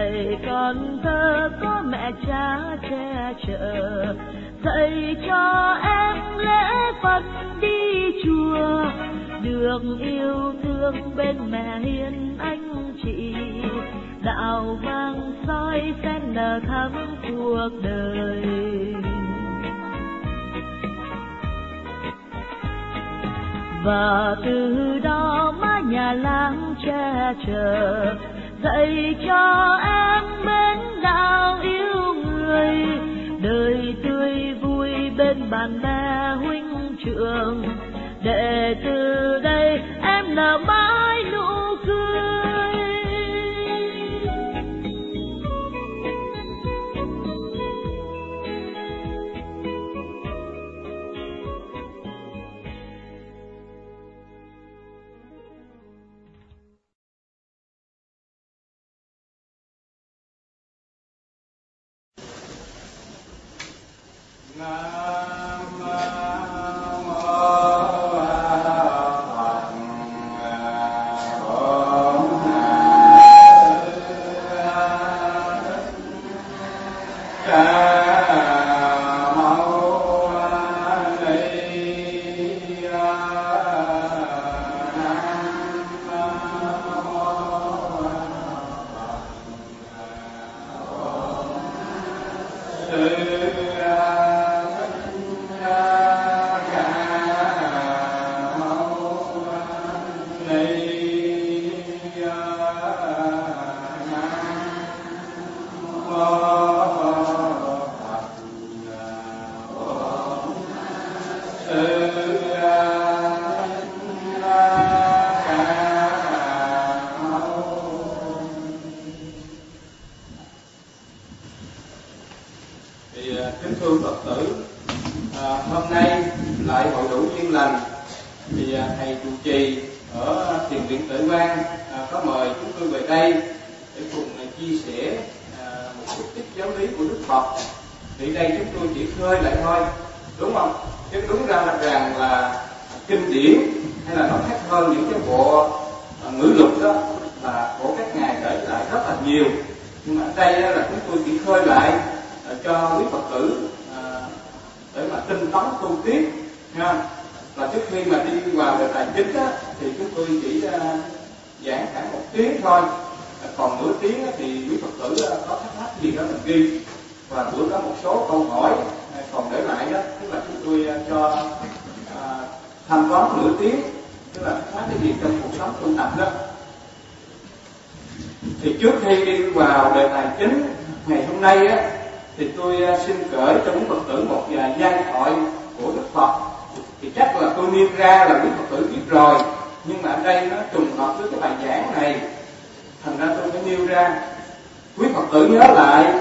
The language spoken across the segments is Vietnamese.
Ngày còn thơ có mẹ cha che chở, dạy cho em lễ Phật đi chùa, được yêu thương bên mẹ hiền anh chị, đạo vang soi sen nở thắm cuộc đời. Và từ đó mái nhà láng che chở, dạy cho em mến đạo yêu người, đời tươi vui bên bạn bè huynh trưởng, để từ đây em nở mãi nụ cười. Kính thưa Phật tử, hôm nay lại hội đủ duyên lành thì thầy trụ trì ở thiền viện Tuệ Quang có mời chúng tôi về đây để cùng chia sẻ một chút ít giáo lý của Đức Phật. Thì đây chúng tôi chỉ khơi lại thôi, đúng không? Chứ đúng ra là kinh điển hay là nói khác hơn những cái bộ ngữ lục đó là của các ngài để lại rất là nhiều. Nhưng mà ở đây là chúng tôi chỉ khơi lại cho quý Phật tử để mà tinh tấn tu tiếp ha. Là trước khi mà đi vào đề tài chính á, thì chúng tôi chỉ giảng khoảng 1 tiếng thôi, còn nửa tiếng á, thì quý Phật tử có thắc mắc gì đó mình ghi, và bữa đó một số câu hỏi còn để lại đó, tức là chúng tôi cho tham vấn nửa tiếng, tức là thắc mắc cái gì trong cuộc sống tu tập đó. Thì trước khi đi vào đề tài chính ngày hôm nay á, thì tôi xin kể cho quý Phật tử một giai thoại của Đức Phật. Thì chắc là tôi nêu ra là quý Phật tử biết rồi, nhưng mà ở đây nó trùng hợp với cái bài giảng này, thành ra tôi phải nêu ra. Quý Phật tử nhớ lại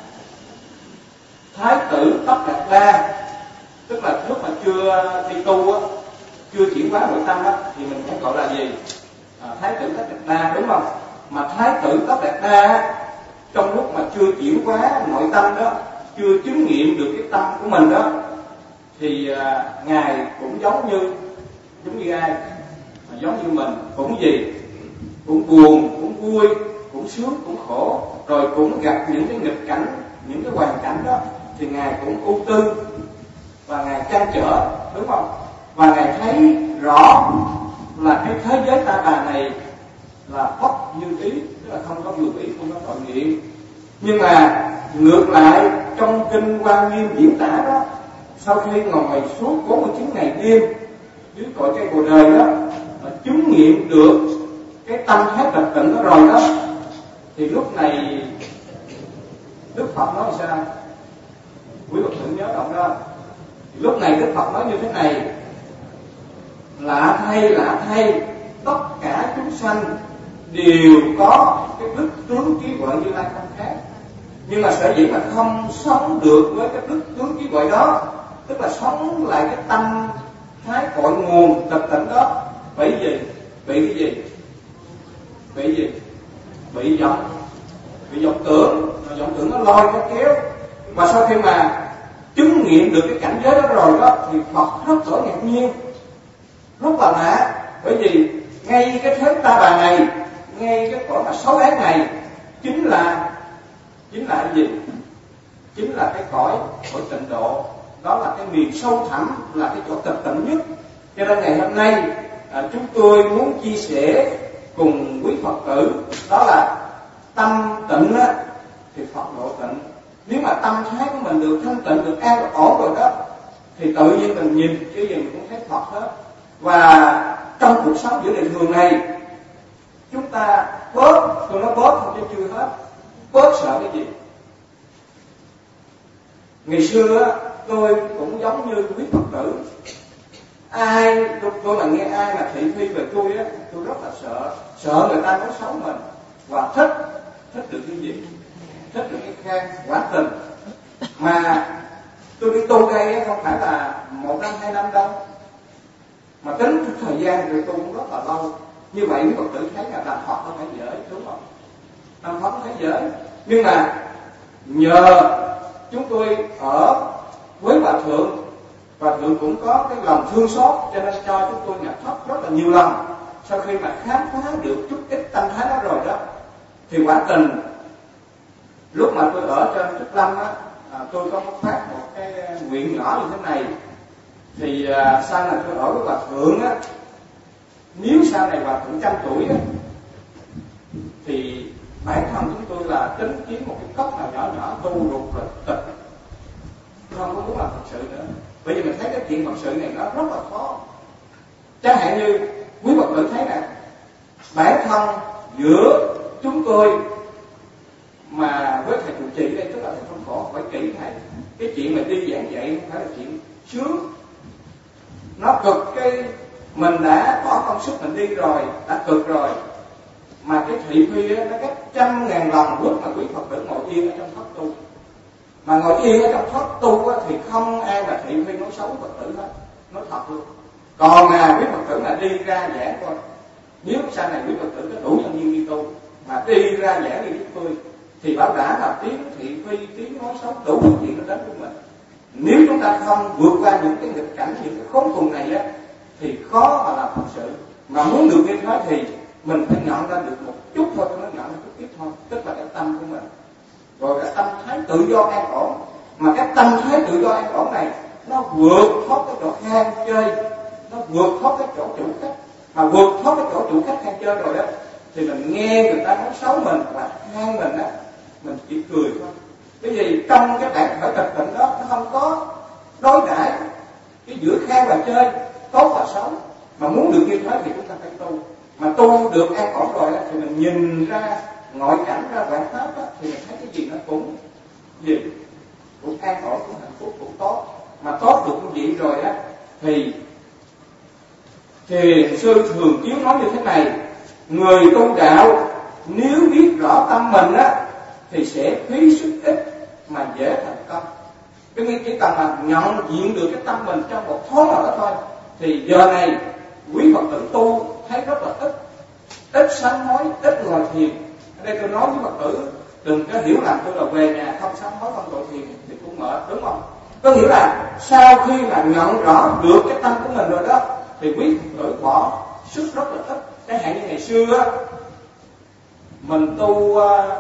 Thái tử Tất Đạt Đa, tức là lúc mà chưa đi tu á, chưa chuyển hóa nội tâm á, thì mình phải gọi là gì? Thái tử Tất Đạt Đa, đúng không? Mà Thái tử Tất Đạt Đa trong lúc mà chưa chuyển hóa nội tâm đó, chưa chứng nghiệm được cái tâm của mình đó, thì ngài cũng giống như ai? Giống như mình, cũng gì? Cũng buồn, cũng vui, cũng sướng, cũng khổ, rồi cũng gặp những cái nghịch cảnh, những cái hoàn cảnh đó, thì ngài cũng ưu tư và ngài trăn trở, đúng không? Và ngài thấy rõ là cái thế giới ta bà này là bất như ý, tức là không có vừa ý, không có tội nghiệp. Nhưng mà ngược lại trong kinh Hoa Nghiêm diễn tả đó, sau khi ngồi suốt 49 ngày đêm dưới cội cây bồ đề đó, mà chứng nghiệm được cái tâm hết trật tịnh đó rồi đó, thì lúc này Đức Phật nói sao? Quý Phật tử nhớ động đó. Lúc này Đức Phật nói như thế này: lạ thay, tất cả chúng sanh đều có cái đức tướng trí huệ Như Lai không khác, nhưng mà sở dĩ mà không sống được với cái đức tướng trí huệ đó, tức là sống lại cái tâm thái cội nguồn trật tịnh đó, bị gì? Bị cái gì? Bị gì? Bị vọng tưởng, vọng tưởng nó lôi nó kéo. Và sau khi mà chứng nghiệm được cái cảnh giới đó rồi đó, thì Phật rất đổi ngạc nhiên, rất là lạ. Bởi vì ngay cái thế ta bà này, ngay cái cõi mà xấu ác này, chính là chính là cái gì? Chính là cái cõi tịnh độ. Đó là cái miền sâu thẳm, là cái chỗ tịch tịnh nhất. Cho nên ngày hôm nay chúng tôi muốn chia sẻ cùng quý Phật tử, đó là tâm tịnh á, thì Phật độ tịnh. Nếu mà tâm thái của mình được thanh tịnh, được an ổn rồi đó, thì tự nhiên mình nhìn cái gì mình cũng thấy Phật hết. Và trong cuộc sống giữa đời thường này, chúng ta bớt, tôi nói bớt không cho chưa hết, bớt sợ cái gì. Ngày xưa tôi cũng giống như quý Phật tử, ai tôi mà nghe ai mà thị phi về tôi á, tôi rất là sợ người ta nói xấu mình, và thích được cái gì, thích được cái khen quả tình. Mà tôi đi tu đây không phải là 1 năm 2 năm đâu, mà tính cái thời gian thì tôi cũng rất là lâu. Như vậy quý Phật tử thấy là làm Phật không phải dễ, đúng không? Làm Phật không phải dễ, nhưng mà nhờ chúng tôi ở với Hòa Thượng cũng có cái lòng thương xót, cho nên cho chúng tôi nhập thất rất là nhiều lần. Sau khi mà khám phá được chút ít tâm thái đó rồi đó, thì quả tình lúc mà tôi ở trên Trúc Lâm á, tôi có phát một cái nguyện nhỏ như thế này. Thì sau này tôi ở với Hòa Thượng á, nếu sau này Hòa Thượng 100 tuổi á, thì bản thân chúng tôi là tính kiếm một cái cốc nào nhỏ tu ruột rồi tịch, không có muốn làm Phật sự nữa. Bởi vì mình thấy cái chuyện Phật sự này nó rất là khó. Chẳng hạn như quý Phật tử thấy nè, bản thân giữa chúng tôi mà với thầy trụ trì đây, tức là thầy Phong Phổ, phải kỹ thầy. Cái chuyện mà đi giảng dạy không phải là chuyện sướng, nó cực. Cái mình đã bỏ công sức mình đi rồi, đã cực rồi, mà cái thị phi đó, nó gấp 100.000 lần lúc mà quý Phật tử ngồi yên ở trong thất tu. Mà ngồi yên ở trong thất tu á, thì không ai là thị phi nói xấu Phật tử hết, nói thật luôn. Còn quý Phật tử mà đi ra giảng thôi, nếu sau này quý Phật tử có đủ nhân duyên đi tu mà đi ra giảng đi thuyết tôi, thì bảo đảm là tiếng thị phi, tiếng nói xấu đủ điều kiện nó đến với mình. Nếu chúng ta không vượt qua những cái nghịch cảnh, những cái khốn cùng này á, thì khó mà làm Phật sự. Mà muốn được như thế thì mình phải nhận ra được một chút thôi, tôi nói nhận ra chút ít thôi, tức là cái tâm của mình. Rồi cái tâm thái tự do an ổn. Mà cái tâm thái tự do an ổn này nó vượt thoát cái chỗ ham chơi, nó vượt thoát cái chỗ chủ khách. Mà vượt thoát cái chỗ chủ khách ham chơi rồi đó, thì mình nghe người ta nói xấu mình và than mình á, mình chỉ cười thôi. Cái gì trong cái bản thể tịch tịnh đó, nó không có đối đãi cái giữa khen và chơi, tốt và xấu. Mà muốn được như thế thì chúng ta phải tu. Mà tu được an ổn rồi đó, thì mình nhìn ra ngoại cảnh, ra vạn pháp đó, thì mình thấy cái gì nó cũng an ổn, cũng hạnh phúc, cũng tốt. Mà tốt được như vậy rồi á, thì Thiền sư thường chiếu nói như thế này: người tu đạo nếu biết rõ tâm mình á, thì sẽ phí sức ít mà dễ thành công. Cái nghĩa chỉ cần mà nhận diện được cái tâm mình trong một thoáng nào đó thôi, thì giờ này quý Phật tử tu thấy rất là ít sám hối, ít ngồi thiền. Ở đây tôi nói với Phật tử đừng có hiểu làm tôi là về nhà không sám hối, không ngồi thiền thì cũng mệt, đúng không? Có nghĩa là sau khi mà nhận rõ được cái tâm của mình rồi đó, thì quý Phật tử bỏ sức rất là ít. Chẳng hạn như ngày xưa á, mình tu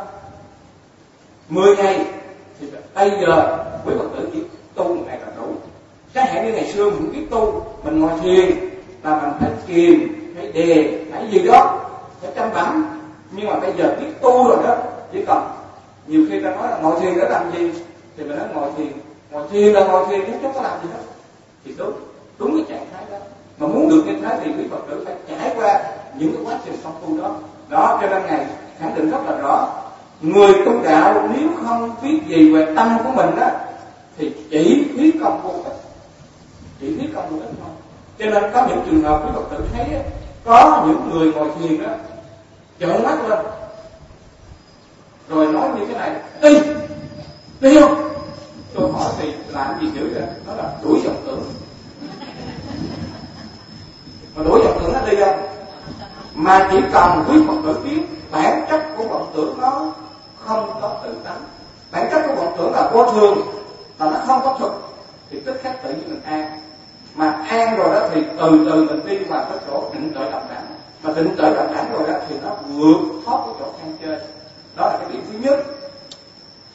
10 ngày, thì bây giờ quý Phật tử chỉ tu 1 ngày là đủ. Chẳng hạn như ngày xưa mình biết tu, mình ngồi thiền là mình phải kiềm, phải đề, phải gì đó, phải chăm bẵm. Nhưng mà bây giờ biết tu rồi đó, chỉ cần nhiều khi ta nói là ngồi thiền để làm gì, thì mình nói ngồi thiền là ngồi thiền, chứ có làm gì hết. Thì đúng cái trạng thái đó. Mà muốn được như thế thì quý Phật tử phải trải qua những cái quá trình song tu đó. Đó, cho nên Ngài khẳng định rất là rõ: người tu đạo nếu không biết gì về tâm của mình á, thì chỉ phí công vô ích, thôi. Cho nên có những trường hợp quý Phật tử thấy á, có những người ngồi thiền á, trợn mắt lên rồi nói như thế này: đi không? Tôi hỏi thì làm gì dữ vậy? Nó là đuổi vọng tưởng. Mà đuổi vọng tưởng nó đi không? Mà chỉ cần quý Phật tử biết bản chất của vọng tưởng nó không có tự tánh, bản chất của vọng tưởng là vô thường, là nó không có thực, thì tức khắc tự nhiên mình an. Mà an rồi đó thì từ từ mình đi vào cái chỗ định tuệ đậm đẳng. Mà định tuệ đậm đẳng rồi đó thì nó vượt thoát cái chỗ tham chơi. Đó là cái điểm thứ nhất.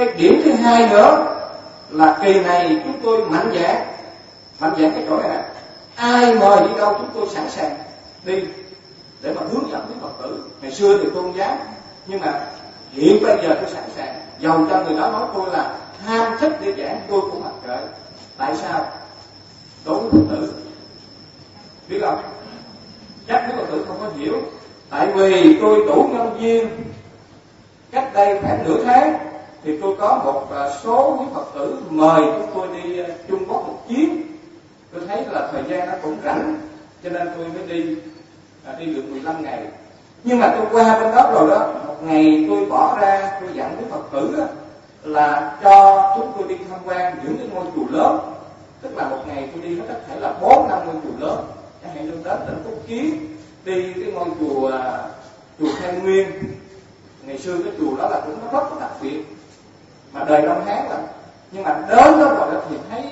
Cái điểm thứ hai nữa là kỳ này chúng tôi mạnh dạn cái chỗ này nè, ai mời đi đâu chúng tôi sẵn sàng đi để mà hướng dẫn với Phật tử. Ngày xưa thì tôi không dám, nhưng mà hiện bây giờ tôi sẵn sàng, dầu cho người đó nói tôi là ham thích để giảng, tôi cũng mặc kệ. Tại sao? Đối với Phật tử, biết không? Chắc quý Phật tử không có hiểu. Tại vì tôi đủ nhân duyên, cách đây khoảng nửa tháng thì tôi có một số quý Phật tử mời chúng tôi đi Trung Quốc một chuyến. Tôi thấy là thời gian nó cũng rảnh, cho nên tôi mới đi được 15 ngày. Nhưng mà tôi qua bên đó rồi đó, một ngày tôi bỏ ra, tôi dặn với Phật tử đó, là cho chúng tôi đi tham quan những cái ngôi chùa lớn. Tức là một ngày tôi đi hết tất thể là 4-5 ngôi chùa lớn. Chẳng hạn như đến tỉnh Phúc Kiến, đi cái ngôi chùa Khai Nguyên. Ngày xưa cái chùa đó là cũng rất là đặc biệt, mà đời Đông Hán là. Nhưng mà đến đó rồi đó thì thấy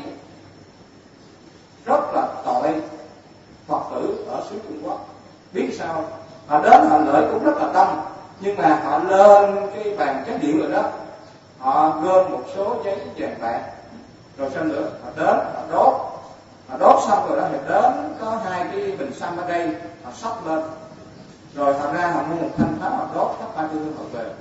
rất là tội Phật tử ở xứ Trung Quốc. Biết sao? Họ đến họ lợi cũng rất là đông, nhưng mà họ lên cái bàn chánh điện rồi đó, họ gom một số giấy vàng bạc, rồi sau nữa họ đến họ đốt xong rồi đó thì đến có 2 cái bình xăm ở đây, họ xóc lên, rồi họ ra họ mua một thanh pháo họ đốt khắp 3 phương họ về.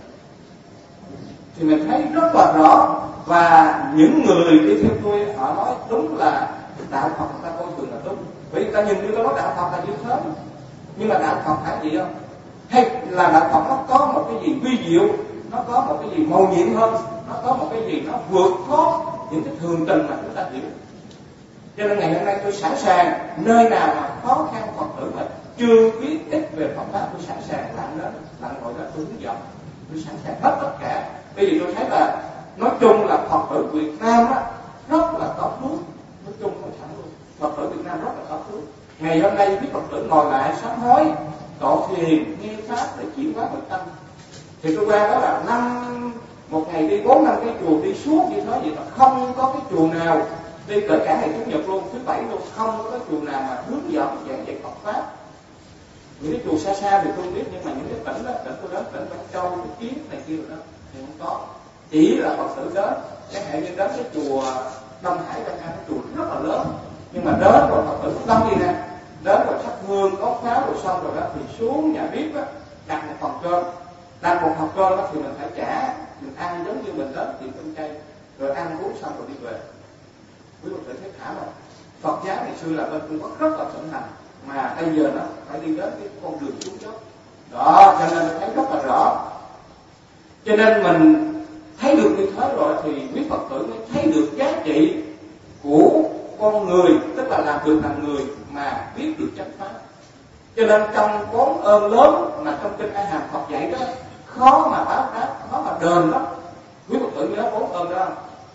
Thì mình thấy rất là rõ, và những người đi theo tôi họ nói đúng là đạo Phật người ta coi thường là đúng, vì người ta nhìn như nói đạo Phật là như thế. Nhưng mà đạo Phật phải gì không? Hay là đạo Phật nó có một cái gì vi diệu, nó có một cái gì mầu nhiệm hơn, nó có một cái gì nó vượt thoát những cái thường tình mà chúng ta hiểu. Cho nên ngày hôm nay tôi sẵn sàng, nơi nào mà khó khăn Phật tử mà chưa biết ít về Phật pháp, tôi sẵn sàng lặng ngồi đó tôi hướng dẫn, tôi sẵn sàng hết tất cả. Bởi vì tôi thấy là nói chung là Phật tử Việt Nam á rất là có phước, nói chung nói thẳng luôn, Phật tử Việt Nam rất là có phước. Ngày hôm nay biết Phật tử ngồi lại sám hối, tọa thiền, nghe pháp để chuyển hóa nội tâm. Thì tôi qua đó là một ngày đi 4-5 cái chùa đi suốt như thế vậy, mà không có cái chùa nào đi, kể cả ngày Chủ nhật luôn, thứ Bảy luôn, không có cái chùa nào mà hướng dẫn giảng dạy Phật pháp. Những cái chùa xa xa thì tôi không biết, nhưng mà những cái tỉnh đó, tỉnh tôi đến tỉnh Quảng Châu, Phúc Kiến này kia rồi đó thì không có. Chỉ là Phật tử đến, chẳng hạn như đến cái chùa Đông Hải Tân An, cái chùa rất là lớn, nhưng mà đến rồi Phật tử đông đi nè, đến rồi thắp hương có pháo rồi xong rồi đó thì xuống nhà bếp á, đặt một phần cơm đó thì mình phải trả, mình ăn giống như mình đến tiệm cơm chay, rồi ăn uống xong rồi đi về. Quý Phật tử thấy thả rồi. Phật giáo ngày xưa là bên Trung Quốc rất là thịnh hành, mà bây giờ nó phải đi đến cái con đường xuống dốc đó, cho nên thấy rất là rõ. Cho nên mình thấy được như thế rồi thì quý Phật tử mới thấy được giá trị của con người, tức là làm được làm người mà biết được chánh pháp. Cho nên trong 4 ơn lớn mà trong kinh A Hàm Phật dạy đó, khó mà báo đáp, khó mà đền lắm. Quý Phật tử nhớ 4 ơn đó không?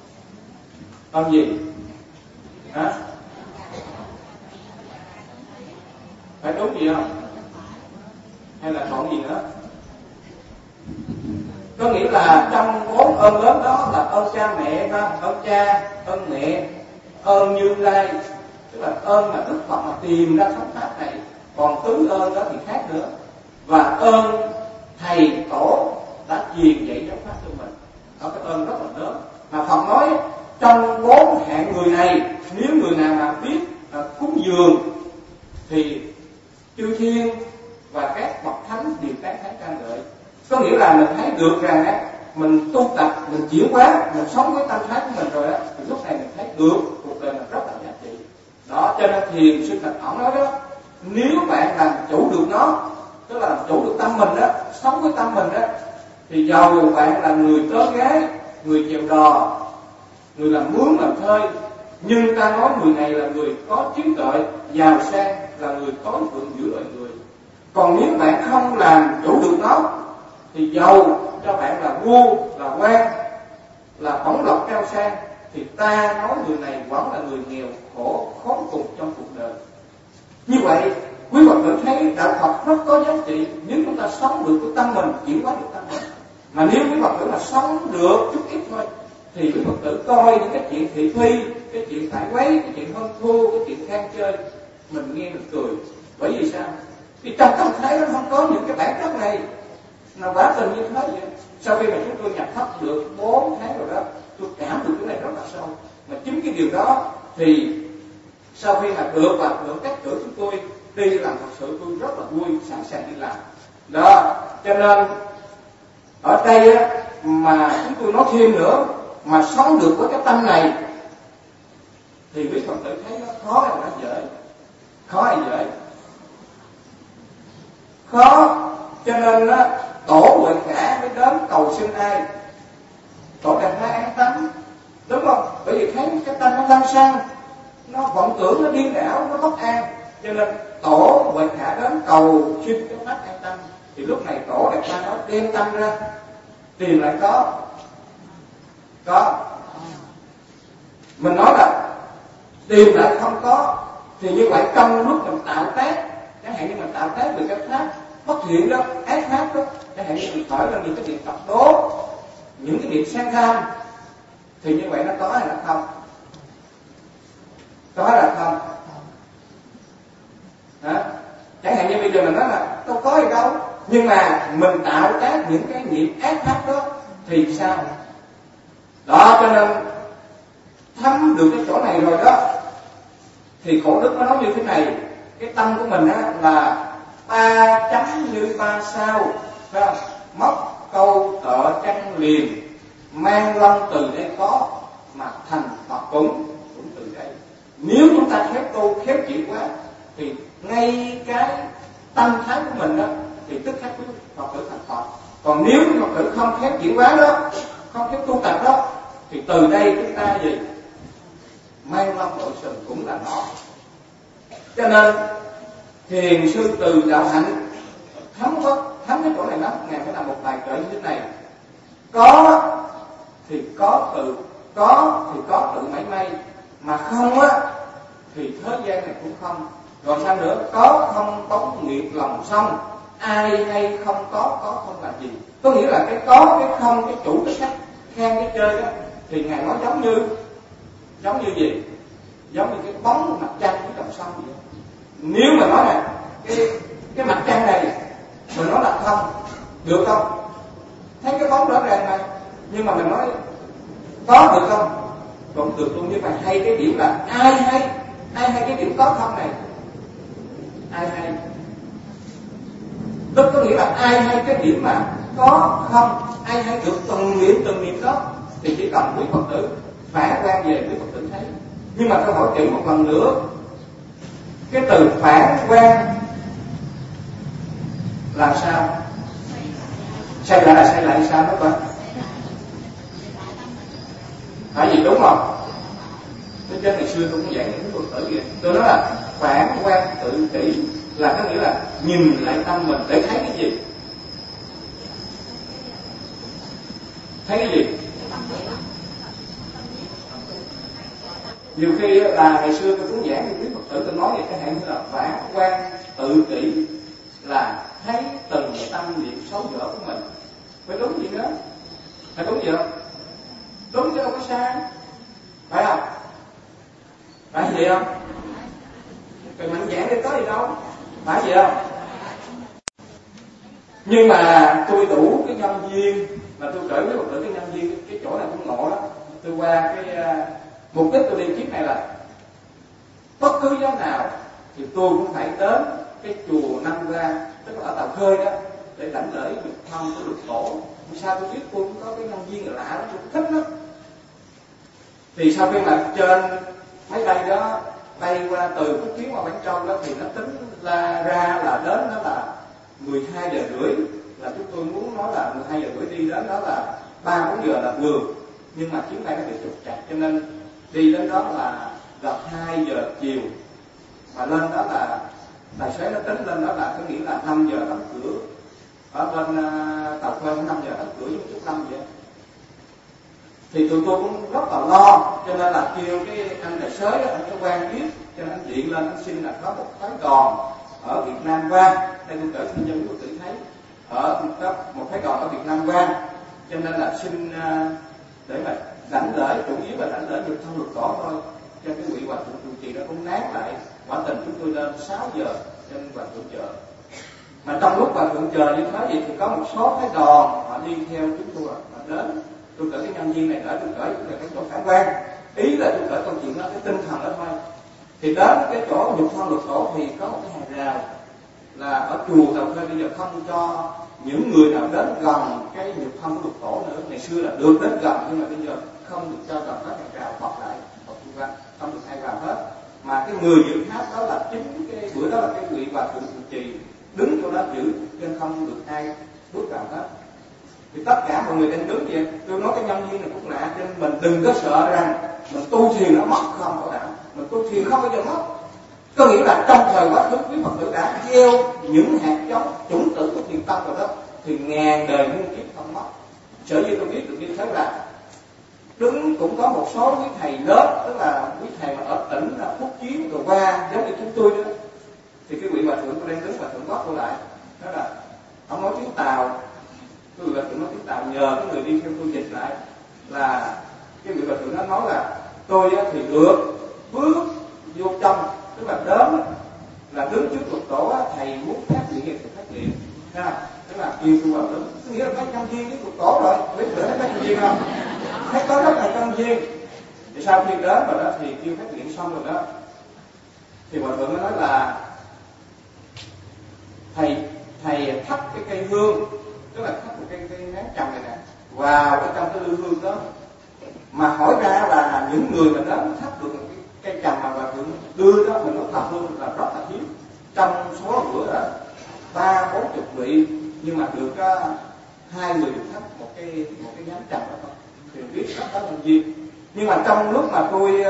Ơn gì? Hả? Phải đúng gì không? Hay là còn gì nữa? Có nghĩa là trong 4 ơn lớn đó là ơn cha mẹ, ơn cha, ơn mẹ, ơn Như Lai, tức là ơn mà Đức Phật mà tìm ra thánh pháp này. Còn tứ ơn đó thì khác nữa. Và ơn thầy tổ đã truyền dạy giáo pháp cho mình, đó cái ơn rất là lớn. Mà Phật nói trong 4 hạng người này, nếu người nào mà biết cúng dường thì chư thiên và các bậc thánh đều tán thán ca ngợi. Có nghĩa là mình thấy được rằng á, mình tu tập, mình chuyển hóa, mình sống với tâm thái của mình rồi á, thì lúc này mình thấy được cuộc đời mình rất là giá trị. Đó, cho nên Thiền Sư Thạch Ổng nói đó, nếu bạn làm chủ được nó, tức là làm chủ được tâm mình đó, sống với tâm mình đó, thì dầu bạn là người tớ gái, người chèo đò, người làm mướn làm thuê, nhưng ta nói người này là người có trí tuệ, giàu sang, là người tối thượng giữa loài người. Còn nếu bạn không làm chủ được nó, thì dầu cho bạn là vua, là quan, là bổng lộc cao sang, thì ta nói người này vẫn là người nghèo khổ khốn cùng trong cuộc đời. Như vậy quý Phật tử thấy đạo Phật rất có giá trị nếu chúng ta sống được cái tâm mình, chuyển hóa được tâm mình. Mà nếu quý Phật tử mà sống được chút ít thôi, thì quý Phật tử coi những cái chuyện thị phi, cái chuyện phải quấy, cái chuyện hơn thua, cái chuyện khan chơi, mình nghe mình cười. Bởi vì sao? Vì trong tâm thái nó không có những cái bản chất này. Nó quá tin như thế vậy. Sau khi mà chúng tôi nhập thất được 4 tháng rồi đó, tôi cảm được cái này rất là sâu. Mà chính cái điều đó thì sau khi mà được cách cử chúng tôi đi làm, thật sự tôi rất là vui, sẵn sàng đi làm. Đó, cho nên ở đây á, mà chúng tôi nói thêm nữa, mà sống được với cái tâm này thì quý Phật tử thấy nó khó hay là dễ? Khó hay dễ? Khó. Cho nên á, Tổ Huệ Khả mới đến cầu xin ai? Tổ Đạt Ma an tánh, đúng không? Bởi vì thấy cái tâm nó lăng xăng, nó vọng tưởng, nó điên đảo, nó bất an, cho nên Tổ Huệ Khả đến cầu xin cái pháp an tâm. Thì lúc này Tổ Đạt Ma nói đem tâm ra tìm lại có. Mình nói là tìm lại không có, thì như vậy trong lúc mình tạo tác, chẳng hạn như mình tạo tác về cái pháp bất thiện đó, ác pháp đó, chẳng hạn như mình khởi lên những cái niệm Phật đố, những cái niệm sang tham, thì như vậy nó có hay là không? Có hay là không? Hả? Chẳng hạn như bây giờ mình nói là đâu có gì đâu, nhưng mà mình tạo tác những cái niệm ác pháp đó thì sao? Đó, cho nên thấm được cái chỗ này rồi đó, thì Khổ Đức nó nói như thế này: cái tâm của mình á là 3 chấm như 3 sao, phải không? Móc câu tợ trăng liền, mang long từ đây có, mà thành Phật cũng từ đây. Nếu chúng ta khéo tu, khéo chịu quá, thì ngay cái tâm thái của mình đó thì tức khắc Phật tử thành Phật. Còn nếu Phật tử không khéo chịu quá đó, không khéo tu tập đó, thì từ đây chúng ta gì? Mang long đội sừng cũng là nó. Cho nên Thiền sư Từ Đạo Hạnh thấm cái chỗ này lắm. Ngài phải làm một bài kệ như thế này: có thì có tự, có thì có tự mảy may, mà không á thì thế gian này cũng không. Rồi sao nữa? Có không bóng nghiệp lòng sông, ai hay không có không là gì. Có nghĩa là cái có, cái không, cái chủ, cái sắc, khen, cái chơi đó, thì Ngài nói giống như gì? Giống như cái bóng mặt trăng với dòng sông vậy. Nếu mà nói là cái mặt trăng này mình nói là không, được không? Thấy cái bóng rõ ràng mà, nhưng mà mình nói có được không? Cũng được luôn. Nhưng mà hay cái điểm là ai hay cái điểm có không này? Ai hay? Tức có nghĩa là ai hay cái điểm mà có không, ai hay được từng niệm đó, thì chỉ cần quý Phật tử phản quan về, quý Phật tử thấy. Nhưng mà tôi hỏi kỹ một lần nữa, cái từ phản quan là sao? Xây lại sao đó coi? Phải gì đúng không? Thế chứ ngày xưa tôi cũng giảng những Phật tử vậy. Tôi nói là phản quan tự kỷ là có nghĩa là nhìn lại tâm mình để thấy cái gì? Thấy cái gì? Nhiều khi là ngày xưa tôi cũng giảng với quý Phật tử, tôi nói vậy, cái hạn như là phản quan tự kỷ là thấy từng tâm niệm xấu dở của mình. Phải đúng gì đó? Phải đúng gì không? Đúng chứ đâu có sai, phải không? Phải vậy không? Cần mạnh giảng để có gì đâu, phải vậy không? Nhưng mà tôi đủ cái nhân duyên, mà tôi kể với Phật tử cái nhân duyên, cái chỗ này cũng ngộ lắm. Tôi qua cái mục đích tôi đi kiếp này là bất cứ giáo nào thì tôi cũng phải đến cái chùa Nam Ra, tức là ở Tàu Khơi đó, để lãnh lễ được thăm của Lục Tổ. Sao tôi biết tôi cũng có cái nhân duyên lạ lắm, tôi cũng thích lắm. Thì sau khi mà trên máy bay đó bay qua từ Phúc Kiến qua Quảng Châu đó, thì nó tính ra là đến đó là 12 giờ rưỡi, là chúng tôi muốn nói là 12 giờ rưỡi đi đến đó là 3-4 giờ là vừa. Nhưng mà chuyến bay nó bị trục trặc, cho nên đi đến đó là gần 2 giờ chiều, mà lên đó là tài xế nó tính lên đó là có nghĩa là 5 giờ đóng cửa. Ở bên Tàu Khơi 5 giờ đóng cửa với chút 5 vậy. Thì tụi tôi cũng rất là lo, cho nên là kêu cái anh tài xế anh có quen biết, cho nên anh điện lên anh xin là có một phái đoàn ở Việt Nam qua. Đây tôi kể xin dân của tự thấy ở một phái đoàn ở Việt Nam qua, cho nên là xin để mà lãnh lễ, chủ yếu là lãnh lễ được thông Lục Tổ thôi, cho cái vị hòa thượng trụ trì đó cũng nán lại. Quả tình chúng tôi lên 6 giờ trên hòa thượng chợ, Mà trong lúc Hòa Thượng chờ như thế vậy thì có một số cái đoàn họ đi theo chúng tôi, họ đến. Tôi cởi cái nhân viên này đỡ tôi cởi về cái chỗ phản quan, ý là tôi cởi câu chuyện đó, cái tinh thần đó thôi. Thì đến cái chỗ nhục thân lục tổ thì có một cái hàng rào là ở chùa Tàu Khê bây giờ không cho những người nào đến gần cái nhục thân của lục tổ nữa. Ngày xưa là được đến gần nhưng mà bây giờ không được cho gần hết, hàng rào bọc lại, bọc xung quanh, không được ai vào hết. Mà cái người giữ tháp đó là chính cái bữa đó là cái vị Hòa Thượng trụ trì đứng chỗ đó giữ, nên không được ai bước vào hết. Thì tất cả mọi người đang đứng vậy, tôi nói cái nhân viên này cũng lạ, cho nên mình đừng có sợ rằng mình tu thiền nó mất, không có đạo. Mình tu thiền không bao giờ mất. Có nghĩa là trong thời quá khứ quý Phật tử đã gieo những hạt giống chủng tử của thiền tâm rồi đó, thì ngàn đời muôn kiếp không mất. Sở dĩ tôi biết được như thế là đứng cũng có một số quý thầy lớn, tức là quý thầy mà ở tỉnh là Phúc Chiến rồi qua giống như chúng tôi đó. Thì cái vị Hòa Thượng tôi đang đứng, Hòa Thượng gót tôi lại, đó là ông nói tiếng Tàu. Cái vị Hòa Thượng nói tiếng Tàu, nhờ cái người đi theo tôi dịch lại là cái vị Hòa Thượng nó nói là tôi thì được bước vô trong, tức là đến là đứng trước lục tổ, thầy muốn phát nguyện thì phát nguyện, tức là kêu tôi vào đứng. Nghĩa là mấy nhân viên với lục tổ rồi, biết được mấy nhân viên không? Thấy có rất là nhân viên. Thì sau khi đến rồi đó thì kêu phát nguyện xong rồi đó, thì Hòa Thượng nó nói là thầy thắp cái cây hương, tức là thắp một cây nén trầm này nè vào ở trong cái lư hương đó, mà hỏi ra là những người mà đến thắp được cây trầm mà Hòa Thượng đưa đó, mình nói thắp hương là rất là hiếm. Trong số bữa là 30-40 vị, nhưng mà được 2 người được thắp một cái nhánh trầm đó thôi, thì biết rất có nhân viên. Nhưng mà trong lúc mà tôi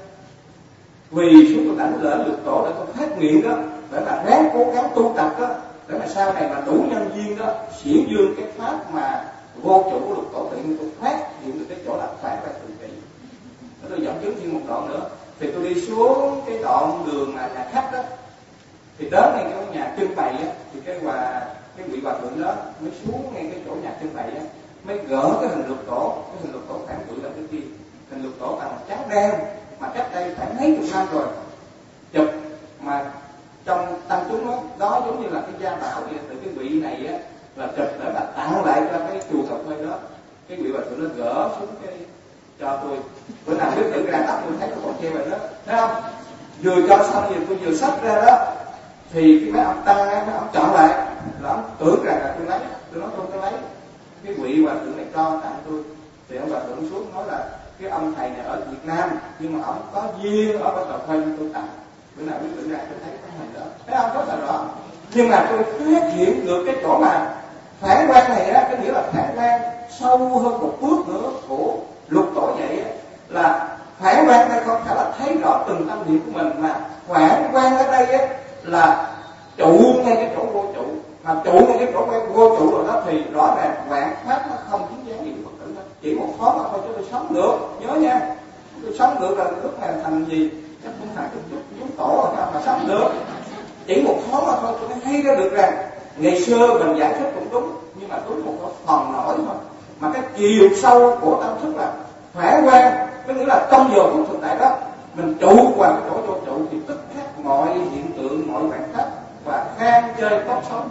quỳ xuống tôi đảnh lễ lục tổ để tôi phát nguyện đó, để mà ráng cố gắng tu tập đó, để mà sau này mà đủ nhân viên đó xiển dương cái pháp mà vô chủ của lục tổ, tự nhiên tôi phát hiện được cái chỗ là phản lại tự kỷ. Tôi dẫn chứng thêm một đoạn nữa, thì tôi đi xuống cái đoạn đường mà nhà khách đó, thì đến ngay cái nhà trưng bày á, thì cái vị Hòa Thượng đó mới xuống ngay cái chỗ nhà trưng bày á, mới gỡ cái hình lục tổ, cái hình lục tổ phản bụi là cái kia, hình lục tổ bằng trắng đen mà cách đây phải mấy chục năm rồi, chụp mà trong tăng chúng đó giống như là cái gia bảo vậy. Từ cái vị này á là chụp để mà tặng lại cho cái chùa Cà Phê đó. Cái vị Hòa Thượng nó gỡ xuống cái cho tôi, bữa nào biết tự ra tắt tôi thấy có con treo vậy đó, thấy không? Vừa cho xong thì tôi vừa xách ra đó, thì cái mấy ông tăng á, mấy ông chọn lại là ông tưởng rằng là tôi lấy, tôi nói tôi lấy. Cái vị Hòa Thượng này cho tặng tôi, thì ông Hòa Thượng xuống nói là cái ông thầy này ở Việt Nam nhưng mà ông có duyên ở Cà Phê tôi tặng. Bữa nào biết tự ra tôi thấy cái hình đó, thấy không? Rất là rõ. Nhưng mà tôi phát hiện được cái chỗ mà phản quan này á, cái nghĩa là phản quan sâu hơn một bước nữa của lục tổ vậy á, là phản quan đây không phải là thấy rõ từng tâm niệm của mình, mà phản quan ở đây á là trụ ngay cái chỗ vô trụ, mà trụ ngay cái chỗ vô trụ rồi đó thì rõ ràng vạn pháp nó không chính dáng gì Phật tử đó. Chỉ một thoáng mà thôi chứ tôi sống được, nhớ nha, tôi sống được là lúc này thành gì chắc cũng phải chút chúng tổ rồi mà sống được. Chỉ một thoáng mà thôi tôi mới thấy ra được rằng ngày xưa mình giải thích cũng đúng, nhưng mà đúng một phần nổi thôi, mà cái chiều sâu của tâm thức là phản quan, có nghĩa là trong giờ phút thực tại đó mình trụ vào cái chỗ vô trụ thì tức khắc mọi hiện tượng, mọi bản chất và khang chơi tốt sống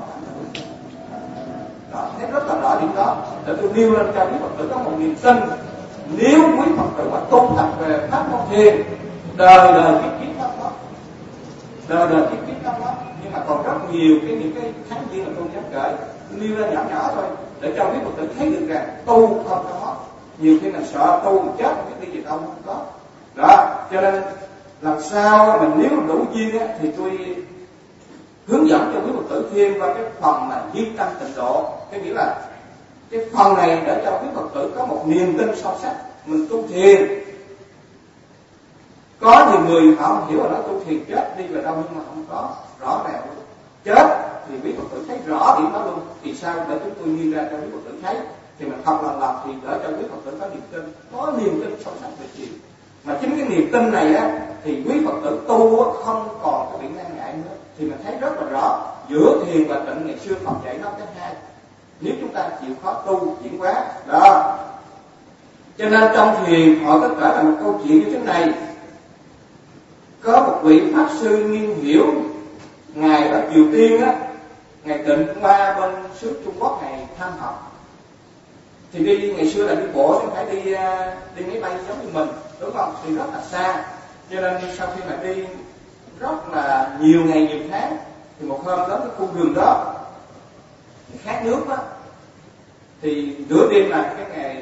đó, thấy rất là rõ điểm đó. Để tôi nêu lên cho quý Phật tử có một niềm tin, nếu quý Phật tử mà tu tập về pháp môn thiền, đời đời kiếp kiếp không mất, đời đời kiếp kiếp không mất. Nhưng mà còn rất nhiều những cái kháng diện mà tôi dám kể, nêu ra nhỏ nhỏ thôi để cho quý Phật tử thấy được rằng tu không có mất. Nhiều khi mình sợ tu mình chết mình biết đi gì đâu, không có đó. Cho nên làm sao mình nếu đủ duyên á, thì tôi hướng dẫn cho quý Phật tử thêm qua cái phần mà duyên tâm tịnh độ, cái nghĩa là cái phần này để cho quý Phật tử có một niềm tin sâu sắc. Mình tu thiền, có nhiều người họ không hiểu là nó tu thiền chết đi về đâu, nhưng mà không có rõ ràng luôn. Chết thì quý Phật tử thấy rõ điểm đó luôn, thì sao để chúng tôi nêu ra cho quý Phật tử thấy, thì mình học lần thì để cho quý Phật tử có niềm tin, có niềm tin sâu sắc về chuyện. Mà chính cái niềm tin này á thì quý Phật tử tu không còn cái bị ngăn ngại nữa, thì mình thấy rất là rõ giữa thiền và tịnh. Ngày xưa Phật dạy nó cái hai, nếu chúng ta chịu khó tu chuyển hóa đó. Cho nên trong thiền họ tất cả là một câu chuyện như thế này. Có một vị pháp sư nghiên hiểu, ngài ở Triều Tiên á, Ngài Tịnh qua bên xứ Trung Quốc Ngài tham học, thì đi ngày xưa là đi bộ chứ không phải đi máy bay giống như mình, đúng không? Thì rất là xa, cho nên sau khi mà đi rất là nhiều ngày nhiều tháng, thì một hôm đến cái khu vườn đó khát nước đó, thì nửa đêm là cái ngày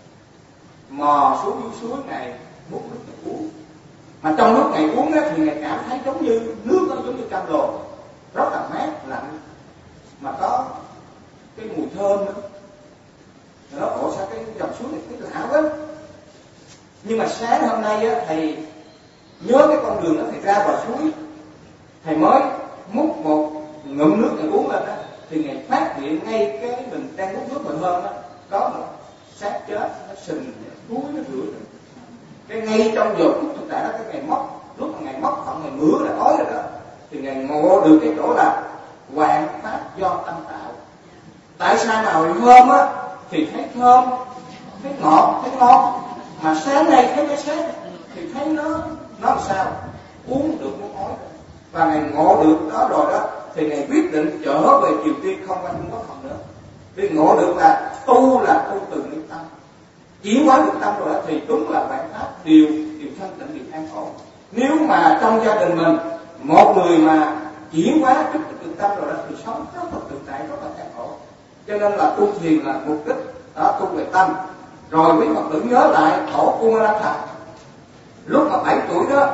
mò xuống dưới suối Ngài múc nước để uống. Mà trong lúc Ngài uống đó, thì Ngài cảm thấy giống như nước nó giống như cam lồ, rất là mát lạnh, mà có cái mùi thơm nữa. Nó ủa sao cái dòng suối này cái lạ quá. Nhưng mà sáng hôm nay á, thầy nhớ cái con đường đó, thầy ra bờ suối, thầy mới múc một ngụm nước thầy uống lên đó, thì Ngài phát hiện ngay cái mình đang múc nước mình hơn đó, có một xác chết nó sình thúi nó rửa. Cái ngay trong giờ phút thực tại đó, cái Ngài móc, lúc mà Ngài móc khoảng ngày mưa là tối rồi đó, thì Ngài ngộ được cái chỗ là hoạn pháp do tâm tạo. Tại sao mà hồi hôm á thì thấy thơm, thấy ngọt, thấy ngon, mà sáng nay thấy cái xác thì thấy nó làm sao, uống được muốn ói. Và Ngài ngộ được đó rồi đó, thì Ngài quyết định trở về Triều Tiên, không qua Trung Quốc học nữa. Vì ngộ được là tu từ niệm tâm, chuyển hóa được tâm rồi đó, thì đúng là vạn pháp đều thanh tịnh, đều an ổn. Nếu mà trong gia đình mình một người mà chuyển hóa chút được tâm rồi đó, thì sống rất là tự tại, rất là an ổn. Cho nên là tu thiền là mục đích đó, tu về tâm. Rồi quý Phật tử nhớ lại tổ Kumarapha, lúc mà 7 tuổi đó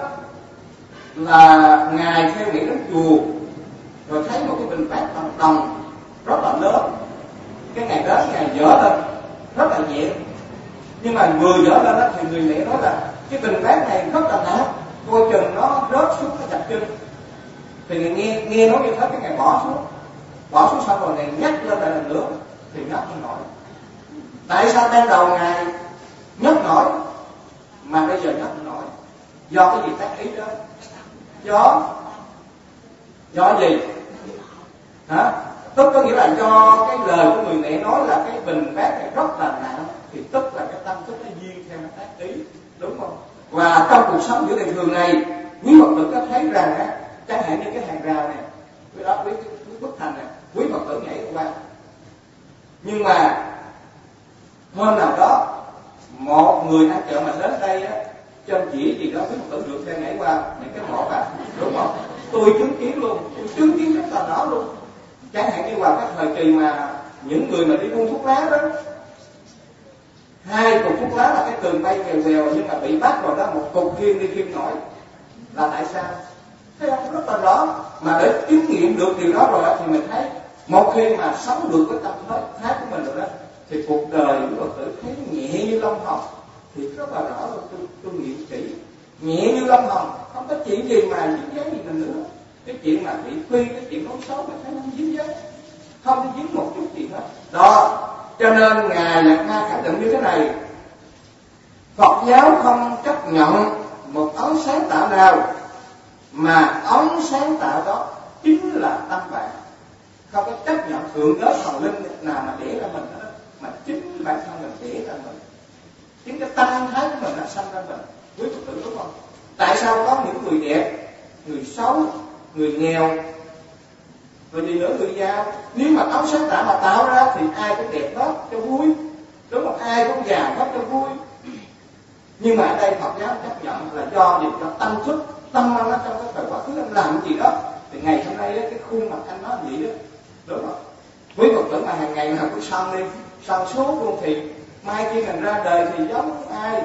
là Ngài theo nghĩa đến chùa, rồi thấy một cái bình bát bằng đồng rất là lớn. Cái Ngài đến Ngài dỡ lên rất là nhẹ, nhưng mà vừa dỡ lên đó, thì người mẹ nói là cái bình bát này rất là nặng, coi chừng nó rớt xuống cái chặt chân. Thì Ngài nghe nói như thế, cái Ngài bỏ xuống xong rồi Ngài nhắc lên lại lần nữa thì nhấc không nổi. Tại sao ban đầu Ngài nhấc nổi mà bây giờ nhấc không nổi? Do cái gì tác ý đó? Do gì? Hả? Tức có nghĩa là do cái lời của người mẹ nói là cái bình bát này rất là nặng, thì tức là cái tâm thức nó duyên theo nó tác ý, đúng không? Và trong cuộc sống giữa đời thường này, quý Phật tử có thấy rằng á, chẳng hạn như cái hàng rào này, cái đó cái bức thành này, quý Phật tử nhảy qua. Nhưng mà hôm nào đó một người ăn chợ mà đến đây á, trên chỉ gì đó quý Phật tử được theo nhảy qua những cái mỏ bạc, đúng không? Tôi chứng kiến luôn, tôi chứng kiến rất là rõ luôn. Chẳng hạn như vào cái thời kỳ mà những người mà đi buôn thuốc lá đó, 2 cục thuốc lá là cái tường bay vèo vèo, nhưng mà bị bắt rồi đó, một cục khiên đi khiên nổi. Là tại sao? Thấy không? Rất là rõ. Mà để chứng nghiệm được điều đó rồi đó, thì mình thấy một khi mà sống được với tâm thái của mình rồi đó, thì cuộc đời của Phật tử thấy nhẹ như lông hồng. Thì rất là rõ rồi, tôi nghiệm kỹ, nhẹ như lông hồng, không có chuyện gì mà dính dáng gì mình nữa. Cái chuyện mà bị phi, cái chuyện nói xấu mình thấy không dính dáng, không dính một chút gì hết đó. Cho nên Ngài Lạt Ma khẳng định như thế này: Phật giáo không chấp nhận một ấn sáng tạo nào, mà ấn sáng tạo đó chính là tâm bạn. Không có chấp nhận thượng đế thần linh nào mà để ra mình hết, mà chính bản thân mình để ra mình, chính cái tâm thái của mình đã sanh ra mình. Quý Phật tử đúng không? Tại sao có những người đẹp, người xấu, người nghèo, rồi gì nữa, người giàu? Nếu mà ấn sáng tạo mà tạo ra thì ai cũng đẹp hết cho vui, đúng không? Ai cũng giàu hết cho vui. Nhưng mà ở đây Phật giáo chấp nhận là do gì? Do tâm thức, tâm anh nó trong cái thời quá khứ anh làm gì đó, thì ngày hôm nay cái khuôn mặt anh nói gì đó, đúng không? Quý Phật tử mà hàng ngày nào cũng sân đi, sân suốt luôn, thì mai khi mình ra đời thì giống ai?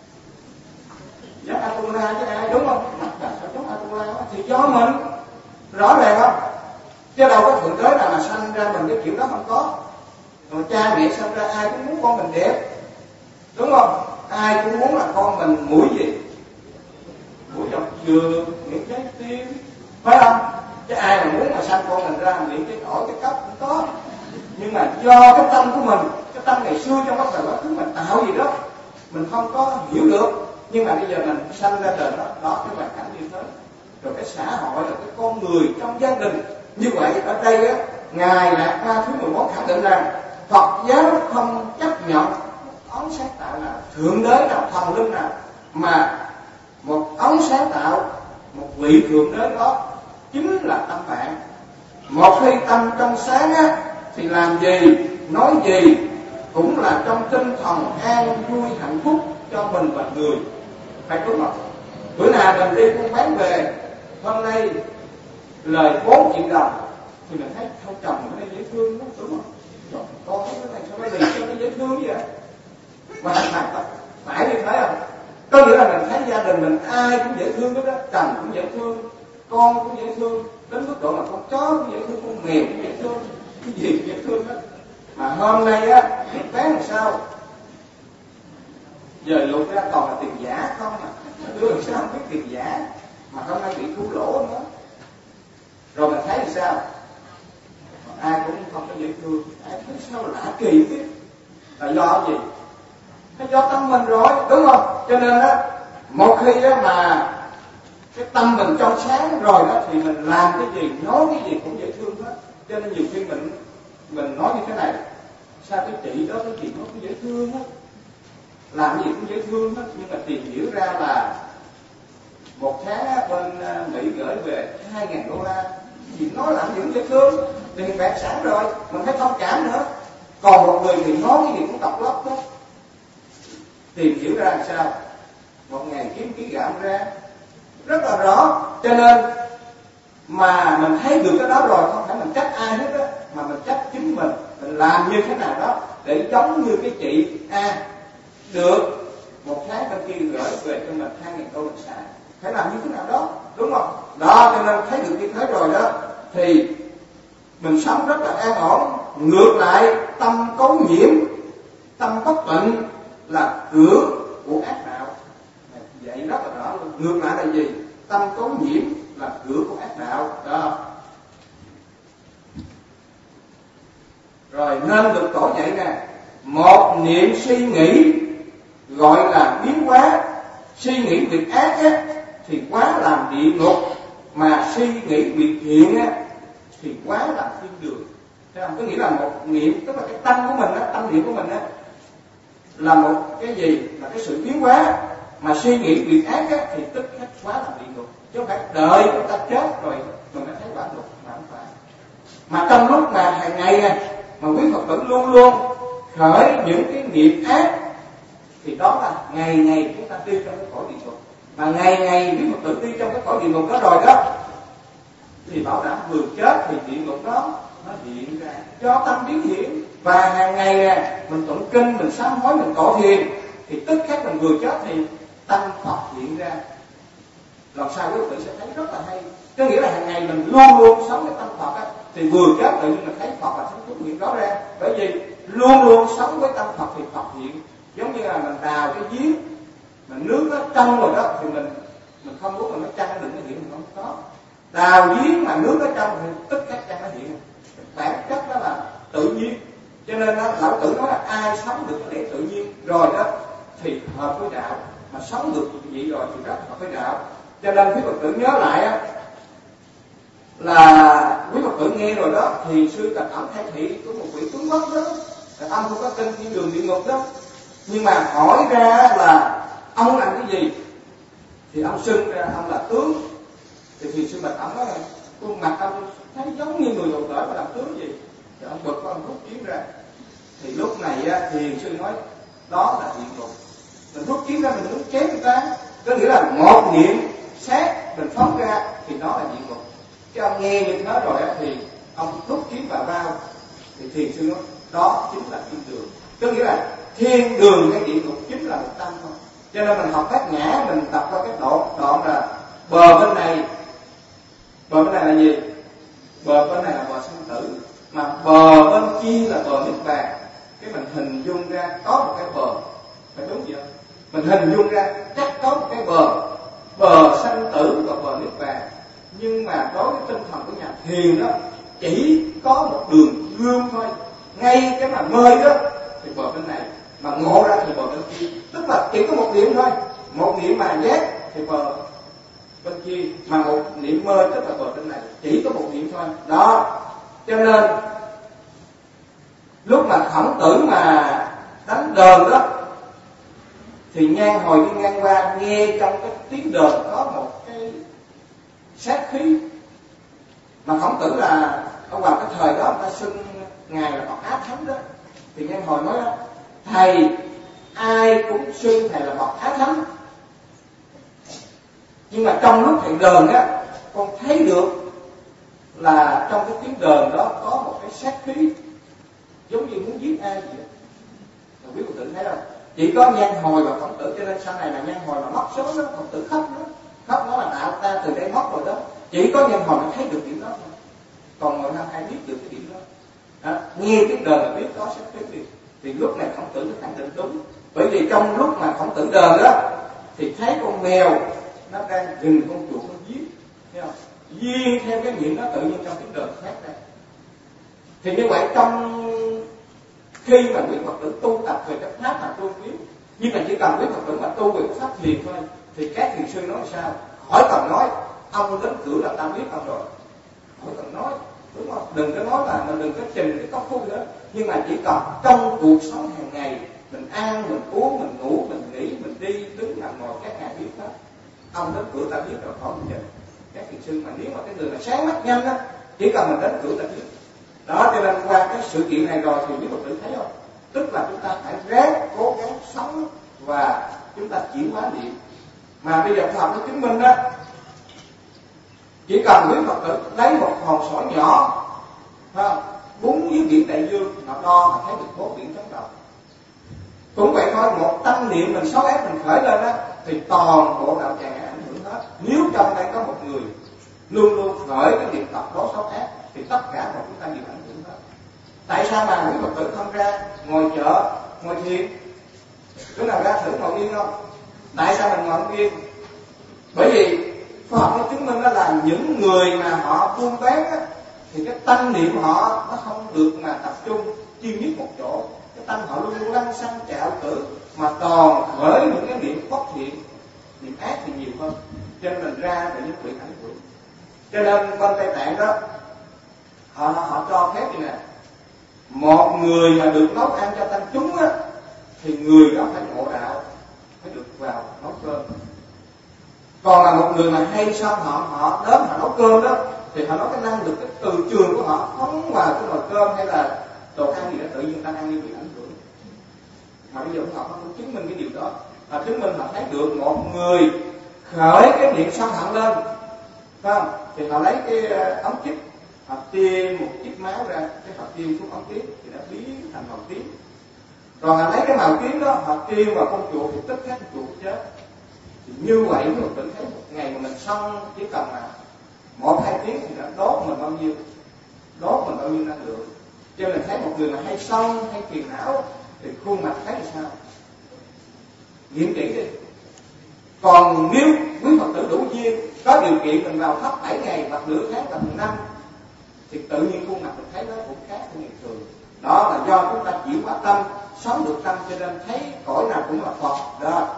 Giống Atula chứ ai, đúng không? Mặt là sao giống Atula thì do mình, rõ ràng không? Chứ đâu có thượng đế nào mà sanh ra mình cái kiểu đó, không có. Rồi cha mẹ sanh ra ai cũng muốn con mình đẹp, đúng không? Ai cũng muốn là con mình mũi gì? Mũi dọc dừa, miệng trái tim, phải không? Chứ ai mà muốn mà sanh con mình ra miệng cái ổi, cái cốc cũng có. Nhưng mà do cái tâm của mình, cái tâm ngày xưa trong cái thời quá khứ mình tạo gì đó, mình không có hiểu được. Nhưng mà bây giờ mình sanh ra đời đó cái hoàn cảnh như thế. Rồi cái xã hội là cái con người trong gia đình. Như vậy ở đây á, Ngài Lạt Ma thứ 14 khẳng định rằng Phật giáo không chấp nhận ấn sáng tạo nào, thượng đế nào, thần linh nào, mà một ấn sáng tạo, một vị thượng đế đó chính là tâm bạn. Một khi tâm trong sáng á, thì làm gì, nói gì cũng là trong tinh thần an vui hạnh phúc cho mình và người. Phải đúng không? Bữa nào mình đi buôn bán về, hôm nay lời 4 triệu đồng thì mình thấy không, chồng mình đây dễ thương lắm, đúng không? Trời, con thấy cái này sao nó lì, sao nó dễ thương vậy? Mà phải như thế không? Có nghĩa là mình thấy gia đình mình ai cũng dễ thương hết đó, chồng cũng dễ thương, con cũng dễ thương, đến mức độ là con chó cũng dễ thương, con mèo cũng dễ thương, cái gì cũng dễ thương hết. Mà hôm nay á, biết bán làm sao? Giờ lục ra toàn là tiền giả không à, đưa làm sao không biết tiền giả, mà hôm nay bị thua lỗ nữa. Rồi mình thấy làm sao? Ai cũng không có dễ thương, ai thấy sao lạ kỳ chứ? Là do gì? Nó do tâm mình rồi, đúng không? Cho nên á, một khi á mà cái tâm mình trong sáng rồi đó, thì mình làm cái gì, nói cái gì cũng dễ thương hết. Cho nên nhiều khi mình nói như thế này, sao cái chị đó cái chị nó cũng dễ thương hết, làm gì cũng dễ thương hết, nhưng mà tìm hiểu ra là một tháng bên Mỹ gửi về $2,000, thì nói làm gì cũng dễ thương, tiền bạc sẵn rồi, mình phải thông cảm nữa. Còn một người thì nói cái gì cũng tọc lóc hết. Tìm hiểu ra làm sao? 1.000 kiếm ký gạo ra, rất là rõ. Cho nên mà mình thấy được cái đó rồi, không phải mình trách ai hết á, mà mình trách chính mình làm như thế nào đó để giống như cái chị được một tháng bên kia gửi về cho mình $2,000 xài, phải làm như thế nào đó, đúng không? Đó, cho nên thấy được như thế rồi đó thì mình sống rất là an ổn. Ngược lại, tâm cấu nhiễm, tâm bất tịnh là cửa của ác đạo. Vậy rất là rõ luôn. Ngược lại là gì? Tâm cấu nhiễm là cửa của ác đạo đó. Rồi nên được tổ dạy nè, một niệm suy nghĩ gọi là biến hóa. Suy nghĩ việc ác á, thì quá làm địa ngục, mà suy nghĩ việc thiện á, thì quá làm thiên đường. Thế không? Có nghĩa là một niệm, tức là cái tâm của mình á, tâm niệm của mình á, là một cái gì? Là cái sự biến hóa. Mà suy nghĩ việc ác á, thì tức khắc quá làm địa ngục. Chứ không phải đợi chúng ta chết rồi mình mới thấy quả ngục, mà không phải. Mà trong lúc mà hàng ngày nè, mà quý Phật tử luôn luôn khởi những cái nghiệp ác, thì đó là ngày ngày chúng ta đi trong cái cõi địa ngục. Mà ngày ngày quý Phật tử đi trong cái cõi địa ngục đó rồi đó, thì bảo đảm vừa chết thì địa ngục đó nó hiện ra, cho tâm biến hiện. Và hàng ngày nè, mình tụng kinh, mình sám hối, mình cõi thiền, thì tức khắc mình vừa chết thì tâm Phật hiện ra. Lần sau quý Phật tử sẽ thấy rất là hay. Có nghĩa là hàng ngày mình luôn luôn sống cái tâm Phật á, thì vừa chết tự nhiên mình thấy Phật là thánh xuất hiện rõ ràng. Bởi vì luôn luôn sống với tâm Phật thì Phật hiện. Giống như là mình đào cái giếng, mình nước nó trong rồi đó, thì mình không muốn là nó trăng nó đừng có hiện, mình không có. Đào giếng mà nước nó trong thì tức khắc trăng nó hiện. Bản chất đó là tự nhiên. Cho nên đó, lão tử nói là ai sống được cái lẽ tự nhiên rồi đó thì hợp với đạo, mà sống được như vậy rồi thì rất hợp với đạo. Cho nên quý Phật tử nhớ lại á, là quý Phật tử nghe rồi đó, thì sư Trạch Ẩm thay thị của một vị tướng quốc đó, ông không có tin thiên đường địa ngục đó, nhưng mà hỏi ra là ông làm cái gì, thì ông xưng ra ông là tướng. Thì sư Trạch Ẩm nói là khuôn mặt ông thấy giống như người đồ tể mà làm tướng gì, thì ông bực ông rút kiếm ra. Thì lúc này á, thiền sư nói đó là địa ngục. Mình rút kiếm ra mình muốn chém người ta, có nghĩa là một niệm sát mình phóng ra thì đó là địa ngục. Cái ông nghe như thế rồi á, thì ông rút kiếm vào bao, thì thiền sư nói đó chính là thiên đường. Có nghĩa là thiên đường hay địa ngục chính là một tâm thôi. Cho nên mình học Bát Nhã, mình tập qua cái đoạn là bờ bên này là gì? Bờ bên này là bờ sinh tử, mà bờ bên kia là bờ niết bàn. Cái mình hình dung ra có một cái bờ, phải đúng vậy không? Mình hình dung ra chắc có một cái bờ sanh tử và bờ niết bàn. Nhưng mà đối với tinh thần của nhà thiền đó, chỉ có một đường gương thôi. Ngay cái mà mơi đó thì bờ bên này, mà ngộ ra thì bờ bên kia. Tức là chỉ có một niệm thôi, một niệm mà giác thì bờ bên kia, mà một niệm mơ tức là bờ bên này, chỉ có một niệm thôi đó. Cho nên lúc mà Khổng Tử mà đánh đờn đó, thì Nhan Hồi đi ngang qua, nghe trong cái tiếng đờn có một cái sát khí. Mà Khổng Tử là ở vào cái thời đó người ta xưng ngài là bậc Á Thánh đó, thì Nhan Hồi nói đó, thầy ai cũng xưng thầy là bậc Á Thánh, nhưng mà trong lúc thầy đờn á, con thấy được là trong cái tiếng đờn đó có một cái sát khí giống như muốn giết ai vậy. Rồi quý Phật tử thấy không? Chỉ có Nhan Hồi và Khổng Tử, cho nên sau này là Nhan Hồi mà mất sớm đó, Khổng Tử khóc đó, khóc nó là đạo ta từ đây mất rồi đó. Chỉ có Nhan Hồi mới thấy được điểm đó thôi, còn mọi người ai biết được cái điểm đó. Đó, nghe tiếng đờn là biết có sát khí gì. Thì lúc này Khổng Tử mới khẳng định đúng, bởi vì trong lúc mà Khổng Tử đờn đó thì thấy con mèo nó đang gìn con chuột nó giết, thấy không? Duyên theo cái miệng nó tự nhiên trong tiếng đờn khác ra. Thì như vậy trong khi mà quý Phật tử tu tập về cái pháp mà tu biết, nhưng mà chỉ cần quý Phật tử mà tu về cái pháp thiền thôi, thì các thiền sư nói sao? Khỏi cần nói, ông đến cửa là ta biết ông rồi, khỏi cần nói, đúng không? Đừng có nói là mình đừng có trình cái công phu nữa, nhưng mà chỉ cần trong cuộc sống hàng ngày mình ăn, mình uống, mình ngủ, mình nghỉ, mình đi đứng nằm ngồi, các ngài biết hết. Ông đến cửa ta biết rồi, khỏi mình trình. Các thiền sư mà nếu mà cái người mà sáng mắt nhanh á, chỉ cần mình đến cửa ta biết. Đó, cho nên qua cái sự kiện này rồi thì quý Phật tử thấy không? Tức là chúng ta phải ráng cố gắng sống và chúng ta chuyển hóa niệm. Mà bây giờ khoa học nó chứng minh đó, chỉ cần quý Phật tử lấy một hòn sỏi nhỏ, búng dưới biển đại dương, họ đo họ thấy được 4 biển chấn động. Cũng vậy thôi, một tâm niệm mình xấu ác mình khởi lên đó, thì toàn bộ đạo tràng ảnh hưởng hết. Nếu trong đây có một người luôn luôn khởi cái niệm tập đó xấu ác, thì tất cả mọi chúng ta đều ảnh hưởng hết. Tại sao mà quý Phật tử không ra ngồi chợ, ngồi thiền? Đứa nào ra thử ngồi yên không? Tại sao mình ngồi yên? Bởi vì khoa học nó chứng minh đó là những người mà họ buôn bán á, thì cái tâm niệm họ nó không được mà tập trung chuyên nhất một chỗ. Cái tâm họ luôn luôn lăng xăng trạo cử, mà toàn khởi những cái niệm bất thiện, niệm ác thì nhiều hơn. Cho nên mình ra để những bị ảnh hưởng. Cho nên bên Tây Tạng đó họ cho phép như nè, một người mà được nấu ăn cho tăng chúng á, thì người đó phải ngộ đạo, phải được vào nấu cơm. Còn là một người mà hay sao họ đến họ nấu cơm đó, thì họ nói cái năng lực, cái từ trường của họ phóng vào cái nồi cơm hay là đồ ăn gì đó, tự nhiên ta ăn như bị ảnh hưởng. Mà bây giờ họ không chứng minh cái điều đó, mà chứng minh họ thấy được một người khởi cái niệm sân hận lên, phải không? Thì họ lấy cái ống chích, họ tiêm một chiếc máu ra, cái họ tiêm xuống ống tiết thì nó biến thành màu tím. Rồi họ lấy cái màu tím đó họ tiêm vào con chuột thì tức khắc con chuột chết. Thì như vậy mình tự thấy một ngày mà mình xong chỉ cần là 1-2 tiếng thì đã đốt mình bao nhiêu năng lượng. Cho nên thấy một người mà hay xong hay phiền não thì khuôn mặt thấy là sao? Nghiệm kỹ đi. Còn nếu quý Phật tử đủ duyên, có điều kiện mình vào thấp 7 ngày hoặc nửa tháng hoặc 1 năm, thì tự nhiên khuôn mặt mình thấy nó cũng khác của ngày thường. Đó là do chúng ta chuyển hóa tâm, sống được tâm, cho nên thấy cõi nào cũng là Phật đó.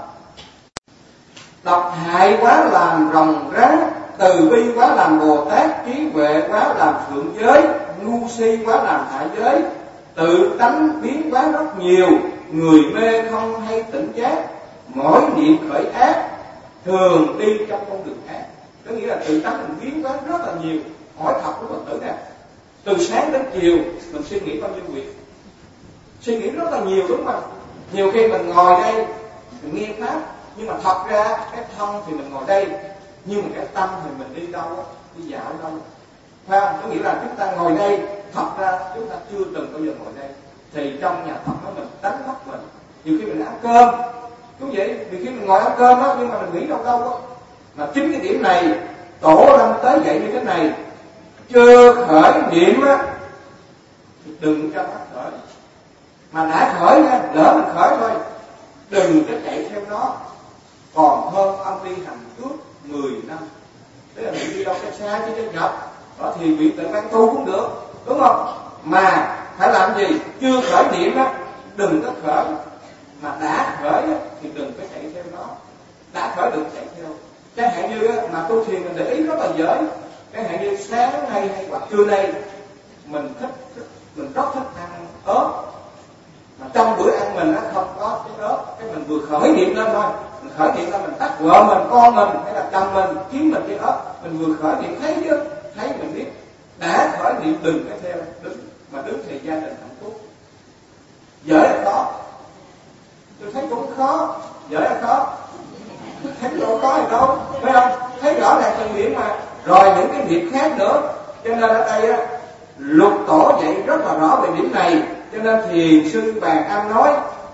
Độc hại quá làm rồng rắn, từ bi quá làm Bồ Tát, trí huệ quá làm thượng giới, ngu si quá làm hạ giới, tự tánh biến quá rất nhiều, người mê không hay tỉnh giác, mỗi niệm khởi ác, thường đi trong con đường ác. Có nghĩa là tự tánh mình biến quá rất là nhiều. Hỏi thật của Phật tử nè, từ sáng đến chiều mình suy nghĩ bao nhiêu việc? Suy nghĩ rất là nhiều, đúng không? Nhiều khi mình ngồi đây mình nghe pháp, nhưng mà thật ra cái thân thì mình ngồi đây, nhưng mà cái tâm thì mình đi đâu á, đi dạo đâu, phải không? Có nghĩa là chúng ta ngồi đây, thật ra chúng ta chưa từng bao giờ ngồi đây. Thì trong nhà Phật nó mình đánh mất mình. Nhiều khi mình ăn cơm cũng vậy, nhiều khi mình ngồi ăn cơm á, nhưng mà mình nghĩ đâu á. Mà chính cái điểm này tổ lâm tới dạy như thế này, chưa khởi niệm á thì đừng cho nó khởi. Mà đã khởi nha, lỡ mình khởi thôi, đừng có chạy theo nó. Còn hơn ông đi hành trước 10 năm. Thế là mình đi đâu xa xa chứ trên nhập đó thì bị tự ban tu cũng được, đúng không? Mà phải làm gì? Chưa khởi niệm á, đừng có khởi. Mà đã khởi á, thì đừng có chạy theo nó. Đã khởi được chạy theo. Chẳng hạn như á, mà tu thiền mình để ý rất là dễ. Chẳng hạn như sáng nay hay hoặc trưa nay mình rất thích ăn ớt, mà trong bữa ăn mình nó không có cái ớt, cái mình vừa khởi niệm lên thôi, mình khởi niệm lên mình tắt vợ mình, con mình hay là chồng mình kiếm mình cái ớt, mình vừa khởi niệm thấy chứ, thấy mình biết đã khởi niệm đừng cái theo đứng, mà đứng thì gia đình hạnh phúc. Dễ là khó, tôi thấy cũng khó. Dễ là khó, thấy đâu có gì đâu, phải không? Thấy rõ ràng từng điểm mà. Rồi những cái điểm khác nữa. Cho nên ở đây á, Lục Tổ dạy rất là rõ về điểm này. Cho nên Thiền sư Bàn Am nói: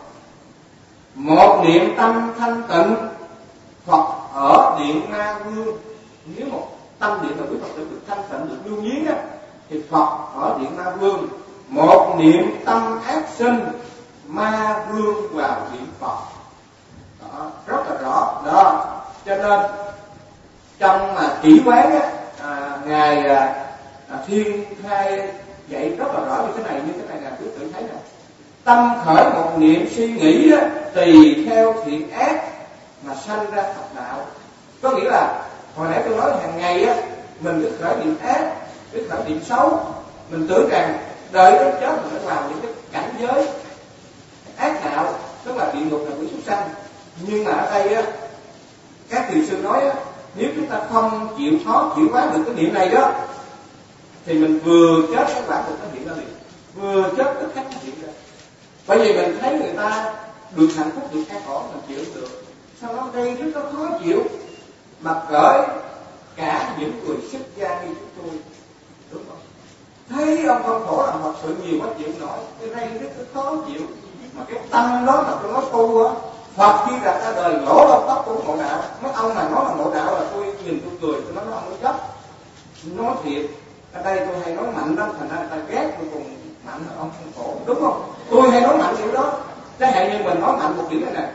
một niệm tâm thanh tịnh, Phật ở Điện Ma Vương. Nếu một tâm niệm mà quý Phật tử được thanh tịnh, được lưu nhiến á, thì Phật ở Điện Ma Vương. Một niệm tâm ác sinh, Ma Vương vào Điện Phật. Đó, rất là rõ đó. Cho nên trong mà Kỷ Quán á, ngài Thiên Thai dạy rất là rõ như thế này là quý tử thấy nè. Tâm khởi một niệm suy nghĩ á, tùy theo thiện ác mà sanh ra Phật đạo. Có nghĩa là hồi nãy tôi nói hàng ngày á, mình cứ khởi niệm ác, cứ khởi niệm xấu, mình tưởng rằng đợi đến chết mình phải vào những cái cảnh giới ác đạo, tức là địa ngục, là quỷ súc sanh. Nhưng mà ở đây á, các thiền sư nói á, nếu chúng ta không chịu khó chịu quá được cái niệm này đó, thì mình vừa chết cái quả được nó hiện ra liền, vừa chết tức khắc nó hiện ra. Bởi vì mình thấy người ta được hạnh phúc, được an ổn, mình chịu được, sau đó đây rất là khó chịu, mà cởi cả những người xuất gia như chúng tôi, đúng không? Thấy ông không khổ làm thật sự nhiều quá chịu nổi, cái đây rất là khó chịu. Mà cái tâm đó là tôi nói tu á, Phật khi ra đời lỗ lông tóc cũng ngộ đạo. Mấy ông mà nói là ngộ đạo là tôi nhìn tôi cười, tôi nói nó không có chấp. Nói thiệt, ở đây tôi hay nói mạnh lắm, thành ra người ta ghét tôi cùng mạnh là ông không khổ, đúng không? Tôi hay nói mạnh kiểu đó. Thế hệ như mình nói mạnh một điểm này nè: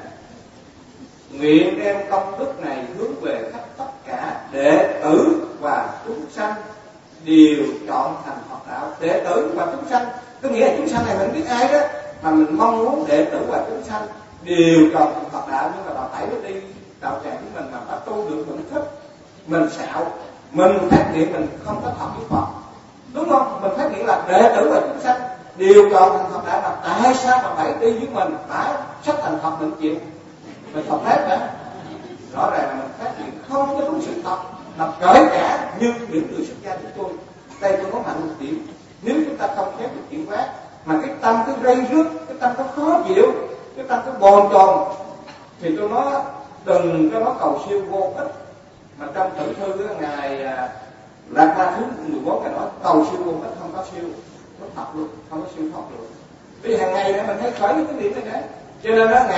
nguyện đem công đức này hướng về khắp tất cả đệ tử và chúng sanh đều chọn thành Phật đạo. Đệ tử và chúng sanh, có nghĩa là chúng sanh này mình biết ai đó, mà mình mong muốn đệ tử và chúng sanh đều chọn thành Phật đạo. Nhưng mà bà phải nó đi đạo tràng của mình mà bà tu được mình thích, mình xạo, mình phát hiện mình không có thật với Phật, đúng không? Mình phát hiện là đệ tử và chúng sanh đều chọn thành Phật đạo, mà tại sao mà phải đi với mình, phải sắp thành Phật mình chịu, mình Phật hết cả. Rõ ràng là mình phát hiện không có đúng sự thật, là kể cả như những người xuất gia chúng tôi. Đây tôi nói mạnh một điểm: nếu chúng ta không khép được chuyển hóa, mà cái tâm cứ rây rứt, cái tâm cứ khó chịu, cái tâm cứ bồn chồn, thì tôi nói đừng có nói cầu siêu vô ích. Mà trong Tử Thư đó, ngài Lạc Ma thứ 14 ngài nói cầu siêu vô ích, không có siêu, nó thật luôn, không có siêu thật luôn. Vì hàng ngày này mình thấy khởi những cái điểm này đấy. Cho nên đó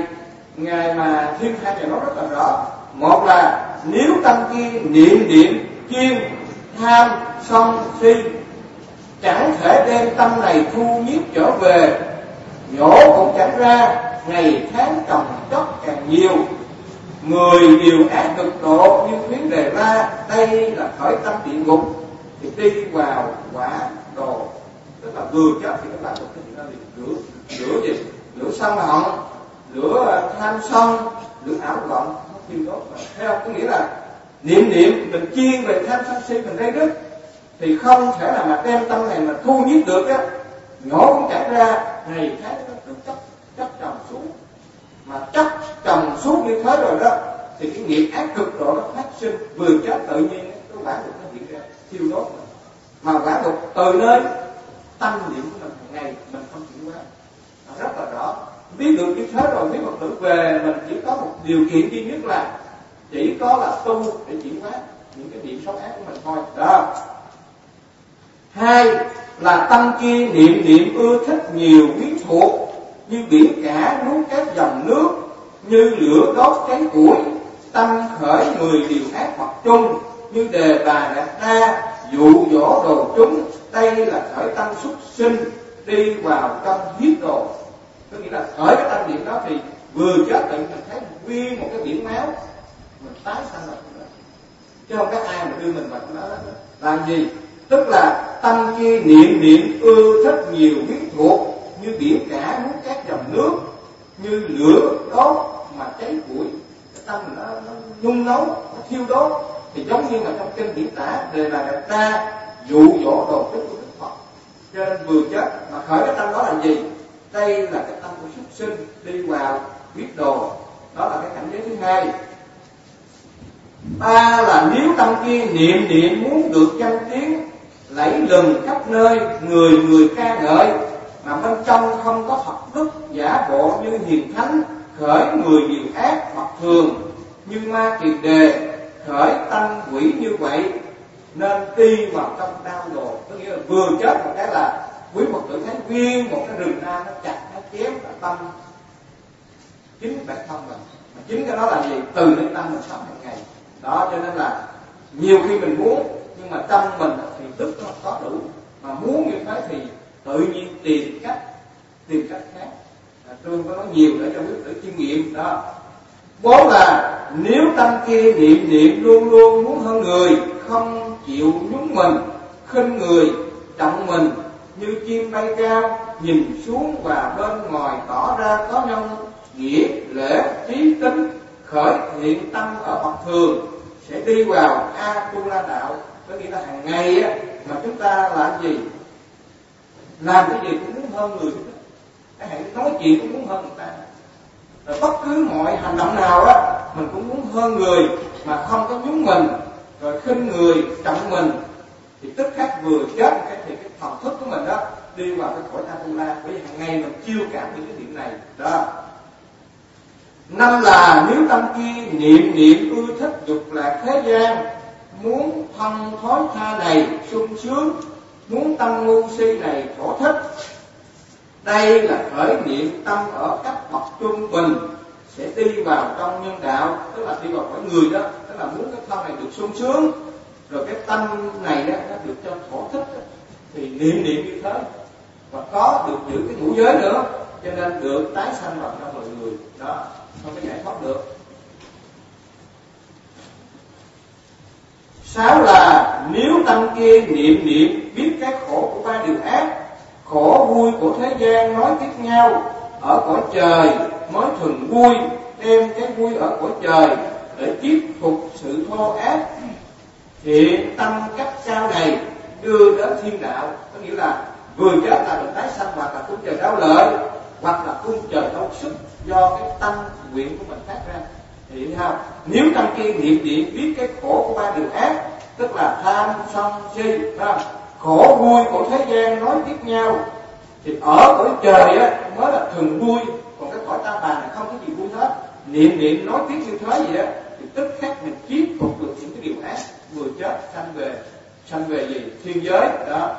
ngài mà Thiên Thai này nói rất là rõ. Một là nếu tâm kia niệm chuyên tham sân si, chẳng thể đem tâm này thu nhiếp trở về, nhổ cũng chẳng ra, ngày tháng trồng chất càng nhiều, người điều ác cực độ như khuyến đề ra, đây là khởi tâm địa ngục, thì đi vào quả đồ. Tức là vừa chết thì các bạn một cái gì đó liền lửa gì? Lửa sân hận, lửa tham sân, lửa ảo vọng, nó thiêu đốt. Theo có nghĩa là niệm mình chuyên về tham sân si, mình rây rứt, thì không thể nào mà đem tâm này mà thu nhiếp được á, nhổ cũng chẳng ra, ngày tháng nó cứ chất chồng xuống. Mà chất chồng xuống như thế rồi đó, thì cái nghiệp ác cực độ nó phát sinh, vừa chết tự nhiên cái quả ngục nó hiện ra thiêu đốt. Mà quả ngục từ nơi tâm niệm của mình hàng ngày mình không chuyển hóa, rất là rõ. Biết được như thế rồi, nếu Phật tử về mình chỉ có một điều kiện duy nhất là chỉ có là tu để chuyển hóa những cái niệm xấu ác của mình thôi đó. Hai là tâm kia niệm ưa thích nhiều quyến thuộc, như biển cả nuốt các dòng nước, như lửa đốt cháy củi. Tâm khởi người điều ác hoặc chung, như đề bà đạt đa dụ dỗ đồ chúng, đây là khởi tâm xuất sinh, đi vào trong huyết đồ. Có nghĩa là khởi cái tâm niệm đó thì vừa chết tự mình thấy nguyên một cái biển máu, mình tái sanh lại nữa. Chứ không có ai mà đưa mình vào đó làm gì. Tức là tâm kia niệm ưa thích nhiều huyết thuộc, như biển cả nuốt các dòng nước, như lửa đốt mà cháy củi. Cái tâm mình nó nung nấu, nó thiêu đốt. Thì giống như là trong kinh điển tả đề bà đạt đa dụ dỗ đồ chúng của Đức Phật. Cho nên vừa chết mà khởi cái tâm đó là gì? Đây là cái tâm của xuất sinh, đi vào huyết đồ. Đó là cái cảnh giới thứ hai. Ba là nếu tâm kia niệm muốn được danh tiếng, lẫy lừng khắp nơi, người người ca ngợi, mà bên trong không có thật đức, giả bộ như hiền thánh, khởi người điều ác hoặc thường như ma kiệt đề, khởi tâm quỷ như vậy, nên đi vào trong đau đồ. Có nghĩa là vừa chết một cái là quý Phật tử thấy nguyên một cái rừng na nó chặt, nó chém cả tâm chính bản thân mình. Mà chính cái đó là gì? Từ đến tâm mình sống hàng ngày. Đó, cho nên là nhiều khi mình muốn, nhưng mà trong mình thì đức nó có đủ. Mà muốn như thế thì tự nhiên tìm cách khác. Tôi có nói nhiều để cho quý tử chiêm nghiệm đó. 4 là nếu tâm kia niệm luôn luôn muốn hơn người, không chịu nhún mình, khinh người, trọng mình, như chim bay cao, nhìn xuống và bên ngoài tỏ ra có nhân nghĩa lễ trí tính, khởi thiện tâm ở Phật thường, sẽ đi vào A-tu-la đạo. Có nghĩa là hàng ngày á, mà chúng ta làm gì? Làm cái gì cũng muốn hơn người. Cái hãy nói chuyện cũng muốn hơn người ta. Rồi bất cứ mọi hành động nào á, mình cũng muốn hơn người mà không có nhún mình, rồi khinh người, trọng mình, thì tức khắc vừa chết cái thì cái thần thức của mình đó đi vào cái cõi A-tu-la. Bởi vì hàng ngày mình chiêu cảm những cái điểm này đó. 5 là nếu tâm kia niệm ưa thích dục lạc thế gian, muốn thân thói tha này sung sướng, muốn tâm ngu si này khổ thích. Đây là khởi niệm tâm ở các bậc trung bình, sẽ đi vào trong nhân đạo, tức là đi vào cõi người đó, tức là muốn cái thân này được sung sướng, rồi cái tâm này đó, nó được cho khổ thích đó. Thì niệm như thế và có được giữ cái ngũ giới nữa, cho nên được tái sanh vào trong loài người đó, không có giải thoát được. 6 là nếu tâm kia niệm biết cái khổ của ba điều ác, khổ vui của thế gian nói tiếp nhau, ở cõi trời mới thường vui, đem cái vui ở cõi trời để tiếp phục sự thô ác, thiện tâm cách cao này đưa đến thiên đạo. Có nghĩa là vừa chết là được tái sanh, hoặc là cung trời đau lợi, hoặc là cung trời đau sức, do cái tâm nguyện của mình phát ra. Thì sao? Nếu tâm kia niệm biết cái khổ của ba điều ác, tức là tham sân si, khổ vui của thế gian nói tiếp nhau, thì ở cõi trời á mới là thường vui, còn cái cõi ta bà này không có gì vui hết. Niệm nói tiếp như thế gì á, thì tức khắc mình chiết phục được những cái điều ác, vừa chết sanh về gì? Thiên giới đó.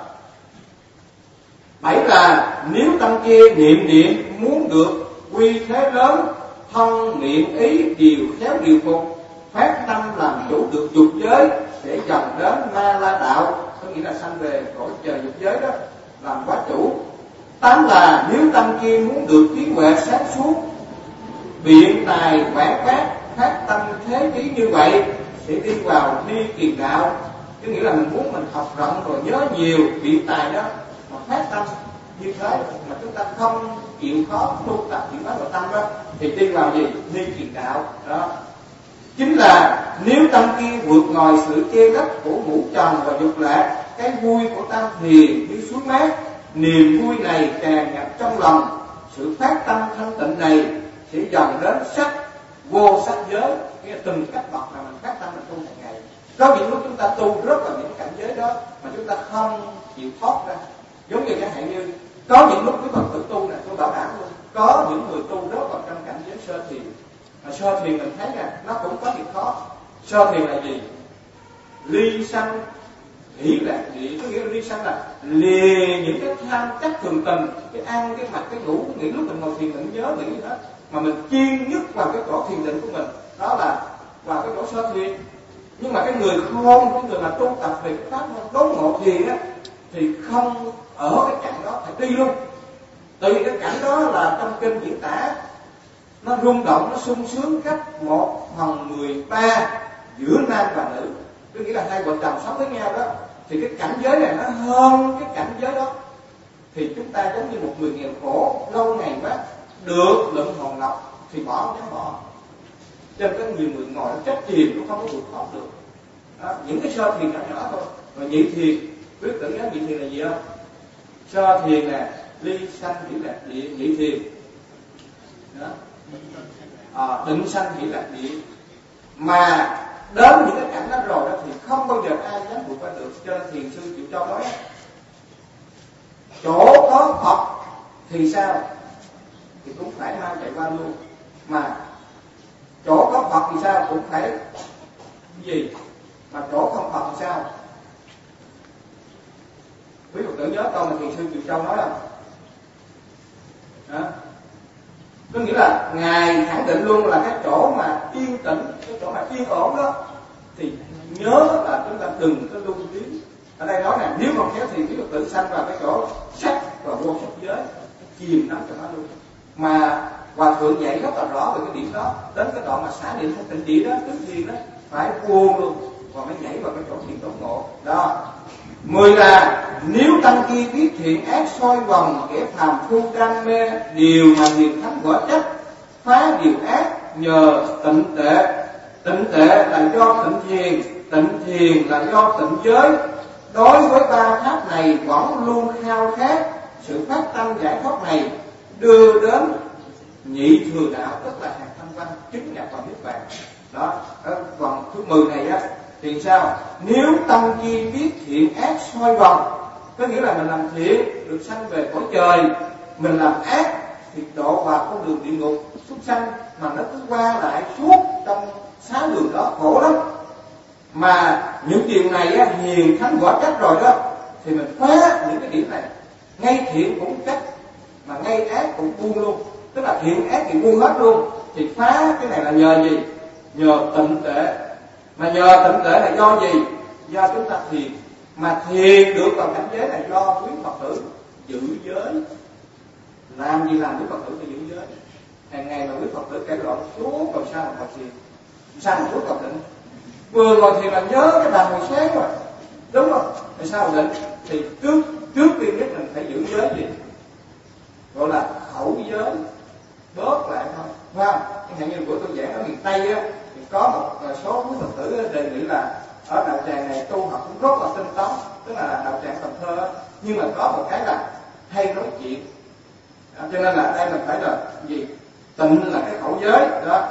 7 là nếu tâm kia niệm muốn được quy thế lớn, thân miệng ý đều khéo điều phục, phát tâm làm chủ được dục giới, để dần đến ma la đạo, có nghĩa là sanh về cõi trời dục giới đó, làm quá chủ. 8 là nếu tâm kia muốn được trí huệ sáng suốt, biện tài quảng bác, phát tâm thế trí như vậy, sẽ đi vào ni kiền đạo. Có nghĩa là mình muốn mình học rộng rồi nhớ nhiều, biện tài đó mà phát tâm như thế, mà chúng ta không chịu khó tu tập chuyển hóa nội tâm đó, thì đi vào gì? Ni kiền đạo đó. 9 là nếu tâm kia vượt ngoài sự chê trách của ngũ trần và dục lạc, cái vui của tam thiền như suối mát, niềm vui này tràn ngập trong lòng, sự phát tâm thanh tịnh này sẽ dần đến sắc vô sắc giới. Nghĩa là từng cách bậc mà mình phát tâm mình tu hàng ngày. Có những lúc chúng ta tu rất là những cảnh giới đó mà chúng ta không chịu thoát ra. Giống như chẳng hạn như có những lúc quý Phật tử tu này, tôi bảo đảm luôn, có những người tu rất vào trong cảnh giới sơ thiền. Mà sơ thiền mình thấy nè, nó cũng có việc khó. Sơ thiền là gì? Ly sanh hỷ lạc địa. Có nghĩa là ly sanh là lìa những cái tham chấp thường tình, cái ăn, cái mặc, cái ngủ. Những lúc mình ngồi thiền mình nhớ nghĩ gì hết, mà mình chuyên nhất vào cái cõi thiền định của mình, đó là vào cái cõi sơ thiền. Nhưng mà cái người khôn, cái người mà tu tập về cái pháp đốn ngộ thiền á, thì không ở cái cảnh đó, phải đi luôn. Tại vì cái cảnh đó là trong kinh diễn tả, nó rung động, nó sung sướng cách 1/13 giữa nam và nữ. Có nghĩa là hai vợ chồng sống với nhau đó, thì cái cảnh giới này nó hơn cái cảnh giới đó. Thì chúng ta giống như một người nghèo khổ lâu ngày quá, được lượm hòn ngọc thì bỏ không dám bỏ. Cho nên có nhiều người ngồi trách thiền cũng không có vượt thoát được đó. Những cái sơ thiền nhỏ nhỏ thôi. Và nhị thiền, biết tưởng nhớ nhị thiền là gì không? Sơ thiền là ly sanh hỷ lạc địa, nhị thiền đó. Định sanh hỷ lạc địa. Mà đến những cái cảnh đó rồi đó thì không bao giờ ai dám vượt qua được. Cho nên thiền sư Triệu Châu nói chỗ có Phật thì sao thì cũng phải mau chạy qua luôn, mà chỗ có Phật thì sao cũng phải cái gì, mà chỗ không Phật thì sao. Quý Phật tử nhớ câu mà thiền sư Triệu Châu nói không? Đó. Có nghĩa là Ngài khẳng định luôn là cái chỗ mà yên tĩnh, cái chỗ mà yên ổn đó thì nhớ là chúng ta đừng có lưu luyến. Ở đây nói là nếu không khéo thì quý Phật tử sanh vào cái chỗ sắc và vô sắc giới, chìm đắm cho nó luôn. Mà Hòa Thượng dạy rất là rõ về cái điểm đó, đến cái đoạn mà xả niệm thanh tịnh địa đó, tức thiền đó phải buông luôn, còn mới nhảy vào cái chỗ thiền đốn ngộ đó. 10 là nếu tăng kia biết thiện ác soi vòng, kẻ phàm phu đam mê, điều mà hiền thánh quả trách, phá điều ác nhờ tịnh tệ. Tịnh tệ là do tịnh thiền là do tịnh giới. Đối với ba pháp này vẫn luôn khao khát sự phát tâm giải thoát này, đưa đến nhị thừa đạo, tức là hàng thanh văn, chứng nhập vào niết bàn. Đó, ở phần thứ 10 này á thì sao? Nếu tâm chi biết thiện ác soi vòng, có nghĩa là mình làm thiện được sanh về cõi trời, mình làm ác thì độ vào con đường địa ngục súc sanh, mà nó cứ qua lại suốt trong 6 đường đó, khổ lắm. Mà những điều này á, hiền thánh quả trách rồi đó thì mình phá những cái điểm này, ngay thiện cũng trách mà ngay ác cũng buông luôn, tức là thiện ác thì buông hết luôn. Thì phá cái này là nhờ gì? Nhờ tịnh tệ. Mà nhờ tịnh tệ là do gì? Do chúng ta thiền. Mà thiền được vào cảnh giới là do quý Phật tử giữ giới. Làm gì làm quý Phật tử phải giữ giới. Hàng ngày mà quý Phật tử cải loạn xuống rồi sao mà Phật thiền, sao mà xuống Phật định. Vừa ngồi thiền là nhớ cái bàn hồi sáng rồi, đúng không? Tại sao mà định? Thì trước tiên nhất mình phải giữ giới gì? Gọi là khẩu giới, bớt lại thôi, phải không? Chẳng hạn như của tôi giảng ở miền Tây á, thì có một số quý Phật tử đề nghị là ở đạo tràng này tu học cũng rất là tinh tấn, tức là đạo tràng Cần Thơ á, nhưng mà có một cái là hay nói chuyện, cho nên là ở đây mình phải là gì? Tịnh là cái khẩu giới đó.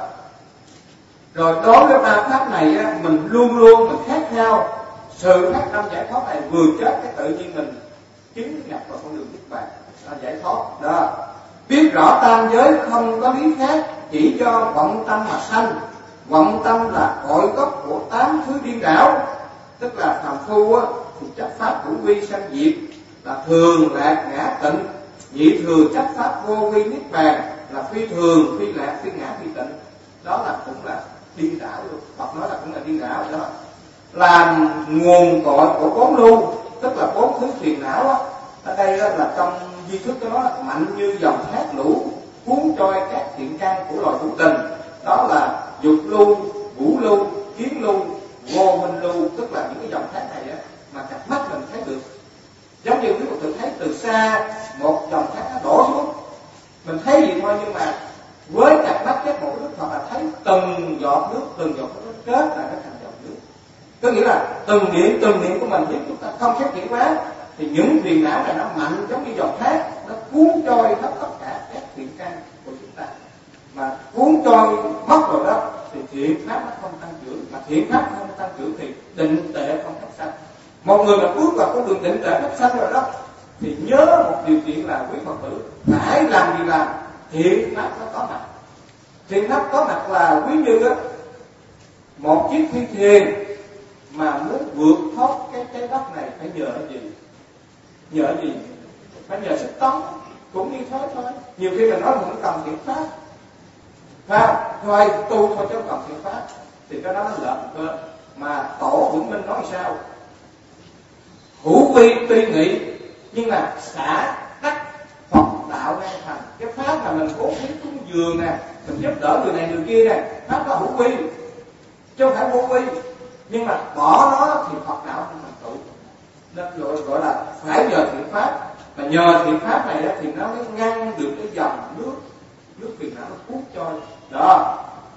Rồi đối với ba pháp này á, mình luôn luôn mình khát khao sự phát tâm giải thoát này, vừa chết cái tự nhiên mình chứng nhập vào con đường niết bàn, giải thoát đó. Biết rõ tam giới không có lý khác, chỉ do vọng tâm mà sanh. Vọng tâm là cội gốc của 8 thứ điên đảo, tức là phàm phu á, thì chấp pháp hữu vi sanh diệt, là thường lạc ngã tịnh. Nhị thừa chấp pháp vô vi niết bàn, là phi thường phi lạc phi ngã phi tịnh. Đó là cũng là điên đảo luôn. Phật nói là cũng là điên đảo đó. Làm nguồn cội của 4 lưu, tức là 4 thứ phiền não á. Ở đây đó là trong di thức của nó mạnh như dòng thác lũ cuốn trôi các thiện căn của loài hữu tình. Đó là dục lưu, vũ lưu, kiến lưu, vô minh lưu, tức là những cái dòng thác này á, mà cặp mắt mình thấy được. Giống như quý Phật tử thấy từ xa một dòng thác nó đổ xuống, mình thấy gì thôi, nhưng mà với cặp mắt các một nước Phật là thấy từng giọt nước nó kết là nó thành dòng nước. Có nghĩa là từng niệm của mình, nếu chúng ta không xét chuyển hóa thì những phiền não này nó mạnh giống như dòng thác, nó cuốn trôi hết tất cả các thiện căn của chúng ta. Mà cuốn trôi mất rồi đó thì thiện pháp nó không tăng trưởng, mà thiện pháp không tăng trưởng thì định tệ không phát sanh. Một người mà bước vào con đường định tệ phát sanh rồi đó thì nhớ một điều kiện là quý Phật tử phải làm gì làm, thiện pháp nó có mặt. Thiện pháp có mặt là quý như á, một chiếc phi thuyền mà muốn vượt thoát cái trái đất này phải nhờ gì? Nhờ gì? Phải nhờ sức tấn, cũng như thế thôi. Nhiều khi mình nói mình không cần thiện pháp, phải không? Thôi tu thôi chứ không cần thiện pháp, thì cái đó nó lợn cơ. Mà Tổ Vĩnh Minh nói sao? Hữu vi tuy nghị, nhưng mà xả đắc Phật đạo ngang thành. Cái pháp mà mình bố thí cúng dường nè, mình giúp đỡ người này người kia nè, pháp đó hữu vi chứ không phải vô vi. Nhưng mà bỏ nó thì Phật đạo không thành tựu. Nên gọi là phải nhờ thiện pháp. Mà nhờ thiện pháp này đó, thì nó mới ngăn được cái dòng nước phiền não nó cuốn trôi đó.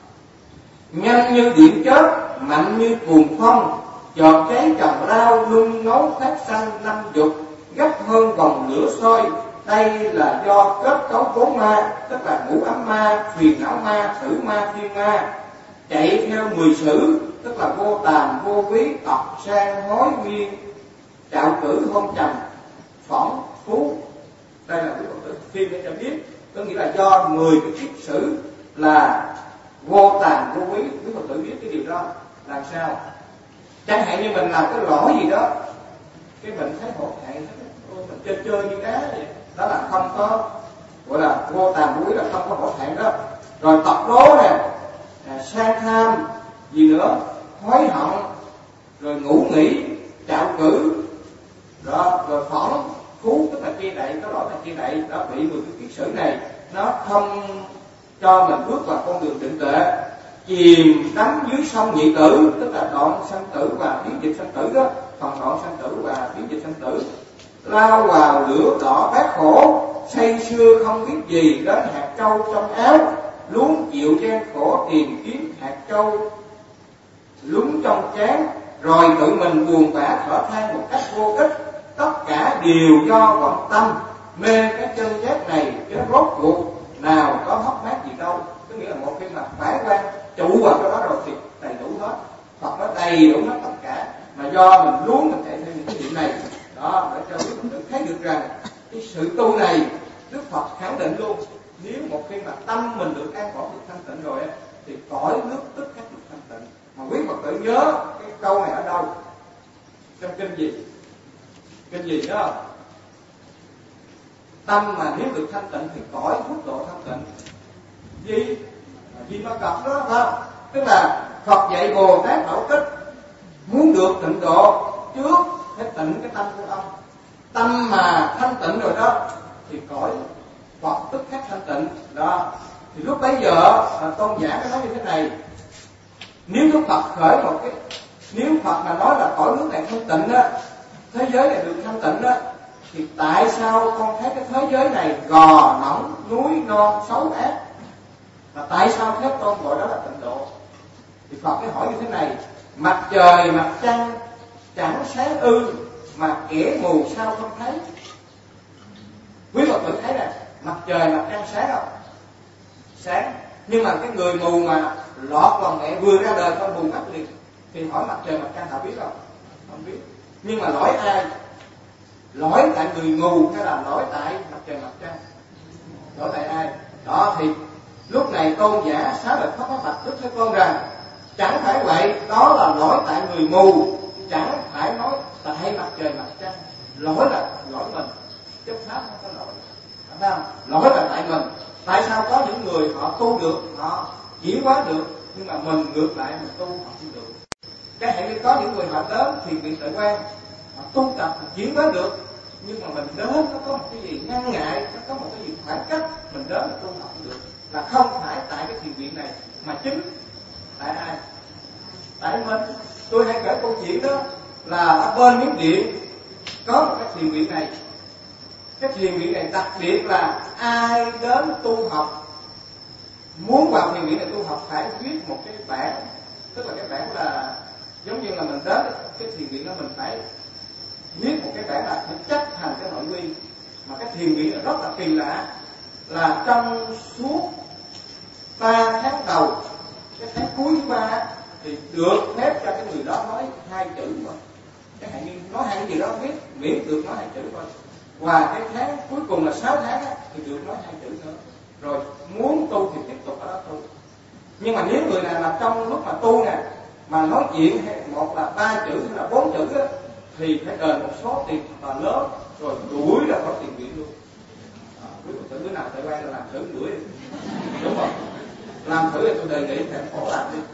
Nhanh như điện chớp, mạnh như cuồng phong, chọt cháy trồng rau, nung nấu phát sanh 5 dục, gấp hơn vòng lửa sôi. Đây là do kết cấu 4 ma, tức là ngũ ấm ma, phiền não ma, thử ma, thiên ma. Chạy theo 10 sử, tức là vô tàm, vô quý, tộc, sang, hối, nguyên, trạo cử, hôn trầm, phỏng, phú. Đây là quý Phật tử phim để cho biết, có nghĩa là do 10 cái kiết sử là vô tàm, vô quý. Quý Phật tử biết cái điều đó làm sao? Chẳng hạn như mình làm cái lỗi gì đó, cái mình thấy hổ thẹn, mình chơi như cá vậy, đó là không có, gọi là vô tàm vô quý, là không có hổ thẹn đó. Rồi tật đố nè, sang tham, gì nữa, hối hận, rồi ngủ nghỉ, trạo cử, đó, rồi phỏng, phú, tức là che đậy, có lỗi là che đậy. Đó, bị 10 cái kiết sử này nó không cho mình bước vào con đường định tuệ, chìm đắm dưới sông nhị tử, tức là đoạn sanh tử và biến dịch sanh tử đó, phần đoạn sanh tử và biến dịch sanh tử, lao vào lửa đỏ bát khổ, say sưa không biết gì đến hạt châu trong áo, luống chịu gian khổ tìm kiếm hạt châu lúng trong chán, rồi tự mình buồn bã thở than một cách vô ích. Tất cả đều do vọng tâm mê cái chân giác này, chứ rốt cuộc nào có hốc mát gì đâu. Có nghĩa là một khi mà phái quan trụ vào cái đó rồi thì đầy đủ hết, Phật nó đầy đủ hết tất cả, mà do mình luôn mình chạy theo những cái điểm này đó, để cho quý Phật tử thấy được rằng cái sự tu này Đức Phật khẳng định luôn, nếu một khi mà tâm mình được an ổn, được thanh tịnh rồi thì cõi nước tức khắc được thanh tịnh. Mà quý Phật tử nhớ cái câu này ở đâu? Trong kinh gì? Kinh gì nhớ không? Tâm mà nếu được thanh tịnh thì cõi mức độ thanh tịnh gì mà cập đó không? Tức là Phật dạy Bồ Tát Bảo Tích muốn được tịnh độ trước phải tịnh cái tâm của ông. Tâm mà thanh tịnh rồi đó thì cõi Phật tức khắc thanh tịnh đó. Thì lúc bấy giờ tôn giả mới nói như thế này: nếu Đức Phật khởi một cái, nếu Phật mà nói là cõi nước này thanh tịnh á, thế giới này được thanh tịnh á, thì tại sao con thấy cái thế giới này gò nóng, núi non, xấu ác, và tại sao thế con gọi đó là tịnh độ? Thì Phật mới hỏi như thế này: mặt trời mặt trăng chẳng sáng ư, mà kẻ mù sao không thấy? Quý Phật tử thấy nè, mặt trời mặt trăng sáng không? Sáng. Nhưng mà cái người mù mà lọt vào mẹ vừa ra đời con mù mắt liền, thì hỏi mặt trời mặt trăng họ biết không? Không biết. Nhưng mà lỗi ai? Lỗi tại người mù hay là lỗi tại mặt trời mặt trăng? Lỗi tại ai? Đó, thì lúc này tôn giả xá lợi Phất bạch Đức Thế Tôn rằng chẳng phải vậy, đó là lỗi tại người mù, chẳng phải nói tại mặt trời mặt trăng. Lỗi là lỗi mình, chứ pháp không có lỗi. Phải không? Lỗi là tại mình. Tại sao có những người họ tu được, họ chuyển hóa được, nhưng mà mình ngược lại mình tu họ không được? Cái hệ như có những người họ đến thiền viện Tuệ Quang, họ tu tập chuyển hóa được, nhưng mà mình đến nó có một cái gì ngăn ngại, nó có một cái gì khoảng cách, mình đến mình tu học không được, là không phải tại cái thiền viện này, mà chính tại ai? Tại mình. Tôi hay kể câu chuyện đó là ở bên Miến Điện có một cái thiền viện này. Cái thiền viện này đặc biệt là ai đến tu học, muốn vào thiền viện này tu học phải viết một cái bản, tức là cái bản là giống như là mình đến cái thiền viện đó mình phải viết một cái bản là phải chấp hành cái nội quy. Mà cái thiền viện rất là kỳ lạ, là trong suốt 3 tháng đầu, cái tháng cuối thứ 3 thì được phép cho cái người đó nói 2 chữ thôi. Chẳng hạn như nói 2 cái gì đó biết, miễn được nói 2 chữ thôi. Và cái tháng cuối cùng là 6 tháng thì được nói 2 chữ nữa. Rồi muốn tu thì tiếp tục ở đó tu. Nhưng mà nếu người nào mà trong lúc mà tu nè mà nói chuyện hay một là 3 chữ hay là 4 chữ á, thì phải đền một số tiền và lớn, rồi đuổi ra khỏi tiền viện luôn. Quý Phật tử bữa nào Tuệ Quang là làm thử đuổi đi. Đúng không? Làm thử thì tôi đề nghị thành phố làm đi.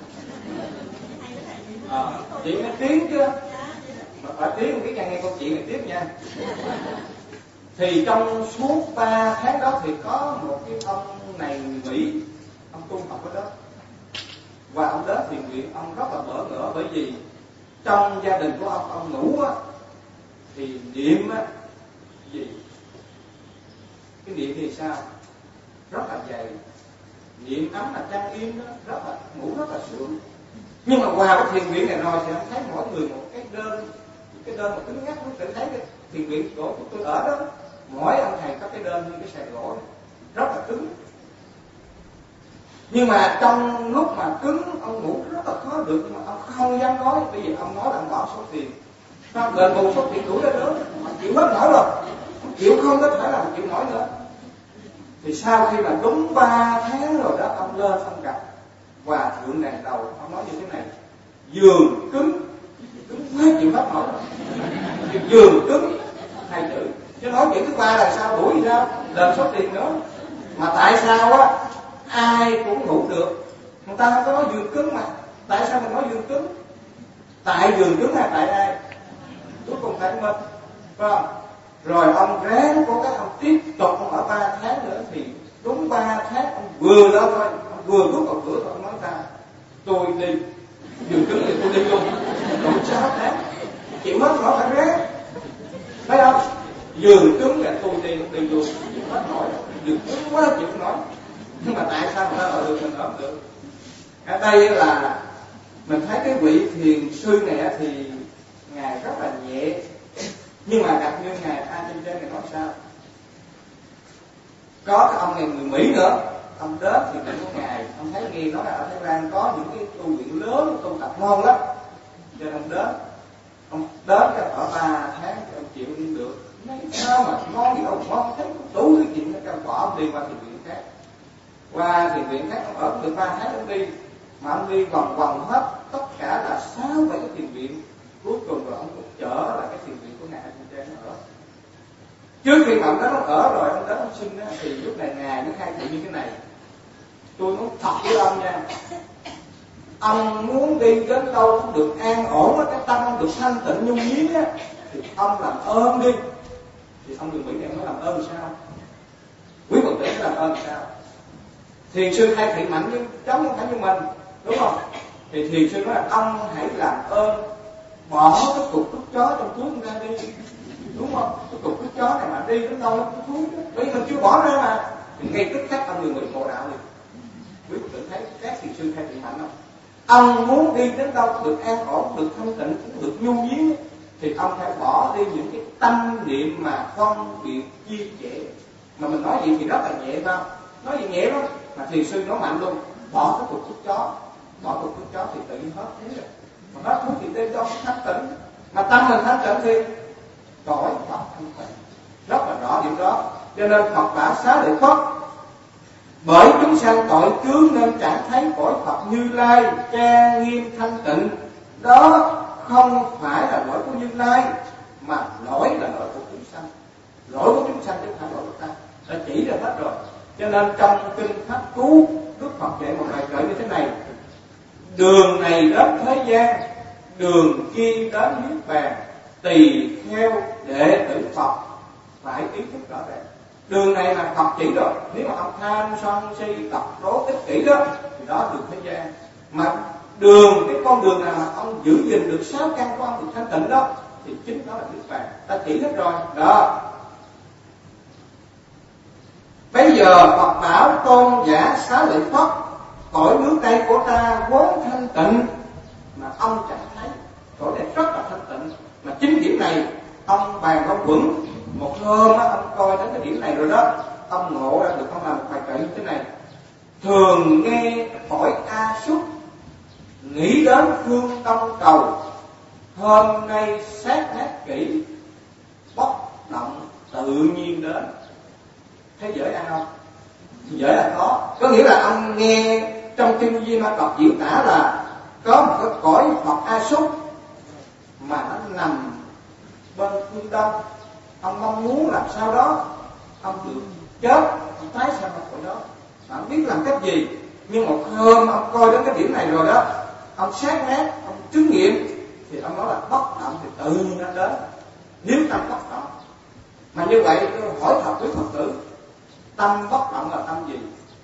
Chị nói tiếng chứ, mà phải tiếng biết nghe câu chuyện này tiếp nha. Thì trong suốt 3 tháng đó thì có một cái ông này người Mỹ, ông tu học ở đó, và ông đến thiền viện, ông rất là bỡ ngỡ, bởi vì trong gia đình của ông ngủ á thì niệm á gì, cái niệm thì sao rất là dày, niệm ấm là trang im đó, rất là ngủ rất là sướng. Nhưng mà vào cái thiền viện này rồi thì ông thấy mỗi người một cái đơn một cứng ngắc. Nó tự thấy cái thiền viện chỗ của tôi ở đó, mỗi ông thầy có cái đơn như cái sàn gỗ này, rất là cứng. Nhưng mà trong lúc mà cứng, ông ngủ rất là khó được, nhưng mà ông không dám nói, bởi vì ông nói là ông bỏ số tiền, sao đền bù số tiền đủ đó nữa, ông chịu hết nổi rồi, ông chịu không có thể là chịu nổi nữa. Thì sau khi mà đúng 3 tháng rồi đó, ông lên ông gặp Hòa thượng đàn đầu, ông nói như thế này: giường cứng quá chịu hết nổi rồi. Giường cứng 2 chữ, chứ nói chuyện thứ 3 là sao, đuổi gì sao, đền số tiền nữa. Mà tại sao á ai cũng ngủ được, người ta không có nói giường cứng mà, tại sao mình nói giường cứng? Tại giường cứng hay tại ai? Cuối cùng tại mình, phải không? Rồi ông ráng cố gắng, ông tiếp tục, ông ở 3 tháng nữa, thì đúng 3 tháng ông vừa đó thôi, ông vừa bước vào cửa thôi, ông nói ra: tôi đi, giường cứng thì tôi đi luôn. Đủ 6 tháng chịu hết nổi, phải ráng, thấy không? Giường cứng là tôi đi luôn, chịu hết nổi, giường cứng quá chịu không nổi. Nhưng mà tại sao người ta ở được, mình ở được? Ở đây là mình thấy cái vị thiền sư này thì ngài rất là nhẹ, nhưng mà gặp như ngài A Trên Trên này nói sao? Có cái ông này người Mỹ nữa, ông đến thì cũng có ngài, ông thấy nghe nói là ở Thái Lan có những cái tu viện lớn, tu tập ngon lắm, cho nên ông đến cái ở 3 tháng thì ông chịu đi được. Nói sao mà ngon gì đâu, ngon thấy đủ cái chuyện nó cho bỏ ông đi qua thiền viện khác. Qua thiền viện khác ông ở được 3 tháng ông đi, mà ông đi vòng vòng hết tất cả là 6-7 cái thiền viện. Cuối cùng rồi ông cũng trở lại cái thiền viện của ngài Trên Trên ở. Trước khi mà ông đến ông ở rồi, ông đến ông xin á, thì lúc này ngài mới khai thị như thế này: tôi nói thật với ông nha, ông muốn đi đến đâu cũng được an ổn, cái tâm ông được thanh tịnh nhu nhuyến á, thì ông làm ơn đi. Thì ông người Mỹ này nói làm ơn sao? Quý Phật tử làm ơn sao? Thiền sư khai thị mạnh nhưng giống không phải như mình, đúng không? Thì thiền sư nói là ông hãy làm ơn bỏ cái cục thuốc chó trong túi chúng ta đi, đúng không? Cái cục thuốc chó này mà đi đến đâu nó cũng thúi, bởi vì mình chưa bỏ ra mà. Thì ngay tức khắc ông người Mỹ ngộ đạo liền. Quý Phật tử thấy các thiền sư khai thị mạnh không? Ông muốn đi đến đâu cũng được an ổn, được thanh tịnh, cũng được nhu nhuyến, thì ông phải bỏ đi những cái tâm niệm mà phân biệt chia rẽ. Mà mình nói gì thì rất là nhẹ phải không? Nói gì nhẹ lắm, mà thiền sư nói mạnh luôn: bỏ cái cục thuốc chó, bỏ cục thuốc chó thì tự nhiên hết thế rồi. Mà hết thuốc thì đi đâu thanh tịnh, mà tâm mình thanh tịnh thì cõi Phật thanh tịnh. Rất là rõ điểm đó. Cho nên Phật bảo xá lợi Phất: bởi chúng sanh tội chướng nên chẳng thấy cõi Phật Như Lai trang nghiêm thanh tịnh. Đó không phải là lỗi của Như Lai, mà lỗi là lỗi của chúng sanh. Lỗi của chúng sanh chứ không phải lỗi của ta, đã chỉ ra hết rồi. Cho nên trong kinh Pháp Cú, Đức Phật dạy một bài kệ như thế này: đường này đến thế gian, đường kia đến niết bàn, tùy theo đệ tử Phật phải ý thức rõ ràng. Đường này là Phật chỉ rồi, nếu mà ông tham sân si tập đố ích kỷ đó thì đó đường thế gian. Mà đường, cái con đường nào mà ông giữ gìn được 6 căn của ông được thanh tịnh đó thì chính đó là niết bàn, ta chỉ hết rồi đó. Bây giờ Phật bảo tôn giả xá lợi Phất: cõi nước đây của ta vốn thanh tịnh mà ông chẳng thấy, cõi này rất là thanh tịnh. Mà chính điểm này ông bàn ông vững. Một hôm á, ông coi đến cái điểm này rồi đó, ông ngộ ra được, ông làm một bài kệ như thế này: thường nghe cõi A Súc, nghĩ đến phương Tông Cầu, hôm nay sát nát kỹ, bất động tự nhiên đến. Thấy dễ ăn không? Dễ là có nghĩa là ông nghe trong kinh Di Ma Cật diễn tả là có một cái cõi Phật A Súc mà nó nằm bên phương Đông. Ông mong muốn làm sao đó ông được chết, ông tái sanh vào cõi đó, mà ông biết làm cách gì. Nhưng một hôm ông coi đến cái điểm này rồi đó, ông sát nát, ông chứng nghiệm, thì ông nói là bất động thì tự nhiên nó đến. Nếu tâm bất động, mà như vậy tôi hỏi thật quý Phật tử, tâm bất động là tâm gì?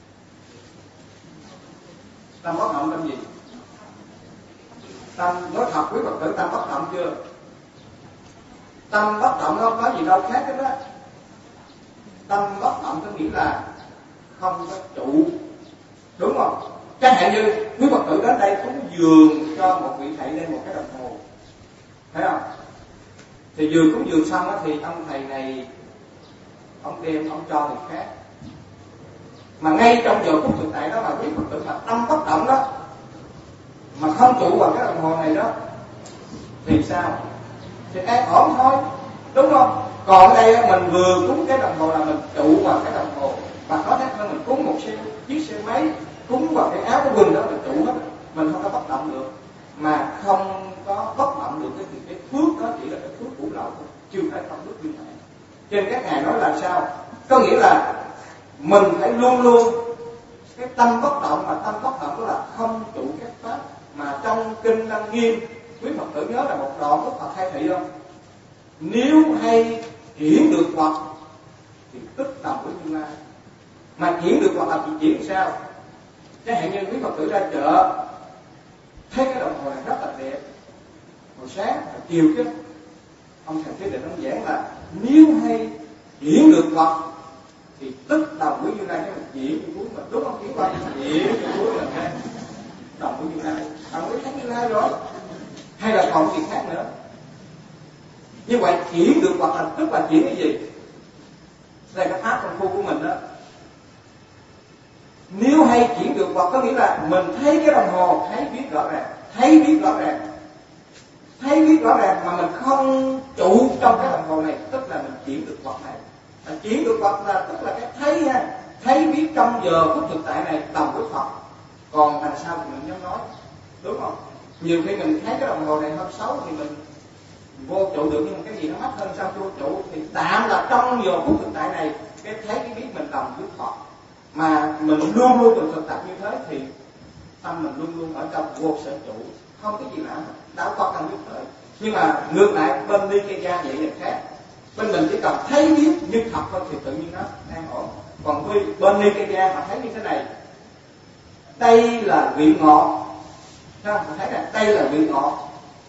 Tâm bất động tâm gì? Tâm, nói thật quý Phật tử, tâm bất động chưa? Tâm bất động không có gì đâu khác hết đó. Tâm bất động có nghĩa là không có trụ, đúng không? Chẳng hạn như quý Phật tử đến đây cúng dường cho một vị thầy lên một cái đồng hồ, thấy không? Thì vừa cúng dường xong á, thì ông thầy này ông đem ông cho người khác. mà ngay trong giờ phút thực tại đó mà quý Phật tử mà tâm bất động đó, mà không trụ vào cái đồng hồ này đó, thì sao? Thì an ổn thôi, đúng không? Còn ở đây mình vừa cúng cái đồng hồ là mình trụ vào cái đồng hồ, và có thể hơn mình cúng một chiếc xe máy, cúng vào cái áo cái quần đó mình trụ hết, mình không có bất động được. Mà không có bất động được thì cái phước đó chỉ là cái phước của lậu, chưa phải công đức viên mãn. Cho nên các ngài nói là sao? Có nghĩa là mình phải luôn luôn cái tâm bất động, mà tâm bất động đó là không trụ các pháp. Mà trong kinh Lăng Nghiêm, quý Phật tử nhớ là một đoạn Đức Phật khai thị không? Nếu hay chuyển được Phật thì tức đồng với Như Lai. Mà chuyển được Phật là chỉ chuyển sao? Chẳng hạn như quý Phật tử ra chợ thấy cái đồng hồ này rất là đẹp, màu sáng, màu chiều chứ. Ông thầy Thế Định ông giảng là nếu hay chuyển được Phật thì tức đồng với Như Lai. Cái mình chuyển cho cuối mình, đúng không? Chuyển qua chuyển cho cuối mình ha, đồng với Như Lai. Ông mới thấy Như Lai rồi. Hay là còn gì khác nữa? Như vậy chuyển được Phật là tức là chuyển cái gì? Đây là cái pháp trong khu của mình đó. Nếu hay chuyển được Phật có nghĩa là mình thấy cái đồng hồ, thấy biết rõ ràng, thấy biết rõ ràng, thấy biết rõ ràng mà mình không trụ trong cái đồng hồ này, tức là mình chuyển được Phật này. Chuyển được Phật là tức là cái thấy ha, thấy biết trong giờ phút thực tại này đồng với Phật. Còn đằng sau thì mình dám nói, đúng không? Nhiều khi mình thấy cái đồng hồ này hơi xấu thì mình vô trụ được, nhưng mà cái gì nó mắc hơn sao vô trụ, thì tạm là trong giờ phút thực tại này cái thấy cái biết mình đồng với Phật. Mà mình luôn luôn được thực tập như thế thì tâm mình luôn luôn ở trong vô sở trụ, không cái gì lạ, đạo Phật cần như thế. Nhưng mà ngược lại bên đi cây gia vậy là khác. Bên mình chỉ cần thấy biết như thật thôi thì tự nhiên nó an ổn. Còn bên đi cây gia mà thấy như thế này, đây là vị ngọt, thấy không? Thấy là đây là vị ngọt,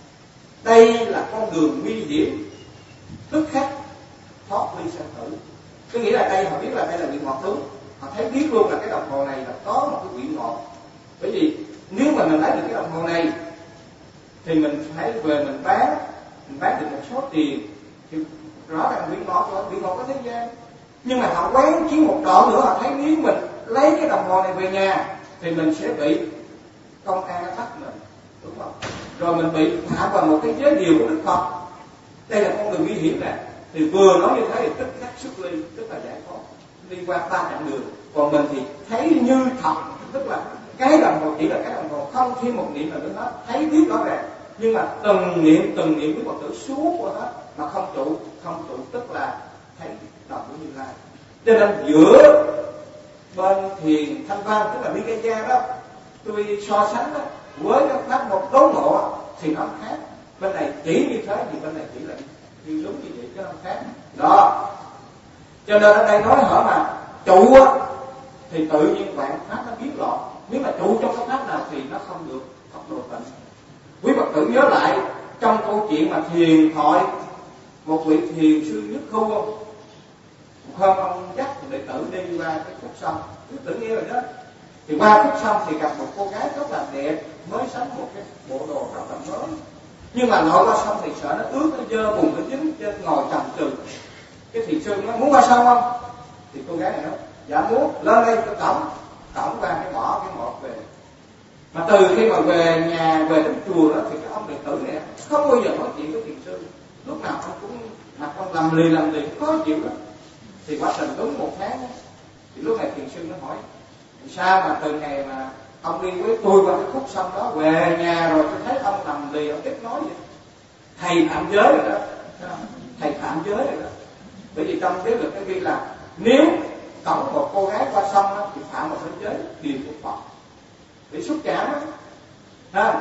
đây là con đường nguy hiểm, tức khắc thoát ly sanh tử. Có nghĩa là đây họ biết là đây là vị ngọt đúng, họ thấy biết luôn là cái đồng hồ này là có một cái vị ngọt. Bởi vì nếu mà mình lấy được cái đồng hồ này thì mình phải về mình bán được một số tiền thì rõ ràng vị ngọt rồi, vị ngọt có thế gian. Nhưng mà họ quán chiếu một đoạn nữa, họ thấy nếu mình lấy cái đồng hồ này về nhà thì mình sẽ bị công an bắt mình, đúng không? Rồi mình bị hạ vào một cái giới điều của Đức Phật, đây là con đường nguy hiểm nè. Thì vừa nói như thế thì tức khắc xuất ly, tức là giải thoát, đi qua 3 chặng đường. Còn mình thì thấy như thật, tức là cái đồng hồ chỉ là cái đồng hồ, không thêm một niệm nào nữa hết, thấy biết rõ ràng. Nhưng mà từng niệm quý Phật tử suốt qua hết mà không trụ, tức là thấy đồng của Như Lai. Cho nên giữa bên thiền thanh văn, tức là đi cây gia đó, tôi so sánh đó với các pháp một đốn ngộ thì nó khác. Bên này chỉ như thế thì bên này chỉ là như đúng như vậy chứ không khác. Đó. Cho nên ở đây nói hỏi mà trụ thì tự nhiên bạn pháp nó biến loạn. Nếu mà trụ trong cái pháp nào thì nó không được Phật độ tịnh. Quý Phật tử nhớ lại trong câu chuyện mà thiền thoại một vị thiền sư Nhất Khu không? Một hôm ông dắt đệ tử đi qua cái khúc sông, quý tử nghe rồi đó. Thì qua khúc sông thì gặp một cô gái rất là đẹp, mới sắm một cái bộ đồ rất là mới. Nhưng mà lội qua sông thì sợ nó ướt, nó dơ bùn, nó dính trên ngồi trầm trừ. Cái thiền sư nói muốn qua sông không? Thì cô gái này nói dạ muốn, lên đây tôi cõng qua cái bỏ cái một về. Mà từ khi mà về nhà, về đến chùa đó thì cái ông đệ tử này không bao giờ nói chuyện với thiền sư. Lúc nào ông cũng mặt ông làm lì khó chịu đó. Thì quá trình đúng 1 tháng đó, thì lúc này thiền sư nó hỏi sao mà từ ngày mà ông đi với tôi qua cái khúc sông đó, về nhà rồi tôi thấy ông nằm lì, ông ít nói vậy. Thầy phạm giới rồi đó, thầy phạm giới rồi đó. Bởi vì trong giới luật cái ghi là nếu cõng một cô gái qua sông đó, thì phạm một cái giới điều của Phật để xúc chạm đó.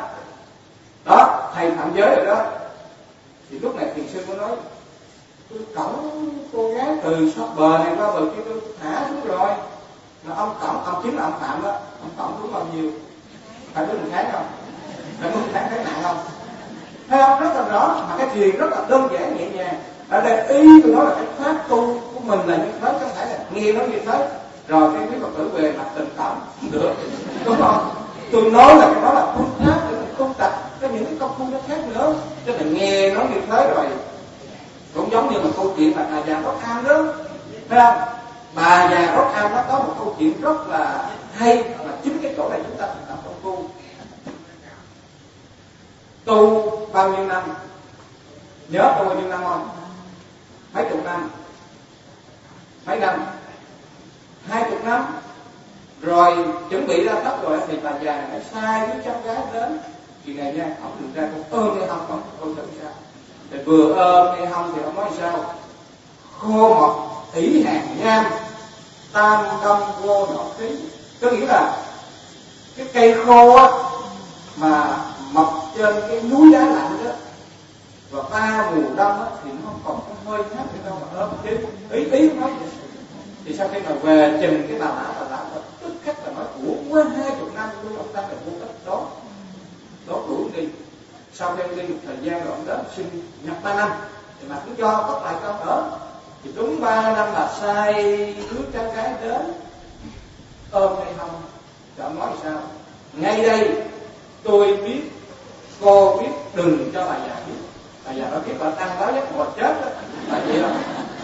Đó, thầy phạm giới rồi đó. Thì lúc này thiền sư mới nói tôi cõng cô gái từ sông bờ này qua bờ kia tôi thả xuống rồi. Mà ông cõng, ông chính là ông phạm đó, ông cõng đúng bao nhiêu? Phải đúng 1 tháng không? Phải đúng 1 tháng thấy nặng không? Thấy không? Rất là rõ, mà cái thiền rất là đơn giản nhẹ nhàng. Ở đây ý tôi nói là cái pháp tu của mình là như thế, không phải là nghe nói như thế rồi cái quý Phật tử về mặt tình cảm không được, đúng không? Tôi nói là cái đó là phương pháp để mình tu tập, có những cái công phu nó khác nữa. Chứ mình nghe nói như thế rồi cũng giống như mình câu chuyện là già có tham đó, thấy không? Bà già Rốt Am nó có một câu chuyện rất là hay, mà chính cái chỗ này chúng ta thực tập trong tu bao nhiêu năm, nhớ tu bao nhiêu năm không? Mấy chục năm, mấy năm, 20 năm. Rồi chuẩn bị ra thấp rồi thì bà già nó sai đứa cháu gái đến, thì này nha, ông được ra con ôm hay không, con thử sao. Thì vừa ôm hay không thì ông nói sao: khô mộc ỷ hàng nham, tam công vô nọ khí. Có nghĩa là cái cây khô á mà mọc trên cái núi đá lạnh đó, và 3 mùa đông á thì nó không còn cái hơi khác để đâu mà ôm chứ. Ý nói vậy. Thì sau khi mà về chừng cái bà lão tức khắc là nói: ủa quá 20 năm luôn, ông ta là vô cách đó đuổi đi. Sau khi đi một thời gian rồi ông đến xin nhập 3 năm thì mà cũng cho có lại con ở. Thì đúng 3 năm là sai đứa cháu gái đến ôm hay không. Thì ông nói sao: ngay đây tôi biết, cô biết, đừng cho bà già biết. Bà già nó biết bà tăng báo giấc một chết đó, là vậy đó.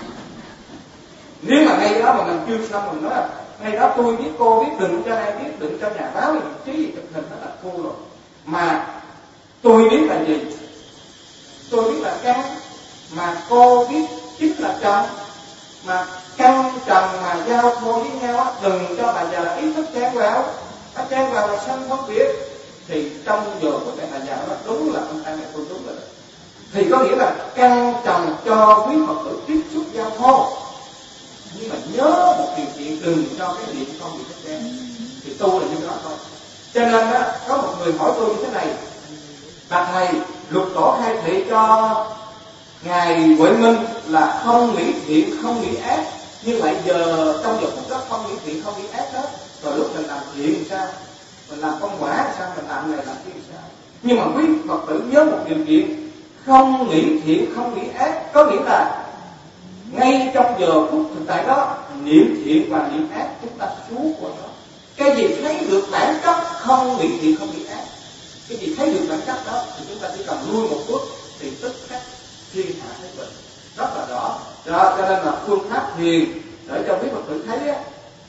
Nếu mà ngay đó mà mình chưa xong mình nói là ngay đó tôi biết, cô biết, đừng cho ai biết, đừng cho nhà báo gì chí gì chụp hình, nó là thua rồi. Mà tôi biết là gì? Tôi biết là căn, mà cô biết chính là trần. Mà căn trần mà giao thoa với nhau á, đừng cho bà già là ý thức chen vào. Nó chen vào là sanh phân biệt. Thì trong giờ của bà già nó đúng là ông ta này tôi đúng rồi. Thì có nghĩa là căn trần cho quý Phật tử tiếp xúc giao thoa. Nhưng mà nhớ một điều kiện, đừng cho cái niệm không bị thất đen. Thì tu là như đó thôi. Cho nên đó, có một người hỏi tôi như thế này: bà thầy, Lục Tổ khai thị cho ngài Huệ Minh là không nghĩ thiện, không nghĩ ác, nhưng lại giờ trong giờ phút đó không nghĩ thiện, không nghĩ ác hết. Rồi lúc mình làm thiện thì sao? Mình làm công quả thì sao? Mình làm này làm kia thì sao? Nhưng mà quý Phật tử nhớ một điều kiện: không nghĩ thiện, không nghĩ ác, có nghĩa là ngay trong giờ phút thực tại đó, niệm thiện và niệm ác chúng ta suốt qua đó. Cái gì thấy được bản chất không nghĩ thiện, không nghĩ ác, cái gì thấy được bản chất đó thì chúng ta chỉ cần lui một bước thì tức khắc thiên hạ thái bình, rất là rõ. Đó, cho nên là phương pháp thiền để cho quý Phật tử thấy á,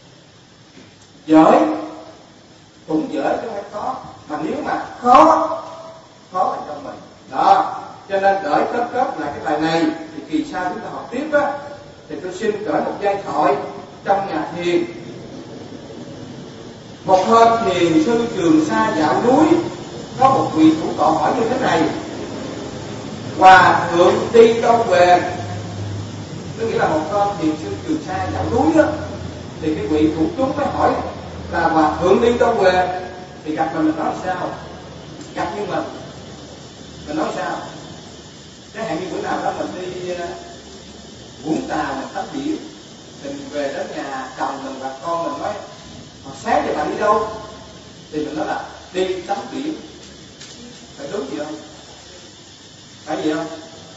dễ cũng dễ chứ không phải khó, mà nếu mà khó là trong mình đó. Cho nên đợi kết lại cái bài này thì kỳ sau chúng ta học tiếp á. Thì tôi xin gửi một giai thoại trong nhà thiền. Một hôm thiền sư Trường Sa dạo núi, có một vị thủ tọa hỏi như thế này: hòa thượng đi đâu về? Tức nghĩa là một hôm thiền sư Trường Sa dạo núi đó, thì cái vị thủ chúng mới hỏi là hòa thượng đi đâu về? Thì gặp mình nói sao? Gặp như mình nói sao? Chẳng hạn như bữa nào đó mình đi Vũng Tàu mình tắm biển, mình về đến nhà chồng mình và con mình nói: hồi sáng thì bạn đi đâu? Thì mình nói là đi tắm biển. Phải đúng gì không? Phải gì không?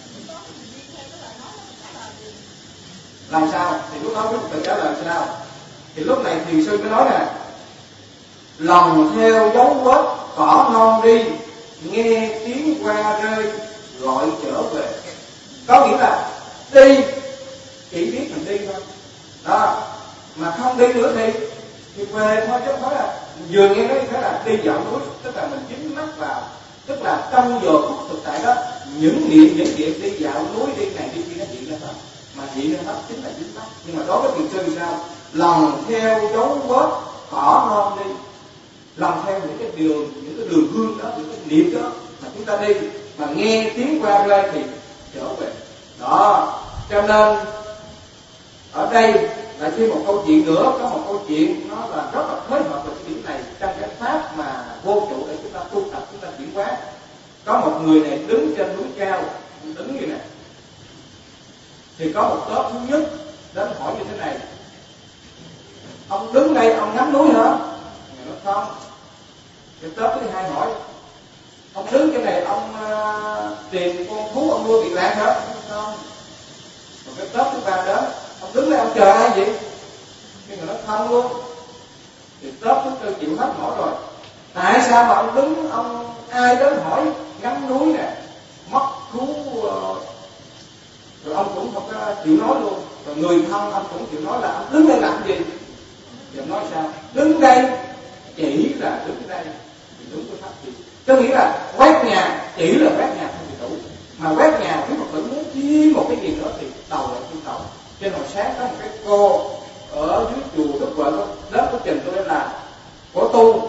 Làm sao? Thì lúc đó phải trả lời sao? Thì lúc này thiền sư mới nói nè: lòng theo dấu vết cỏ non đi, nghe tiếng hoa rơi gọi trở về. Có nghĩa là đi chỉ biết mình đi thôi đó, mà không đi nữa thì về thôi, chứ không phải là vừa nghe nói thế là đi dạo núi. Tức là mình dính mắt vào, tức là trong giờ phút thực tại đó, những niệm những chuyện đi dạo núi, đi này đi kia nó hiện ra hết, mà hiện ra hết chính là dính mắt. Nhưng mà đối với thiền sư thì sao? Lòng theo dấu vết cỏ non đi, lòng theo những cái đường hương đó, những cái niệm đó mà chúng ta đi, mà nghe tiếng hoa rơi thì trở về đó. Cho nên ở đây là thêm một câu chuyện nữa, có một câu chuyện nó là rất là phối hợp với cái điểm này trong cái pháp mà vô trụ để chúng ta tu tập, chúng ta chuyển hóa. Có một người này đứng trên núi cao, đứng như này, thì có một tớp thứ nhất đến hỏi như thế này: ông đứng đây ông ngắm núi hả? Người nói không. Cái tớp thứ hai hỏi: ông đứng trên này ông tìm con thú ông nuôi bị lạc hả? Không. Rồi cái tớp thứ ba đó: ông đứng đây ông chờ ai vậy? Cái người nói không luôn. Thì tớp thứ tư chịu hết nổi rồi: tại sao mà ông đứng, ông ai đến hỏi ngắm núi nè, mất thú, rồi ông cũng không có chịu nói luôn. Rồi rồi người thân ông cũng chịu nói là ông đứng đây làm gì. Thì ông nói sao? Đứng đây chỉ là đứng đây thì đúng cái pháp gì. Có nghĩa là quét nhà chỉ là quét nhà không thì đủ, mà quét nhà nếu mà tự muốn thêm một cái gì nữa thì đầu lại trên đầu. Trên hồi sáng có một cái cô ở dưới chùa Đức Huệ lớp của trình tôi là của tu,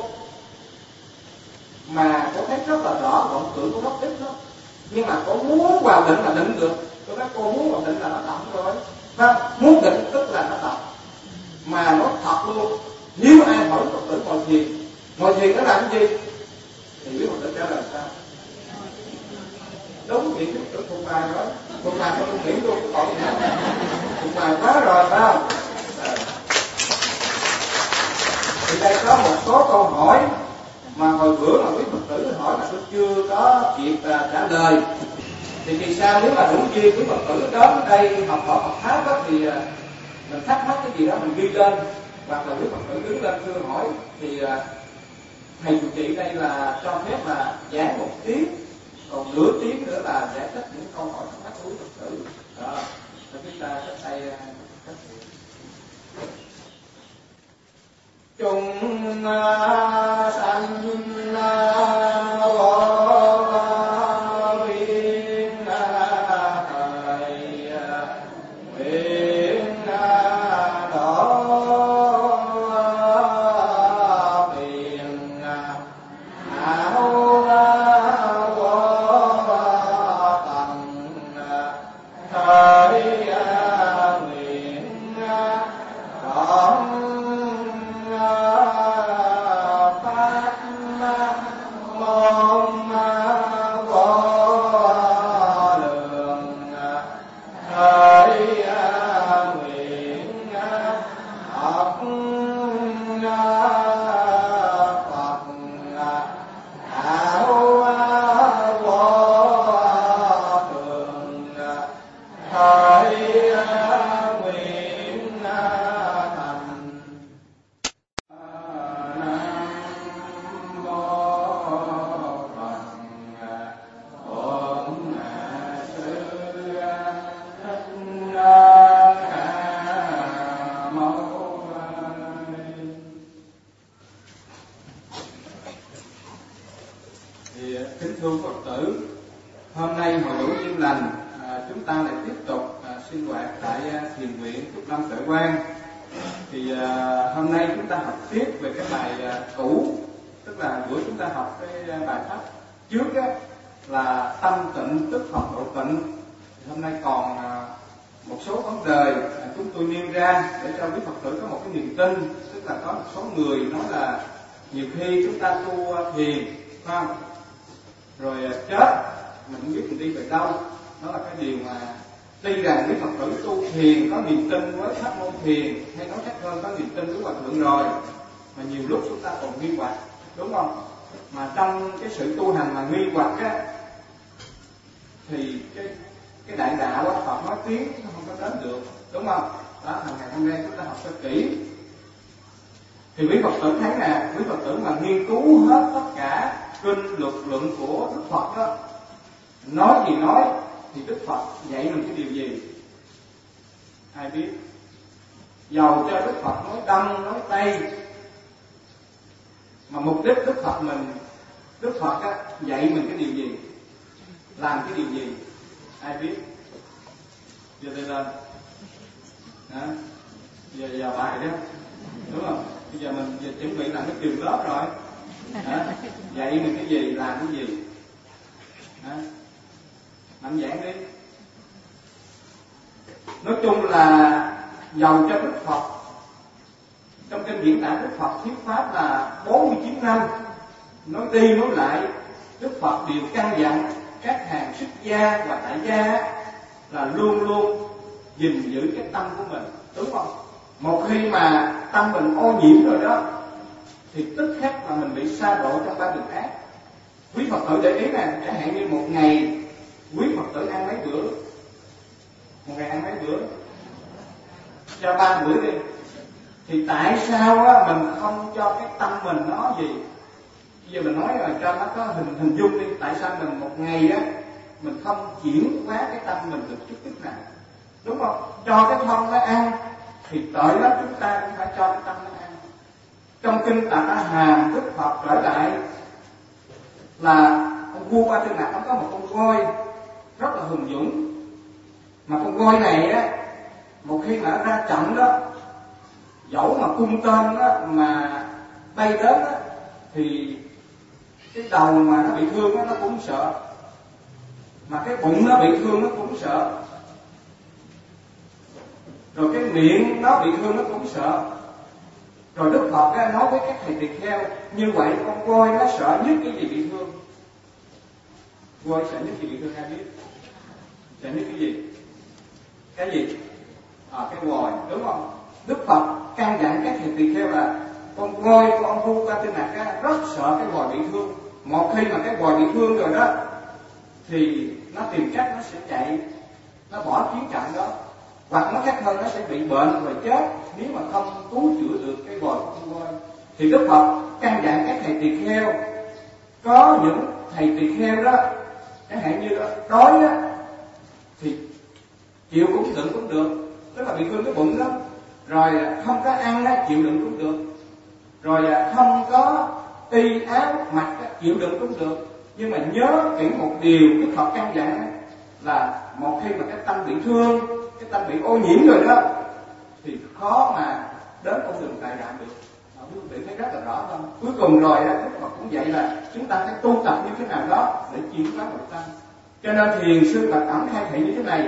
mà cô thấy rất là rõ vọng tưởng của gốc tích đó, nhưng mà cô muốn vào định là định được. Tôi nói cô muốn vào định là nó động rồi, không muốn định tức là nó động, mà nó thật luôn. Nếu ai hỏi Phật tử ngồi thiền nó làm cái gì thì biết Phật tử trả lời sao? Đúng vậy, Phật tử thuộc bài rồi, thuộc bài không nghĩ luôn cái tội gì, thuộc bài quá rồi phải không? Thì đây có một số câu hỏi mà hồi bữa mà quý Phật tử hỏi mà tôi chưa có kịp trả lời. Thì kỳ sau nếu mà đủ duyên quý Phật tử đến đây học hỏi Phật pháp đó, thì mình thắc mắc cái gì đó mình ghi lên, hoặc là quý Phật tử đứng lên thưa hỏi thì thầy chủ trì đây là cho phép là giảng 1 tiếng, còn nửa tiếng nữa là giải thích những câu hỏi thắc mắc của quý Phật tử. Đó, chúng ta sẽ tay các vị. Chúng sanh thì quý Phật tử thấy nè, quý Phật tử mà nghiên cứu hết tất cả kinh luật luận của Đức Phật đó, nói gì nói thì Đức Phật dạy mình cái điều gì? Ai biết? Dầu cho Đức Phật nói Đông, nói Tây, mà mục đích Đức Phật á, dạy mình cái điều gì? Làm cái điều gì? Ai biết? Giờ đây lên đó. Giờ bài đó, đúng không? Bây giờ mình chuẩn bị làm cái trường lớp rồi đó. Dạy mình cái gì, làm cái gì đó. Mạnh dạn đi. Nói chung là dầu cho Đức Phật, trong kinh diễn tả Đức Phật thuyết pháp là 49 năm, nói đi nói lại, Đức Phật đều căn dặn các hàng xuất gia và tại gia là luôn luôn gìn giữ cái tâm của mình, đúng không? Một khi mà tâm mình ô nhiễm rồi đó thì tức khắc là mình bị sa đọa trong ba đường ác. Quý Phật tử để ý nè, chẳng hạn như một ngày quý Phật tử ăn mấy bữa? Một ngày ăn mấy bữa? Cho 3 bữa đi. Thì tại sao á mình không cho cái tâm mình nó gì? Bây giờ mình nói là cho nó có hình dung đi. Tại sao mình một ngày á mình không chuyển hóa cái tâm mình được chút nào, đúng không? cho cái thân nó ăn, thì tội đó chúng ta cũng phải cho cái tâm nó ăn. Trong kinh Tạng A Hàm, Đức Phật trở lại là ông vua Ba Tư Nặc, ông có một con voi rất là hùng dũng, mà con voi này á, một khi mà nó ra trận đó, dẫu mà cung tên đó mà bay đến đó, thì cái đầu mà nó bị thương đó, nó cũng sợ, mà cái bụng nó bị thương nó cũng sợ, rồi cái miệng nó bị thương nó cũng sợ. Rồi Đức Phật đã nói với các thầy tỳ kheo, như vậy con voi nó sợ nhất cái gì bị thương? Voi sợ nhất gì bị thương ai biết? Sợ nhất cái gì? Cái gì? Cái vòi, đúng không? Đức Phật căn dặn các thầy tỳ kheo là con voi của ông vua Ba Tư Nặc rất sợ cái vòi bị thương. Một khi mà cái vòi bị thương rồi đó, thì nó tìm cách nó sẽ chạy, nó bỏ chiến trận đó, hoặc nó khác hơn nó sẽ bị bệnh rồi chết nếu mà không cứu chữa được cái vòi của con voi. Thì Đức Phật căn dặn các thầy tỳ kheo, có những thầy tỳ kheo đó, chẳng hạn như đó, đói đó, thì chịu cũng đựng cũng được, tức là bị thương cái bụng đó, rồi không có ăn đó, chịu đựng cũng được, rồi không có y áo mặc đó, chịu đựng cũng được. Nhưng mà nhớ kỹ một điều Đức Phật căn dặn là một khi mà cái tâm bị thương, cái tâm bị ô nhiễm rồi đó, thì khó mà đến con đường đại đạo được. Quý vị thấy rất là rõ không? Cuối cùng rồi Đức Phật cũng dạy là chúng ta phải tu tập như thế nào đó để chuyển hóa nội tâm. Cho nên Thiền sư Bạch Ẩn khai thị như thế này: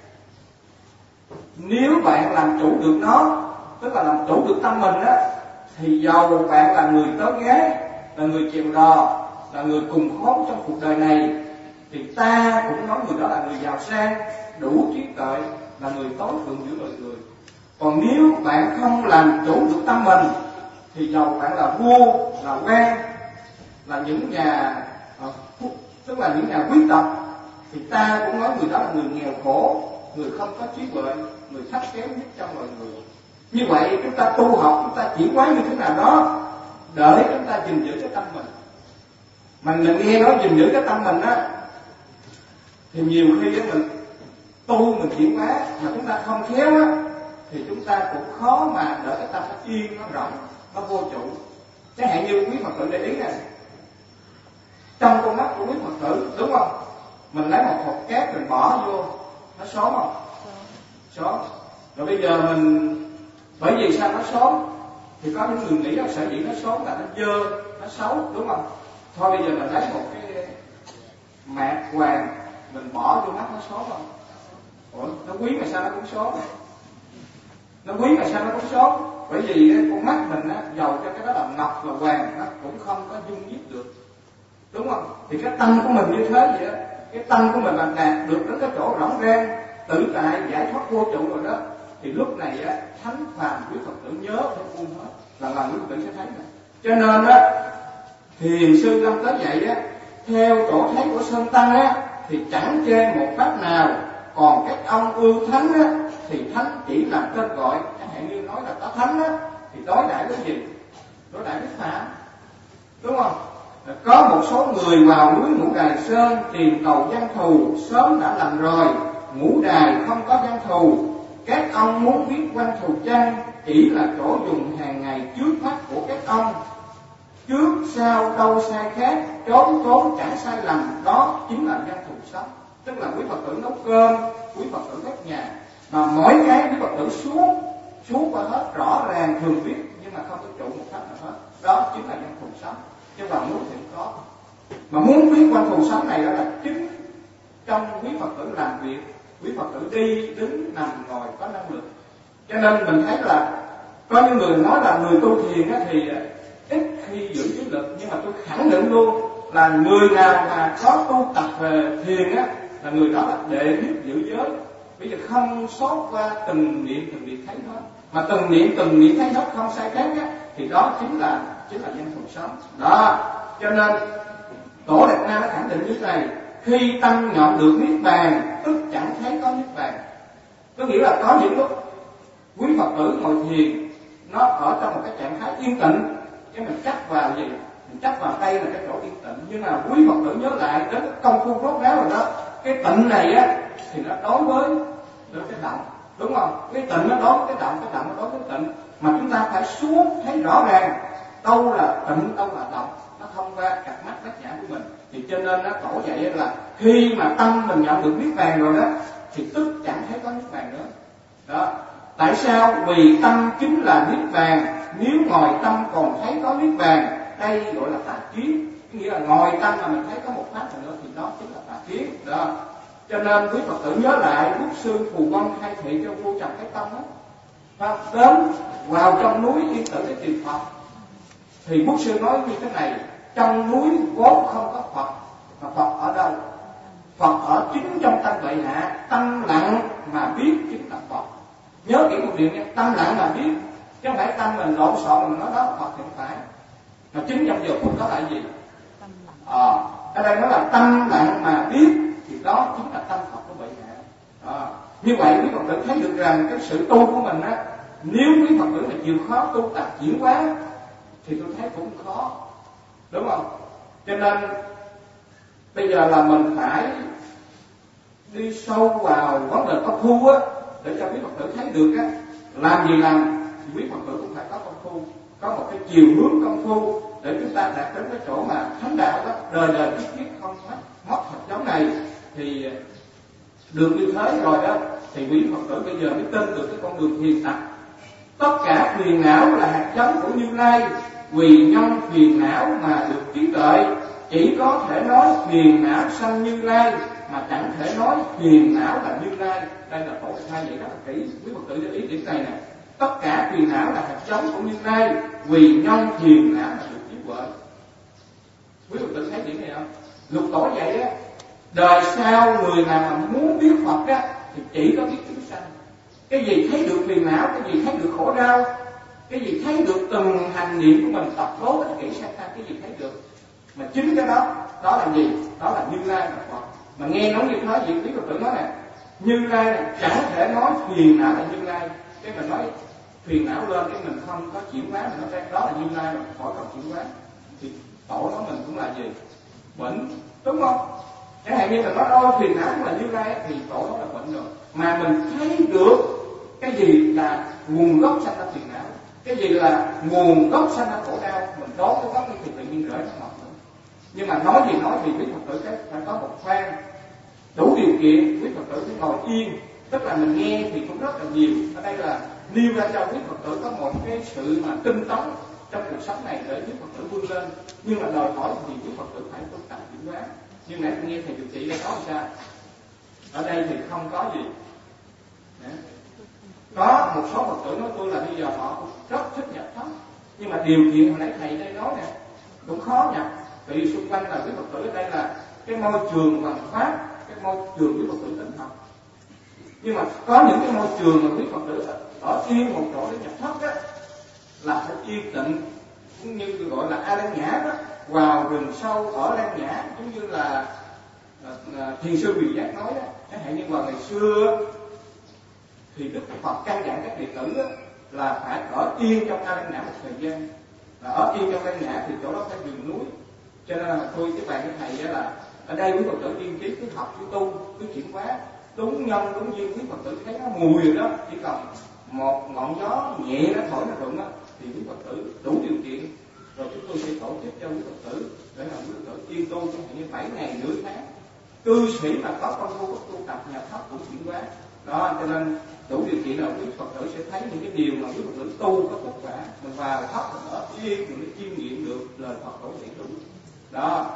nếu bạn làm chủ được nó, tức là làm chủ được tâm mình á, thì dầu bạn là người tớ gái, là người chèo đò, là người cùng khốn trong cuộc đời này, thì ta cũng nói người đó là người giàu sang, đủ trí tuệ, là người tối thượng giữa loài người. Còn nếu bạn không làm chủ được tâm mình, thì dầu bạn là vua, là quan, là những nhà tức là những nhà quý tộc, thì ta cũng nói người đó là người nghèo khổ, người không có trí tuệ, người thấp kém nhất trong loài người. Như vậy chúng ta tu học, chúng ta chuyển hóa như thế nào đó để chúng ta gìn giữ cái tâm mình. Mà mình nghe nói gìn giữ cái tâm mình á, thì nhiều khi á mình tu mình chuyển hóa mà chúng ta không khéo á, thì chúng ta cũng khó mà đỡ cái tâm nó yên, nó rộng, nó vô trụ. Chẳng hạn như quý Phật tử để ý này, trong con mắt của quý Phật tử, đúng không? Mình lấy một hộp cát mình bỏ vô, nó xốm không? Xốm. Rồi bây giờ mình, bởi vì sao nó xốm? Thì có những người nghĩ là sở dĩ nó xốm là nó dơ, nó xấu, đúng không? Thôi bây giờ mình lấy một cái mạt vàng mình bỏ vô mắt nó xốm không? Ủa, nó quý mà sao nó cũng xốm? Nó quý mà sao nó cũng xốm? Bởi vì con mắt mình á, dầu cho cái đó là ngọc và vàng, nó cũng không có dung nhiếp được, đúng không? Thì cái tâm của mình như thế vậy đó, cái tâm của mình là đạt được đến cái chỗ rỗng rang, tự tại, giải thoát vô trụ rồi đó, thì lúc này á, thánh phàm quý Phật tử nhớ phải buông hết, là quý Phật tử sẽ thấy này. Cho nên á, Thiền sư Lâm tới vậy á, theo chỗ thấy của Sơn Tăng á, thì chẳng chê một pháp nào. Còn các ông ưu thánh á, thì thánh chỉ là tên gọi. Chẳng hạn như nói là có thánh á, thì đối đãi với gì? Đối đãi với phạm, đúng không? Có một số người vào núi Ngũ Đài Sơn tìm cầu văn thù, sớm đã lành rồi. Ngũ Đài không có văn thù, các ông muốn biết văn thù chăng? Chỉ là chỗ dùng hàng ngày trước mắt của các ông. Trước sau đâu sai khác, trốn trốn chẳng sai lầm, đó chính là văn thù sống. Tức là quý Phật tử nấu cơm, quý Phật tử quét nhà, mà mỗi cái quý Phật tử xuống qua hết, rõ ràng thường biết, nhưng mà không có trụ một pháp nào hết. Đó chính là văn thù sống, chứ vào núi thì có. Mà muốn biết văn thù sống này đó là chính trong quý Phật tử làm việc, quý Phật tử đi, đứng, nằm, ngồi có năng lực. Cho nên mình thấy là có những người nói là người tu thiền thì ít khi giữ giới lực, nhưng mà tôi khẳng định luôn là người nào mà có tu tập về thiền á, là người đó là đệ nhất giữ giới. Bây giờ không sót qua từng niệm thấy hết, mà từng niệm thấy hết không sai khác á, thì đó chính là văn thù sống. Đó, cho nên Tổ Đạt Na nó khẳng định như thế này: khi tâm nhận được niết bàn, tức chẳng thấy có niết bàn. Có nghĩa là có những lúc quý Phật tử ngồi thiền, nó ở trong một cái trạng thái yên tĩnh, cái mình chắc vào gì? Mình chắc vào đây là cái chỗ yên tĩnh. Nhưng mà quý Phật tử nhớ lại đến công phu rốt ráo rồi đó, cái tịnh này á thì nó đối với cái động, đúng không? Cái tịnh nó đối với cái động nó đối với cái tịnh, mà chúng ta phải xuống thấy rõ ràng đâu là tịnh, đâu là động, nó thông qua cặp mắt bát nhã của mình. Thì cho nên nó Tổ dạy là khi mà tâm mình nhận được niết bàn rồi đó thì tức chẳng thấy có niết bàn nữa. Đó. Tại sao? Vì tâm chính là niết bàn. Nếu ngồi tâm còn thấy có niết bàn, đây gọi là tà kiến. Nghĩa là ngồi tâm mà mình thấy có một pháp nữa thì đó chính là tà kiến. Đó. Cho nên quý Phật tử nhớ lại Quốc sư Phù Vân khai thị cho vua Trần Thái Tông đó, đến vào trong núi Yên Tử để tìm Phật. Thì Quốc sư nói như thế này: trong núi vốn không có Phật, mà Phật ở đâu? Phật ở chính trong tâm bệ hạ. Tâm lặng mà biết chính là Phật. Nhớ kỹ một điều nha, tâm lặng mà biết, chứ không phải tâm mình lộn xộn mình nói đó Phật thì không phải. Mà chính trong giờ phút đó là gì? Ở đây nói là tâm lặng mà biết, thì đó chính là tâm Phật của bệ hạ. Như vậy quý Phật tử thấy được rằng cái sự tu của mình á, nếu quý Phật tử mà chịu khó tu tập chuyển hóa thì tôi thấy cũng khó, đúng không? Cho nên bây giờ là mình phải đi sâu vào vấn đề công phu á, để cho quý Phật tử thấy được á, làm gì làm thì quý Phật tử cũng phải có công phu, có một cái chiều hướng công phu để chúng ta đạt đến cái chỗ mà thánh đạo đó, đời đời kiếp kiếp không mất hạt giống này. Thì được như thế rồi đó thì quý Phật tử bây giờ mới tin được cái con đường thiền tập. Tất cả phiền não là hạt giống của Như Lai, vì nhân phiền não mà được trí tuệ. Chỉ có thể nói phiền não sanh Như Lai, mà chẳng thể nói phiền não là Như Lai. Đây là Tổ khai vậy rất là kỹ, quý Phật tử để ý điểm này nè. Tất cả phiền não là hạt giống của Như Lai, vì nhân phiền não là được trí tuệ. Quý Phật tử thấy điểm này không? Lục Tổ vậy á, đời sau người nào mà muốn biết Phật á thì chỉ có biết chúng sanh. Cái gì thấy được phiền não, cái gì thấy được khổ đau, cái gì thấy được từng hành niệm của mình tập cố ích kỷ sát sanh, cái gì thấy được. Mà chính cái đó là gì? Đó là Như Lai là Phật. Mà nghe nói như thế gì quý Phật tử nói nè, Như Lai là chẳng thể nói phiền não là Như Lai. Cái mình nói phiền não lên cái mình không có chuyển hóa, mình nói đó là Như Lai mà khỏi cần chuyển hóa. Thì Tổ nói mình cũng là gì? Bệnh, đúng không? Chẳng hạn như mình nói phiền não cũng là Như Lai thì Tổ nói là bệnh rồi. Mà mình thấy được cái gì là nguồn gốc sanh ra phiền não, cái gì là nguồn gốc sanh ra khổ đau, mình đón cái gốc thì tự nhiên rễ nó mọc nữa. Nhưng mà nói gì nói thì quý Phật tử cái phải có một khoan đủ điều kiện, quý Phật tử phải ngồi yên, tức là mình nghe thì cũng rất là nhiều. Ở đây là nêu ra cho quý Phật tử có một cái sự mà tinh tấn trong cuộc sống này để quý Phật tử vươn lên. Nhưng mà đòi hỏi thì quý Phật tử phải tu tập chuyển hóa. Nhưng nãy tôi nghe thầy Dục Trị đã nói sao? Ở đây thì không có gì. Có một số Phật tử nói tôi là bây giờ họ rất thích nhập thất, nhưng mà điều kiện hồi nãy thầy đây nói nè cũng khó nhập. Vì xung quanh là quý Phật tử ở đây là cái môi trường văn pháp, cái môi trường quý Phật tử tĩnh học. Nhưng mà có những cái môi trường mà quý Phật tử ở yên một chỗ để nhập thất á, là phải yên tĩnh, cũng như gọi là A Lan Nhã đó, vào rừng sâu ở Lan Nhã, giống như là thiền sư Vị Giác nói đó. Chẳng hạn như vào ngày xưa thì Đức Phật căn dặn các đệ tử là phải ở yên trong A Lan Nhã một thời gian. Và ở yên trong A Lan Nhã thì chỗ đó phải rừng núi. Cho nên là tôi với bạn với thầy là ở đây quý Phật tử yên trí cứ học cứ tu cứ chuyển hóa đúng nhân đúng duyên. Quý Phật tử thấy nó mùi rồi đó, chỉ cần một ngọn gió nhẹ nó thổi nó rụng á thì quý Phật tử đủ điều kiện rồi chúng tôi sẽ tổ chức cho quý Phật tử để làm quý Phật tử yên tu trong như 7 ngày nửa tháng. Cư sĩ mà có công phu tu tập nhập thất cũng chuyển hóa đó. Cho nên đủ điều kiện là quý Phật tử sẽ thấy những cái điều mà quý Phật tử tu có kết quả. Mình vào thất mình ở yên mình mới chiêm nghiệm được lời Phật tổ dạy đúng đó.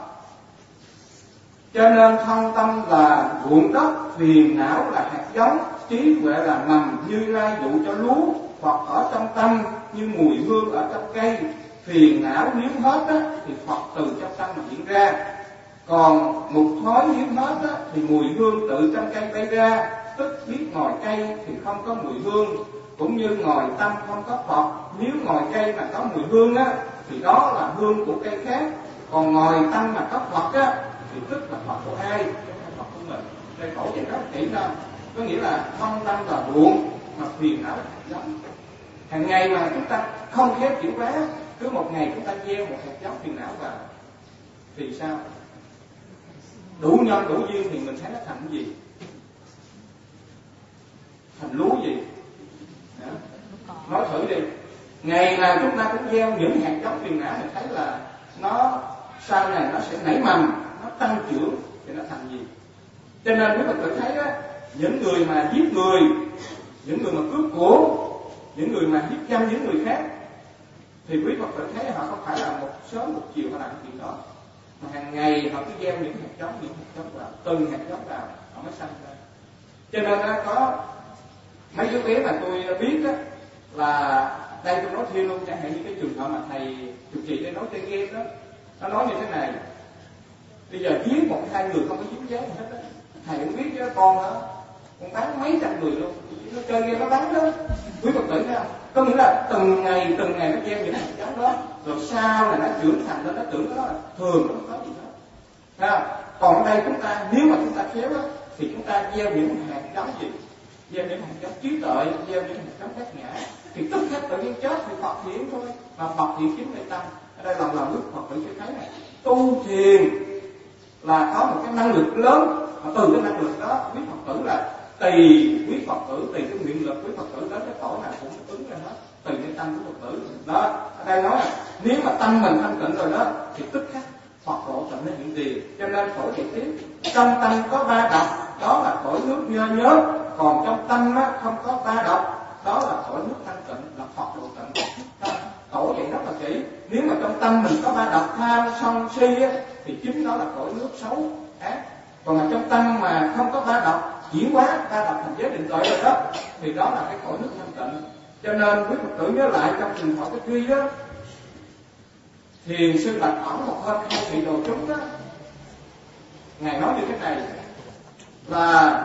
Cho nên thân tâm là ruộng đất, phiền não là hạt giống, trí huệ là nằm, Như Lai dụ cho lúa. Phật ở trong tâm như mùi hương ở trong cây. Phiền não nếu hết á, thì Phật từ trong tâm mà diễn ra. Còn mục thói nếu hết á, thì mùi hương tự trong cây bay ra. Tức biết ngồi cây thì không có mùi hương, cũng như ngồi tâm không có Phật. Nếu ngồi cây mà có mùi hương á, thì đó là hương của cây khác. Còn ngồi tâm mà có Phật á, thì tức là Phật của ai? Không phải Phật của mình. Đây Tổ dạy rất kỹ đâu. Có nghĩa là thân tâm là ruộng mà phiền não là hạt giống. Hàng ngày mà chúng ta không khép chuyển hóa, cứ một ngày chúng ta gieo một hạt giống phiền não vào thì sao? Đủ nhân đủ duyên thì mình thấy nó thành cái gì? thành lúa gì? Nói thử đi. Ngày nào chúng ta cũng gieo những hạt giống phiền não, mình thấy là nó sau này nó sẽ nảy mầm, nó tăng trưởng thì nó thành gì? Cho nên quý Phật tử thấy đó, những người mà giết người, những người mà cướp của, những người mà hiếp dâm những người khác, thì quý Phật tử thấy họ không phải là một sớm một chiều họ làm chuyện đó, mà hàng ngày họ cứ gieo những hạt giống vào, từng hạt giống vào họ mới sanh ra. Cho nên đó, có mấy đứa bé mà tôi biết đó, là đây tôi nói thêm luôn, chẳng hạn như cái trường hợp mà thầy trụ trì để nói chơi game đó, nó nói như thế này: bây giờ giết một hai người không có dính dáng gì hết đó, thầy cũng biết chứ, con đó con bắn mấy trăm người luôn, nó chơi game nó bắn đó. Quý Phật tử thấy không? Có nghĩa là từng ngày nó gieo những hạt giống đó, rồi sau này nó trưởng thành lên, nó tưởng đó là thường, nó không có gì hết. Thấy không? Còn ở đây chúng ta, nếu mà chúng ta khéo đó, thì chúng ta gieo những hạt giống gì? Gieo những hạt giống trí tuệ, gieo những hạt giống bát nhã, thì tức khắc tự nhiên chết thì Phật hiện thôi, mà Phật hiện chính nơi tâm. Ở đây lần Đức Phật tử sẽ thấy này, tu thiền là có một cái năng lực lớn, mà từ cái năng lực đó quý Phật tử là tùy quý Phật tử, tùy cái nguyện lực quý Phật tử đến cái cõi nào cũng ứng ra hết, tùy cái tâm của Phật tử đó. Ở đây nói là nếu mà tâm mình thanh tịnh rồi đó, thì tức khắc Phật độ tịnh nó hiện tiền. Cho nên khổ dạy tiếp, trong tâm có ba độc, đó là cõi nước nhớ, còn trong tâm á, không có ba độc, đó là cõi nước thanh tịnh, là Phật độ tịnh. Tổ dạy rất là kỹ. Nếu mà trong tâm mình có ba độc tham sân si á, thì chính đó là cõi nước xấu ác. Còn mà trong tâm mà không có ba độc chuyển hóa, ba độc thành giới định tuệ rồi đó, thì đó là cái cõi nước thanh tịnh. Cho nên quý Phật tử nhớ lại trong trường Phổ Cái Truy đó, Thiền sư Bạch Ẩn một hôm khai thị đồ chúng đó, ngài nói như thế này là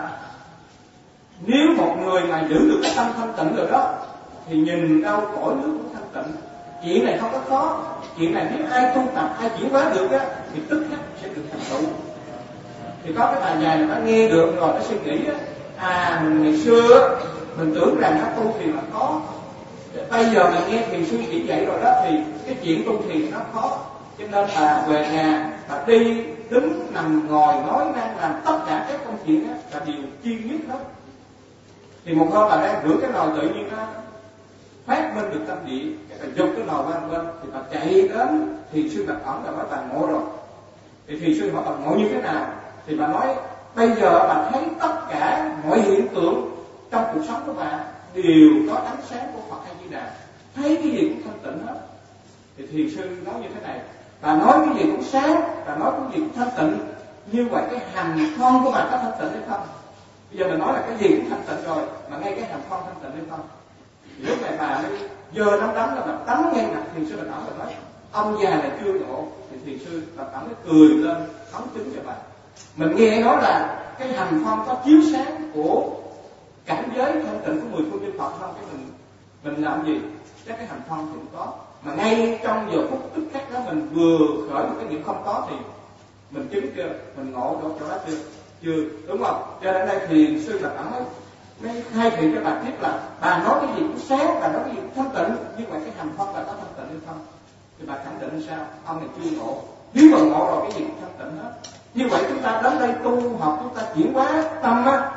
nếu một người mà giữ được cái tâm thanh tịnh rồi đó, thì nhìn đâu cõi nước cũng thanh tịnh. Chuyện này không có khó, chuyện này nếu ai tu tập, ai chuyển hóa được á, thì tức khắc sẽ được thành tựu. Thì có cái bài dài nó nghe được rồi nó suy nghĩ á, ngày xưa mình tưởng rằng nó tu thiền là khó, bây giờ mình nghe thiền sư chỉ dạy rồi đó, thì cái chuyện tu thiền nó khó. Cho nên là về nhà bà đi đứng nằm ngồi nói năng làm tất cả các công chuyện á là điều chi nhất đó. Thì một hôm bà đang rửa cái nồi, tự nhiên đó phát minh được tâm địa, bà giục cái nồi lên, thì bà chạy đến thiền sư Bạch Ẩn, là nói bà ngộ rồi. Thì thiền sư hỏi bà ngộ như thế nào? Thì bà nói bây giờ bà thấy tất cả mọi hiện tượng trong cuộc sống của bà đều có ánh sáng của Phật A Di Đà, thấy cái gì cũng thanh tịnh hết. Thì thiền sư nói như thế này: bà nói cái gì cũng sáng, bà nói cái gì cũng thanh tịnh, như vậy cái hành phong của bà có thanh tịnh hay không? Bây giờ mình nói là cái gì cũng thanh tịnh rồi, mà ngay cái hành phong thanh tịnh hay không? Thì lúc này bà mới giơ nắm đấm là bà đấm ngay mặt thiền sư Bạch Ẩn, và nói ông già là chưa ngộ. Thì thiền sư Bạch Ẩn mới cười lên ấn chứng cho bà. Mình nghe nói là cái hành phong có chiếu sáng của cảnh giới thanh tịnh của 10 phương chư Phật không, cái mình làm gì? Chắc cái hành phong thì cũng có, mà ngay trong giờ phút tức khắc đó mình vừa khởi một cái niệm không có thì mình chứng chưa? Mình ngộ chỗ đó chưa? Đúng không? Cho nên đây thiền sư Bạch Ẩn mới khai thị cho bà tiếp là bà nói cái gì cũng sáng, bà nói cái gì cũng thanh tịnh, nhưng mà cái hành phong bà có thanh tịnh hay không? Thì bà khẳng định sao? Ông này chưa ngộ. Nếu mà ngộ rồi cái gì cũng thanh tịnh hết. Như vậy chúng ta đến đây tu học, chúng ta chuyển hóa tâm á,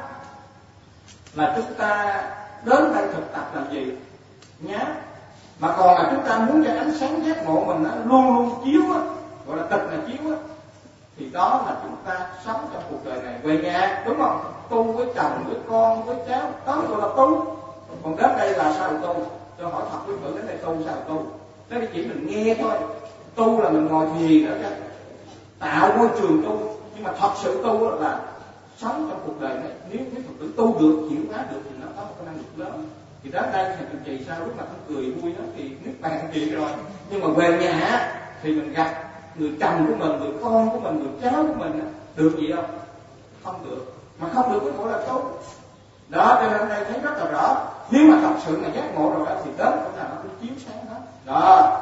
là chúng ta đến đây thực tập là gì? Nhá. Mà còn là chúng ta muốn cho ánh sáng giác ngộ mình nó luôn luôn chiếu á, gọi là tịch là chiếu á, thì đó là chúng ta sống trong cuộc đời này về nhà, đúng không? Tu với chồng, với con, với cháu, đó gọi là tu. Còn đến đây là sao tu? Tôi hỏi thật quý vị, đến đây tu sao tu? Đến đây chỉ mình nghe thôi. Tu là mình ngồi thiền đó cho tạo môi trường tu, nhưng mà thật sự tu là sống trong cuộc đời này. Nếu Phật tử tu được, chuyển hóa được thì nó có một cái năng lực lớn. Thì đến đây thầy trụ trì sao lúc nào cũng cười vui đó, thì nước bàn chuyện rồi. Nhưng mà về nhà thì mình gặp người chồng của mình, người con của mình, người cháu của mình, được gì không? Không được. Mà không được cái gọi là tu. Đó, cho nên đây thấy rất là rõ. Nếu mà thật sự là giác ngộ rồi đó, thì đến chỗ nào nó cũng chiếu sáng đó. Đó.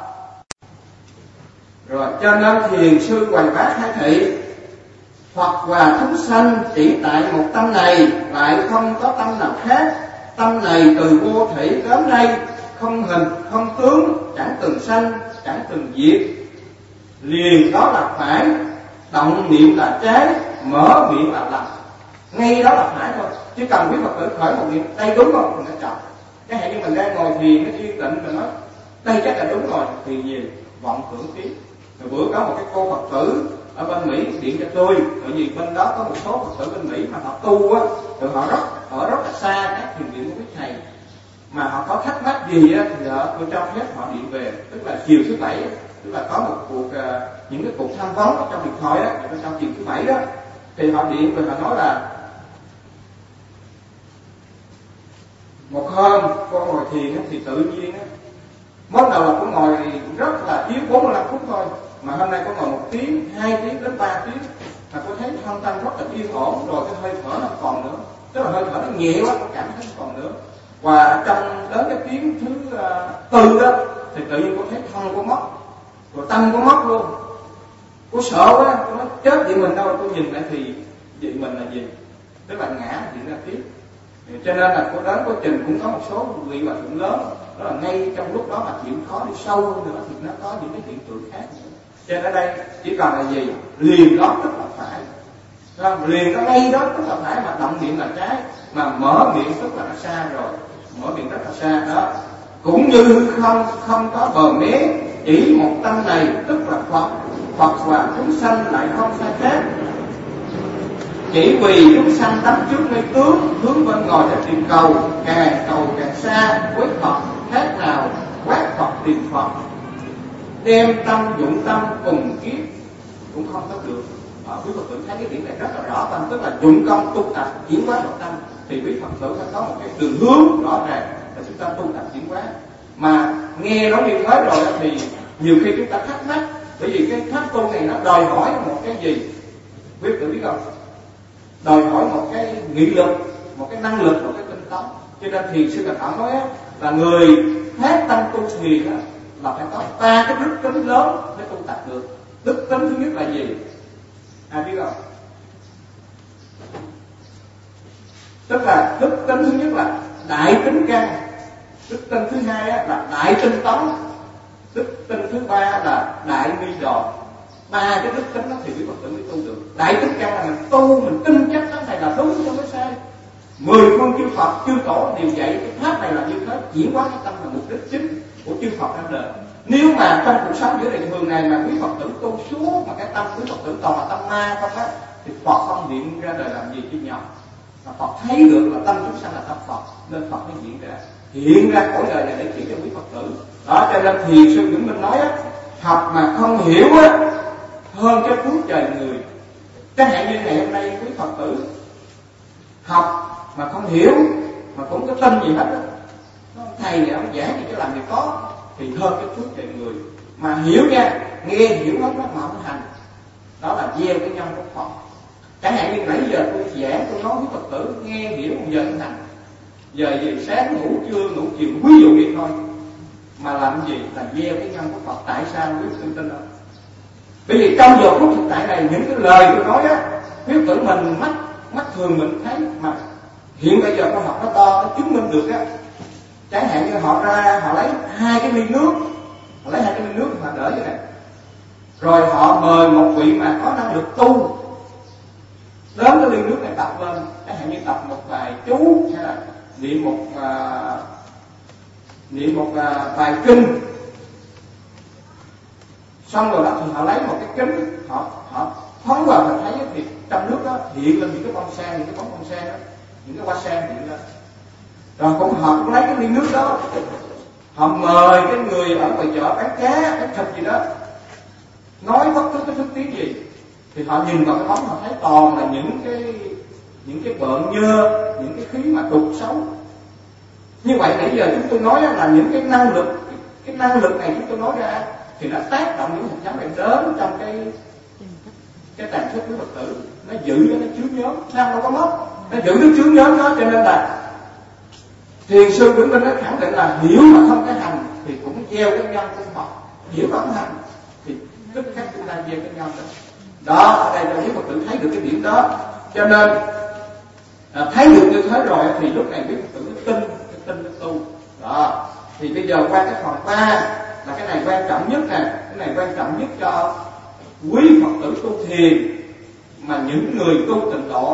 Rồi, cho nên thiền sư Hoài Bá khai thị Phật và chúng sanh chỉ tại một tâm này, lại không có tâm nào khác. Tâm này từ vô thể đến đây, không hình, không tướng, chẳng từng sanh, chẳng từng diệt. Liền đó là phải, động niệm là trái, mở miệng là lành. ngay đó là phải thôi, chứ cần quý Phật tử khởi một niệm đây đúng không mình đã chọn. Cái hệ như mình đang ngồi thiền nó yên tĩnh rồi nói đây chắc là đúng rồi thì gì vọng tưởng kiến. Rồi bữa có một cái cô Phật tử ở bên Mỹ điện cho tôi, bởi vì bên đó có một số Phật tử bên Mỹ mà họ tu á, rồi họ ở rất là xa các thiền viện của quý thầy, mà họ có thắc mắc gì á thì tôi cho phép họ điện về, tức là chiều thứ bảy, tức là có một cuộc những cái cuộc tham vấn ở trong điện thoại đó, trong chiều thứ bảy đó, thì họ điện về họ nói là một hôm cô ngồi thiền thì tự nhiên á, mới đầu là cô ngồi rất là yếu 45 phút thôi, mà hôm nay cô ngồi 1 tiếng, 2 tiếng đến 3 tiếng, mà cô thấy thân tâm rất là yên ổn, rồi cái hơi thở nó còn nữa, tức là hơi thở nó nhẹ quá, cô cảm thấy không còn nữa. Và trong đến cái tiếng thứ 4 đó thì tự nhiên cô thấy thân cô mất, rồi tâm cô mất luôn. Cô sợ quá, cô nói chết vậy mình đâu, cô nhìn lại thì vậy mình là gì, tức là ngã hiện ra tiếp. Cho nên là cô đến quá trình cũng có một số vị hòa thượng lớn, đó là ngay trong lúc đó mà chịu khó đi sâu hơn nữa thì nó có những cái hiện tượng khác nữa. Cho nên ở đây chỉ cần là gì liền đó tức là phải, liền đó ngay đó tức là phải, mà động niệm là trái, mà mở miệng tức là nó xa rồi, mở miệng rất là xa đó. Cũng như không có bờ mé, chỉ một tâm này tức là Phật và chúng sanh lại không xa khác. Chỉ vì chúng sanh đắm trước nơi tướng, hướng bên ngoài để tìm cầu càng xa, với Phật khác nào quát Phật tìm Phật. Đem tâm dụng tâm cùng kiếp cũng không có được. Quý Phật tử thấy cái điểm này rất là rõ tâm, tức là dụng công tu tập chuyển hóa nội tâm, thì quý Phật tử phải có một cái đường hướng rõ ràng là chúng ta tu tập chuyển hóa. Mà nghe nói như thế rồi thì nhiều khi chúng ta thắc mắc, bởi vì cái pháp tu này nó đòi hỏi một cái gì quý Phật tử biết không? Đòi hỏi một cái nghị lực, một cái năng lực, một cái tinh tấn. Cho nên thiền sư Đạt Thọ nói là người phát tâm tu thiền là phải có 3 cái đức tính lớn để tu tập được. Đức tính thứ nhất là gì? Ai biết không? Tức là đức tính thứ nhất là đại tính căn, đức tính thứ hai là đại tinh tấn, đức tính thứ ba là đại bi đòn. 3 cái đức tính đó thì quý Phật tử mới tu được. Đại tính căn là mình tu, mình tin chắc cái này là đúng chứ không có sai. 10 phương chư Phật chư tổ đều dạy cái pháp này là như thế, chuyển hóa cái tâm là mục đích chính của chư Phật ra đời. Nếu mà trong cuộc sống giữa đời thường này mà quý Phật tử tu suốt mà cái tâm quý Phật tử toàn là tâm ma không á, thì Phật không hiện ra đời làm gì chứ nhọc. Mà Phật thấy được là tâm chúng sanh là tâm Phật, nên Phật mới hiện ra cõi đời này để chỉ cho quý Phật tử. Đó, cho nên thiền sư Vĩnh Minh nói học mà không hiểu hơn cái phước trời người. Chẳng hạn như ngày hôm nay quý Phật tử học mà không hiểu, mà cũng có tin gì hết á, thầy này ông giảng gì cho làm gì có, thì hơn cái phước trời người. Mà hiểu nha, nghe hiểu hết đó mà không hành, đó là gieo cái nhân của Phật. Chẳng hạn như nãy giờ tôi giảng, tôi nói với Phật tử nghe hiểu, giờ không hành, giờ gì sáng ngủ trưa ngủ chiều, ví dụ vậy thôi, mà làm gì là gieo cái nhân của Phật. Tại sao quý Phật tử tin không? Bởi vì trong giờ phút thực tại này, những cái lời tôi nói quý Phật tử mình mắt thường mình thấy, mà hiện bây giờ khoa học nó to, nó chứng minh được Chẳng hạn như họ lấy 2 cái ly nước, họ lấy 2 cái ly nước mà đỡ như này, rồi họ mời một vị mà có năng lực tu đến cái ly nước này đọc lên, chẳng hạn như đọc một vài chú hay là niệm một bài kinh, xong rồi đó thì họ lấy một cái kính, họ phóng vào và thấy thì trong nước đó hiện lên những cái bông sen, những cái bóng bông sen đó, những cái hoa sen hiện lên. Rồi họ cũng lấy cái ly nước đó, họ mời cái người ở ngoài chợ bán cá, bán thịt gì đó, nói bất cứ cái thứ tiếng gì, thì họ nhìn vào cái bóng họ thấy toàn là những cái bợn nhơ, những cái khí mà đục xấu. Như vậy nãy giờ chúng tôi nói là những cái năng lực này chúng tôi nói ra thì nó tác động những hình dáng này đến trong cái tàn thức của Phật tử, nó giữ nó chướng nhóm, sao đâu có mất, nó giữ nó chướng nhóm đó. Cho nên là thiền sư Vĩnh Minh nó khẳng định là hiểu mà không cái hành thì cũng gieo cái nhân của Phật, hiểu mà không hành thì tức khắc chúng ta gieo cái nhân đó. Đó, ở đây cho quý Phật tử thấy được cái điểm đó. Cho nên thấy được như thế rồi thì lúc này quý Phật tử mới tin cái tu. Đó, thì bây giờ qua cái phần 3 là cái này quan trọng nhất nè, cái này quan trọng nhất cho quý Phật tử tu thiền, mà những người tu tịnh độ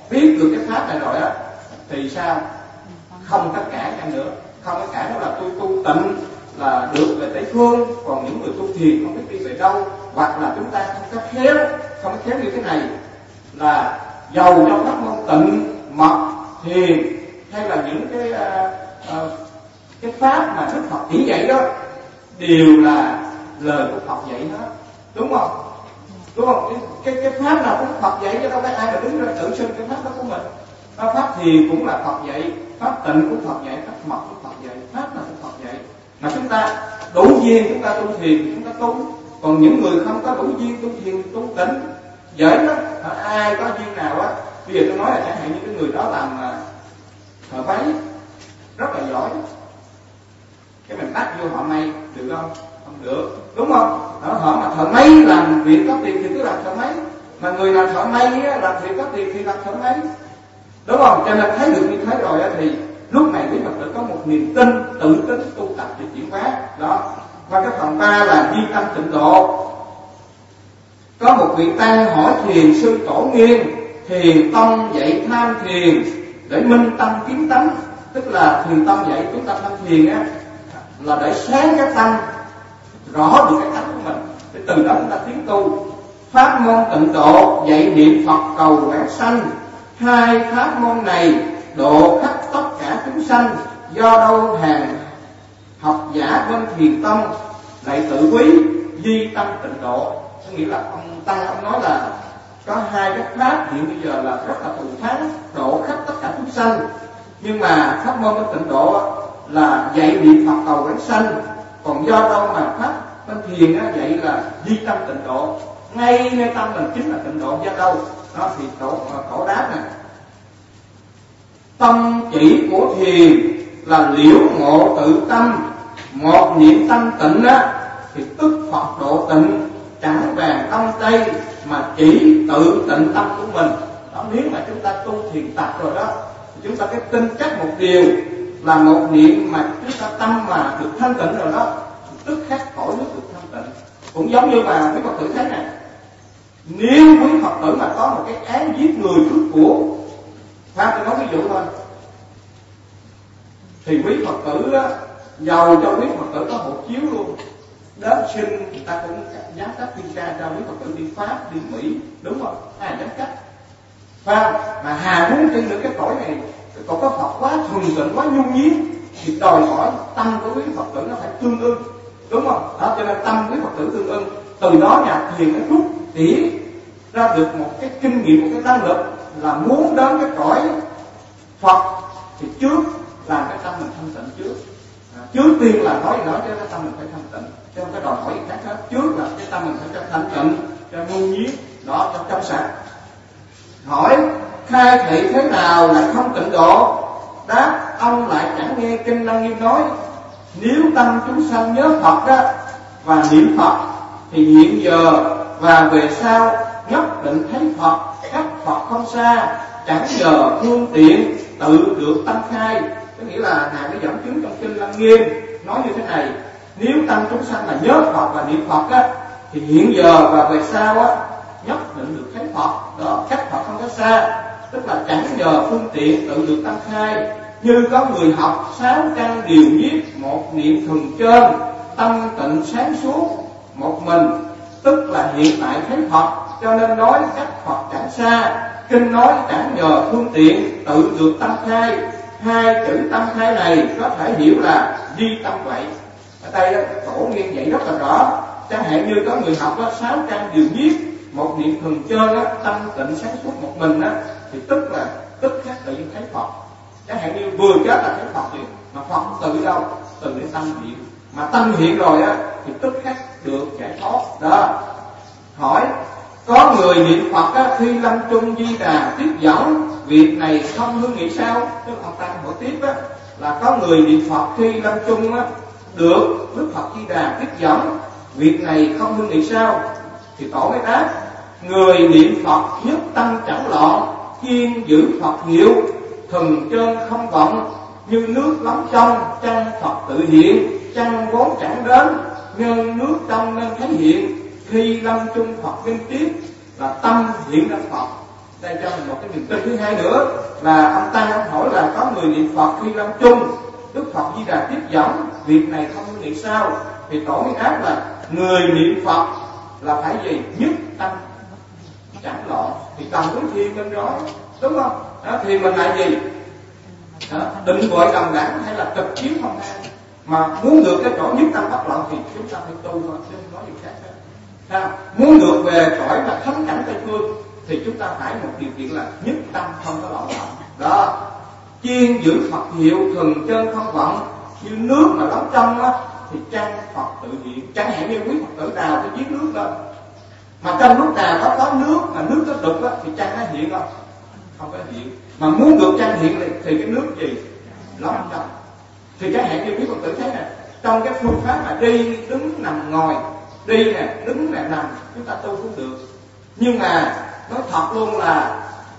biết được cái pháp này rồi á thì sao? Không tất cả chăng nữa, không tất cả đó là tôi tu tịnh là được về Tây Phương, còn những người tu thiền không biết đi về đâu, hoặc là chúng ta không có khéo như thế này, là giàu trong pháp môn tịnh mật thiền hay là những cái pháp mà Đức Phật chỉ dạy đó đều là lời của Phật dạy hết, đúng không? Đúng không? Cái pháp nào cũng Phật dạy, chứ đâu có ai mà đứng ra tự xưng cái pháp đó của mình. Pháp thiền cũng là Phật dạy, pháp tịnh cũng Phật dạy, pháp mật cũng Phật dạy, pháp nào cũng Phật dạy. Mà chúng ta đủ duyên chúng ta tu thiền thì chúng ta tu, còn những người không có đủ duyên tu thiền tu tịnh dễ lắm. Ai có duyên nào á, bây giờ tôi nói là chẳng hạn như cái người đó làm thợ váy rất là giỏi, cái mình bắt vô họ may được không? Không được, đúng không? Họ mà thợ may làm việc có tiền thì cứ làm thợ may, mà người làm thợ may á, làm việc có tiền thì làm thợ may, đúng không? Cho nên thấy được như thế rồi á, thì lúc này quý Phật tử có một niềm tin, tự tin tu tập để chuyển hóa đó. Và cái phần 3 là duy tâm tịnh độ. Có một vị tăng hỏi thiền sư Tổ Nghiên, thiền tông dạy tham thiền để minh tâm kiến tánh, tức là thiền tông dạy chúng ta tham thiền á là để sáng cái tâm, rõ được cái tánh của mình, để từ đó chúng ta tiến tu. Pháp môn tịnh độ dạy niệm Phật cầu vãng sanh, hai pháp môn này độ khắp tất cả chúng sanh, do đâu hàng học giả bên thiền tông lại tự quý duy tâm tịnh độ. Có nghĩa là ông tăng ông nói là có hai cái pháp hiện bây giờ là rất là thù thắng, độ khắp tất cả chúng sanh, nhưng mà pháp môn bên tịnh độ là dạy niệm Phật cầu vãng sanh, còn do đâu mà pháp bên thiền dạy là duy tâm tịnh độ, ngay nơi tâm mình chính là tịnh độ. Do đâu đó thì tổ đáp này: tâm chỉ của thiền là liễu ngộ tự tâm, một niệm tâm tịnh á thì tức Phật độ tịnh, chẳng bàn đông tây mà chỉ tự tịnh tâm của mình. Đó, nếu mà chúng ta tu thiền tập rồi đó thì chúng ta phải tin chắc một điều là một niệm mà chúng ta tâm mà được thanh tịnh rồi đó, tức khắc khỏi nước được thanh tịnh. Cũng giống như mà quý Phật tử thấy này, nếu quý Phật tử mà có một cái án giết người cướp của, tôi nói ví dụ thôi, thì quý Phật tử đó, giàu cho quý Phật tử có hộ chiếu luôn, đến xin người ta cũng dám cấp visa cho quý Phật tử đi Pháp, đi Mỹ, đúng không? Ai dám cấp? Mà hà muốn trên được cái cõi này, còn có Phật quá thuần tịnh, quá nhu nhiết, thì đòi hỏi tâm của quý Phật tử nó phải tương ưng, đúng không? Đó, cho nên tâm quý Phật tử tương ưng, từ đó nhà thiền nó rút tỉa ra được một cái kinh nghiệm, một cái năng lực là muốn đến cái cõi Phật thì trước làm cái tâm mình thanh tịnh trước. Trước tiên là nói chứ cái tâm mình phải thanh tịnh, chứ không có đòi hỏi gì khác hết. Trước là cái tâm mình phải cho thanh tịnh, cho ngu nhiết, đó, cho trong sạch. Hỏi khai thị thế nào lại không tịnh độ? Đáp: ông lại chẳng nghe kinh Lăng Nghiêm nói, nếu tâm chúng sanh nhớ Phật đó và niệm Phật thì hiện giờ và về sau nhất định thấy Phật, cách Phật không xa, chẳng nhờ phương tiện tự được tâm khai. Có nghĩa là Ngài mới dẫn chứng trong kinh Lăng Nghiêm nói như thế này: nếu tâm chúng sanh là nhớ Phật và niệm Phật á, thì hiện giờ và về sau á nhất định được thấy Phật. Đó, cách Phật không có xa, tức là chẳng nhờ phương tiện tự được tâm khai. Như có người học 6 căn điều nhiếp, một niệm thường trơn, tâm tịnh sáng suốt một mình, tức là hiện tại thấy Phật, cho nên nói cách Phật chẳng xa. Kinh nói chẳng nhờ phương tiện tự được tâm khai. Hai chữ tâm khai này có thể hiểu là di tâm vậy. Ở đây đó, Tổ Nghiên dạy rất là rõ. Chẳng hạn như có người học 6 căn điều nhiếp, một niệm thường trơn á, tâm tịnh sáng suốt một mình á, thì tức là tức khắc tự nhiên thấy Phật. Chẳng hạn như vừa chết là thấy Phật liền, mà Phật từ đâu? Từ cái tâm hiện. Mà tâm hiện rồi á thì tức khắc được giải thoát. Đó. Hỏi có người niệm Phật á, khi lâm chung Di Đà tiếp dẫn, việc này không hương nghĩ sao? Chứ ông ta hỏi tiếp á, là có người niệm Phật khi lâm chung á, được Đức Phật Di Đà tiếp dẫn, việc này không hương nghĩ sao? Thì Tổ mới đáp: người niệm Phật nhất tâm chẳng loạn, kiên giữ Phật hiệu, thần trơn không vọng, như nước lắm trong, chân Phật tự hiện, chân vốn chẳng đến, nhân nước trong nên thấy hiện. Khi lâm chung Phật liên tiếp là tâm hiện ra Phật, Đây cho mình một cái niềm tin thứ hai nữa là ông Tăng ông hỏi là có người niệm Phật khi lâm chung, Đức Phật Di Đà tiếp dẫn, việc này không niệm sao? Thì tổ Nguyên Áp là người niệm Phật là phải gì? Nhất tâm chẳng loạn, thì cầm với thiên bên đó, đúng không? Đó, thì mình lại gì? Đó, định gọi đồng đẳng hay là cực chiếu không hai, mà muốn được cái chỗ nhất tâm bất loạn thì chúng ta phải tu thôi, chứ không nói gì khác hết. Muốn được về cõi là thánh cảnh Tây Phương thì chúng ta phải một điều kiện là nhất tâm không có loạn động. Đó, chuyên giữ Phật hiệu thường chân không vọng, như nước mà đóng trong á thì trang Phật tự hiện. Chẳng hạn như quý Phật tử đào cái giếng nước lên, mà trong lúc nào có nước mà nước nó đục á thì trang nó hiện không? Không có hiện. Mà muốn được trang hiện thì cái nước gì? Lóng trong. Thì chẳng hạn như quý Phật tử thấy nè, trong cái phương pháp mà đi đứng nằm ngồi, đi nè đứng nè nằm, chúng ta tu cũng được. Nhưng mà nói thật luôn là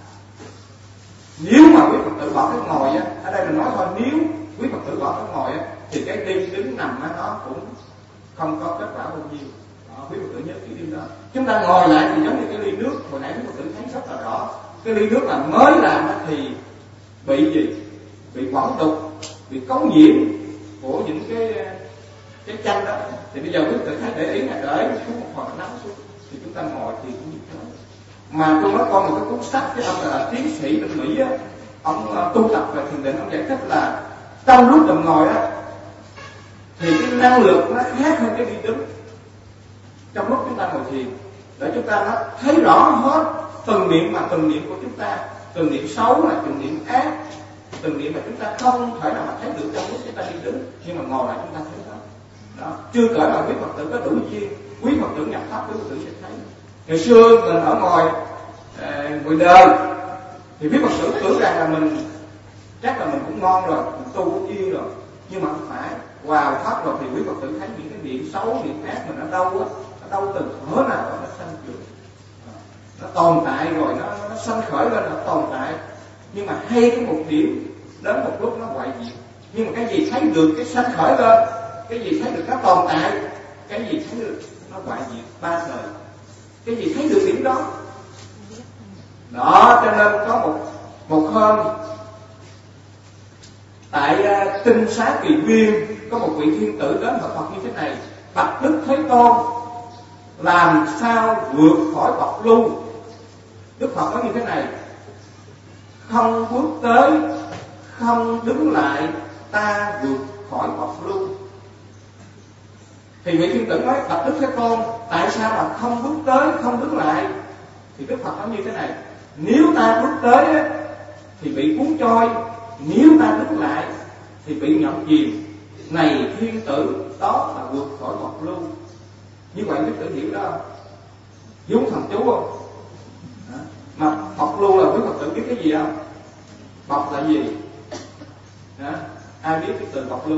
nếu mà quý Phật tử bỏ cái ngồi á, ở đây mình nói thôi, nếu quý Phật tử bỏ cái ngồi á thì cái đi đứng nằm á nó cũng không có kết quả bao nhiêu. Đó, quý Phật tử nhớ cái điều đó. Chúng ta ngồi lại thì giống như cái ly nước hồi nãy quý Phật tử thấy rất là rõ. Cái ly nước là mới làm thì bị gì? Bị quẩn đục, bị cống nhiễm của những cái chanh đó. Thì bây giờ quý Phật tử thấy để ý là để xuống một phần nắng xuống thì chúng ta ngồi thì cũng như thế. Mà tôi nói con một cái cuốn sách, cái ông là tiến sĩ bên Mỹ á, ông tu tập về thiền định, ông giải thích là trong lúc mình ngồi á thì cái năng lượng nó khác hơn cái đi đứng. Trong lúc chúng ta ngồi thiền để chúng ta nó thấy rõ hết từng niệm của chúng ta, từng niệm xấu là từng niệm ác, từng niệm mà chúng ta không thể nào mà thấy được trong lúc chúng ta đi đứng, nhưng mà ngồi lại chúng ta thấy hết. Đó, chưa kể là quý Phật tử có đủ duyên, quý Phật tử nhập pháp quý Phật tử sẽ thấy. Ngày xưa mình ở ngoài đời thì quý Phật tử tưởng rằng là mình chắc là mình cũng ngon rồi, mình tu cũng yên rồi, nhưng mà không phải. Vào pháp rồi thì quý Phật tử thấy những cái niệm xấu, niệm ác mình ở đâu á, ở đâu từng thở nào đó nó sanh trưởng, nó tồn tại rồi nó sanh khởi lên, nó tồn tại. Nhưng mà hay cái một điểm đến một lúc nó hoại diệt. Nhưng mà cái gì thấy được cái sanh khởi lên, cái gì thấy được nó tồn tại, cái gì thấy được nó hoại diệt, ba thời. Cái gì thấy được điểm đó. Đó, cho nên có một hôm tại Tinh Xá Kỳ Viên có một vị thiên tử đến hỏi Phật như thế này: bạch Đức Thế Tôn, làm sao vượt khỏi Phật lưu? Đức Phật nói như thế này: không bước tới, không đứng lại, ta vượt khỏi Phật lưu. Thì vị thiên tử nói: bạch Đức Thế Tôn, tại sao mà không bước tới, không đứng lại? Thì Đức Phật nói như thế này: nếu ta bước tới thì bị cuốn trôi, nếu ta đứng lại thì bị nhậm chìm. Này thiên tử, đó là vượt khỏi Phật lưu. Như vậy quý tử hiểu đó, giống thần chú không? Đó. Mà Phật lưu là quý Phật tử biết cái gì không? Phật là gì? Đó. Ai biết cái từ Phật lưu?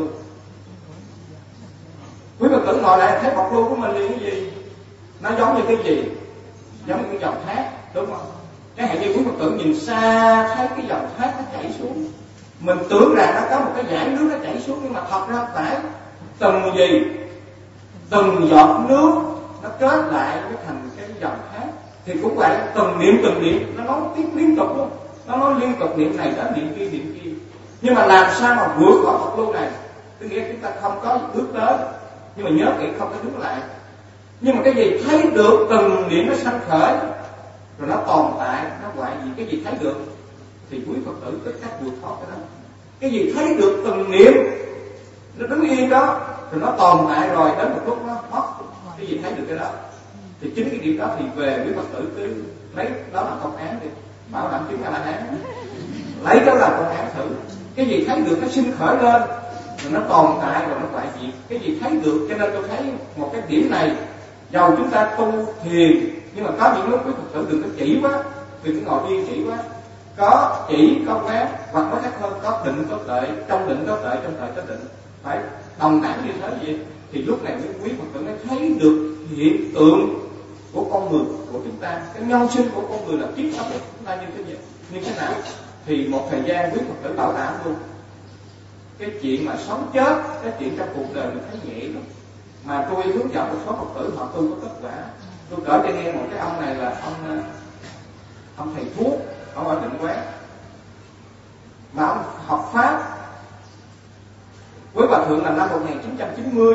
Quý Phật tử ngồi lại thấy Phật lưu của mình là cái gì? Nó giống như cái gì? Giống như cái dòng thác, đúng không? Cái hạn như quý Phật tử nhìn xa thấy cái dòng thác nó chảy xuống, mình tưởng rằng nó có một cái dải nước nó chảy xuống, nhưng mà thật ra không phải. Từng gì? Từng giọt nước nó kết lại nó thành cái dòng thác. Thì cũng vậy, từng niệm nó nói tiếp liên tục luôn, nó nói liên tục niệm này đến niệm kia. Nhưng mà làm sao mà vượt khỏi Phật lưu này? Tức nghĩa chúng ta không có bước tới, nhưng mà nhớ kỹ không có đứng lại. Nhưng mà cái gì thấy được từng niệm nó sanh khởi, rồi nó tồn tại, nó hoại gì? Cái gì thấy được thì quý Phật tử có cách vượt thoát cái đó. Cái gì thấy được từng niệm nó đứng yên đó, rồi nó tồn tại, rồi đến một lúc nó mất. Cái gì thấy được cái đó thì chính cái điểm đó thì về quý Phật tử cứ lấy đó là công án đi, bảo đảm chứng A La Hán, lấy đó là công án thử. Cái gì thấy được nó sinh khởi lên, rồi nó tồn tại, rồi nó hoại diệt. Cái gì thấy được, cho nên tôi thấy một cái điểm này, dầu chúng ta tu thiền, nhưng mà có những lúc quý Phật tử đừng có chỉ quá, đừng có ngồi yên chỉ quá. Có chỉ, có quán, hoặc nói khác hơn, có định có tuệ, trong định có tuệ, trong tuệ có định, phải đồng đẳng như thế vậy. Thì lúc này những quý Phật tử mới thấy được hiện tượng của con người của chúng ta, cái nhân sinh của con người là kiếp sống của chúng ta như thế nào. Thì một thời gian quý Phật tử bảo đảm luôn, cái chuyện mà sống chết, cái chuyện trong cuộc đời mình thấy nhẹ lắm. Mà tôi hướng dẫn một số Phật tử họ tu có kết quả. Tôi kể cho nghe một cái ông này là ông thầy thuốc ở Định Quán, mà ông học pháp với Hòa Thượng là năm 1990.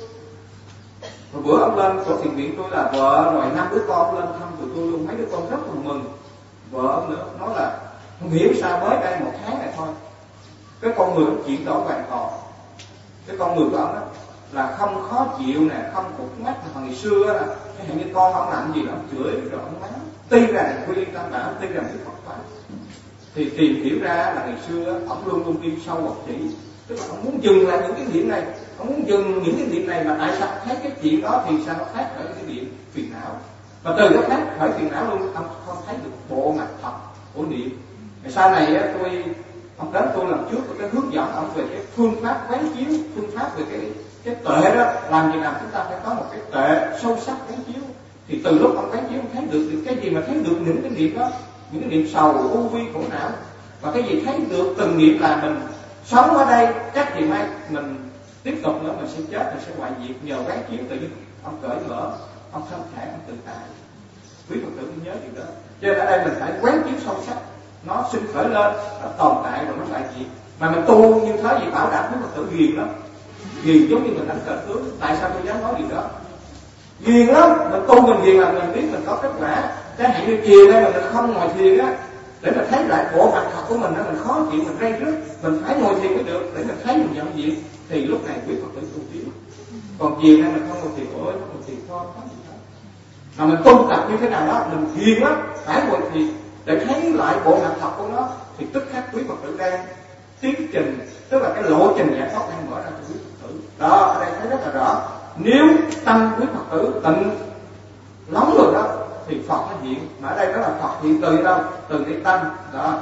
Một bữa ông lên chỗ thiền viện tôi là vợ rồi 5 đứa con lên thăm tụi tôi luôn, mấy đứa con rất là mừng. Vợ ông nữa nói là không hiểu sao mới đây 1 tháng này thôi, cái con người ông chuyển đổi hoàn toàn. Cái con người của ông đó là không khó chịu nè, không cục mắt. Hồi ngày xưa là cái hình như con ông làm gì đó ông chửi rồi ông mắng, tuy ra là quy tam bảo, tuy ra cái Phật pháp. Thì tìm hiểu ra là ngày xưa ông luôn luôn đi sâu học chỉ, tức là ông muốn dừng lại những cái niệm này, ông muốn dừng những cái niệm này, mà tại sao thấy cái chuyện đó thì sao nó khác khỏi cái niệm phiền não, và từ đó khác khỏi phiền não luôn, ông không thấy được bộ mặt thật của niệm. Rồi sau này ông đến tôi làm trước cái hướng dẫn ông về cái phương pháp quán chiếu, phương pháp về cái tuệ đó, làm gì nào chúng ta phải có một cái tuệ sâu sắc quán chiếu. Thì từ lúc ông quán chiếu ông thấy được cái gì mà thấy được những cái niệm đó, những cái niệm sầu, ưu vi, khổ não, và cái gì thấy được từng niệm là mình sống ở đây, chắc gì mai mình tiếp tục nữa mình sẽ chết, mình sẽ hoại diệt. Nhờ quán chiếu tự nhiên ông cởi mở, ông thanh thản, ông tự tại. Quý Phật tử nhớ điều đó. Cho nên ở đây mình phải quán chiếu sâu sắc, nó sinh khởi lên, nó tồn tại rồi nó lại diệt. Mà mình tu như thế gì bảo đảm quý Phật tử ghiền lắm, ghiền giống như mình đánh cờ tướng. Tại sao tôi dám nói điều đó? Ghiền lắm, mình tu mình ghiền là mình biết mình có kết quả. Chẳng hạn như chiều nay mình không ngồi thiền á, để mình thấy lại bộ mặt thật của mình đó, mình khó chịu, mình rây rứt, mình phải ngồi thiền mới được, để mình thấy mình nhận diện. Thì lúc này quý Phật tử tu tiến. Còn chiều nay mình không ngồi thiền, ôi không ngồi thiền thôi, có gì đâu. Mà mình tu tập như thế nào đó, mình ghiền lắm, phải ngồi thiền để thấy lại bộ mặt thật của nó, thì tức khắc quý Phật tử đang tiến trình, tức là cái lộ trình giải thoát đang mở ra cho quý Phật tử. Đó, ở đây thấy rất là rõ. Nếu tâm quý Phật tử tịnh lắm rồi đó, thì Phật nó hiện. Mà ở đây đó là Phật hiện từ đâu? Từ cái tâm đó.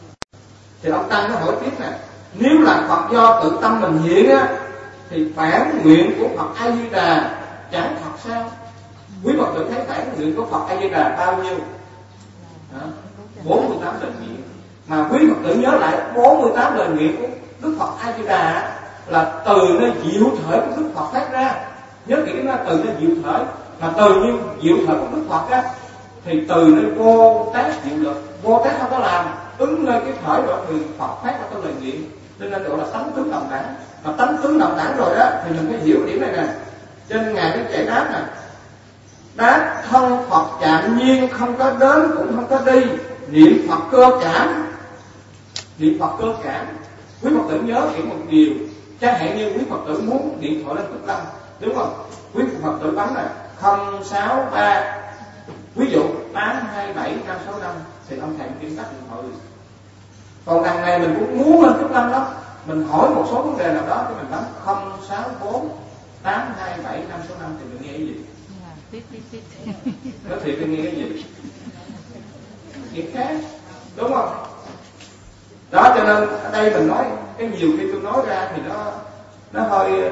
Thì ông Tăng nó hỏi tiếp nè, nếu là Phật do tự tâm mình hiện á, thì phản nguyện của Phật A Di Đà chẳng thật sao? Quý Phật tử thấy phản nguyện của Phật A Di Đà bao nhiêu? 48 lời nguyện. Mà quý Phật tử nhớ lại 48 lời nguyện của Đức Phật A Di Đà là từ nơi diệu thể của Đức Phật phát ra. Nhớ kỹ nó, từ nơi diệu thể. Mà từ như diệu thể của Đức Phật á, thì từ nơi vô tác diệu lực. Vô tác không có làm, ứng nơi cái thể đó thì Phật phát ra cái lời nguyện. Nên gọi là tánh tướng đồng đẳng. Mà tánh tướng đồng đẳng rồi đó thì mình phải hiểu điểm này nè. Cho nên Ngài mới giải đáp nè, đáp thân Phật chạm nhiên, không có đến cũng không có đi. Niệm Phật cơ cảm. Niệm Phật cơ cảm. Quý Phật tử nhớ kỹ một điều. Chẳng hạn như quý Phật tử muốn điện thoại lên Cực Lâm, đúng không? Quý Phật tử bấm là 063, ví dụ 827565, thì ông thầy kiểm tắt điện thoại. Còn đằng này mình cũng muốn lên Cực Lâm đó, mình hỏi một số vấn đề nào đó thì mình bấm 064 827565, thì mình nghe cái gì? Nói thiệt tôi nghe cái gì? Chuyện khác, đúng không? Đó, cho nên ở đây mình nói cái nhiều khi tôi nói ra thì nó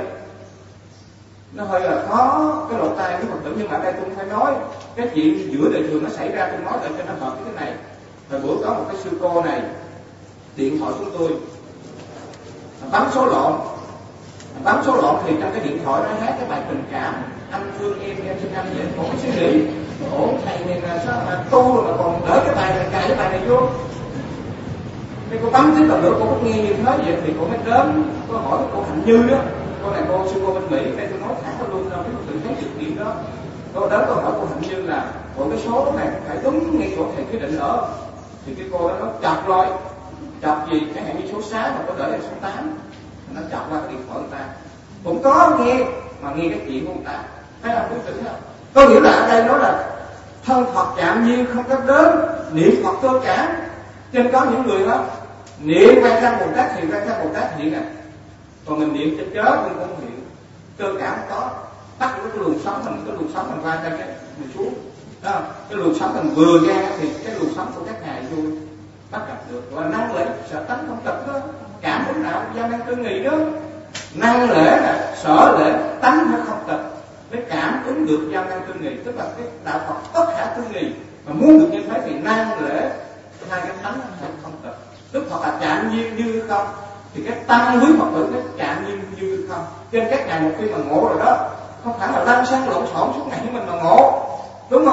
hơi là khó cái lỗ tai của Phật tử, nhưng mà ở đây tôi cũng phải nói cái chuyện giữa đời thường nó xảy ra, tôi nói để cho nó hợp với cái này. Hồi bữa có một cái sư cô này điện thoại của tôi, bấm số lộn thì trong cái điện thoại nó hát cái bài tình cảm, anh thương em xin anh vậy. Cổ suy nghĩ, ủa thầy này là sao mà tu rồi mà còn đỡ cái bài này, cài cái bài này vô. Thì cô bấm tiếp lần nữa, cô có nghe như thế vậy thì cô mới đến, cô hỏi cô Hạnh Như đó, cô này cô sư cô bên Mỹ, đây tôi nói thẳng luôn đâu, cái tự thấy sự kiện đó. Cô đến cô hỏi cô Hạnh Như là, ủa cái số này phải đúng ngay chỗ thầy quyết định ở. Thì cái cô đó nó chọc rồi, chọc gì, chẳng hạn như số 6 mà có đỡ là số 8, nó chọc qua cái điện thoại người ta. Cũng có nghe, mà nghe cái chuyện của người ta, thấy không, quý tử không? Có nghĩa là ở đây nói là thân Phật chạm nhiên không có đến, niệm Phật cơ cảm. Cho nên có những người đó niệm Quan Sát Bồ Tát thì Quan Sát Bồ Tát hiện nè, còn mình niệm cho chết mình cũng hiện. Cơ cảm có, bắt cái luồng sống mình qua ra cái mình xuống đó, cái luồng sống mình vừa ra thì cái luồng sống của các ngài vô bắt gặp được, gọi là năng lễ sở tánh không tịch đó, cảm lúc nào gia năng tư nghị đó. Năng lễ là sở lễ tánh phải không tịch, để cảm ứng được gia năng tư nghị, tức là cái đạo Phật tất cả tư nghị. Mà muốn được như thế thì năng lễ hai cái tánh phải không tịch. Đức Phật là chạm nhiên như không, thì cái tâm quý Phật tử cái chạm nhiên như không. Cho nên các ngài một khi mà ngộ rồi đó, không phải là lăn xăng lộn xộn suốt ngày với mình mà ngộ, đúng không?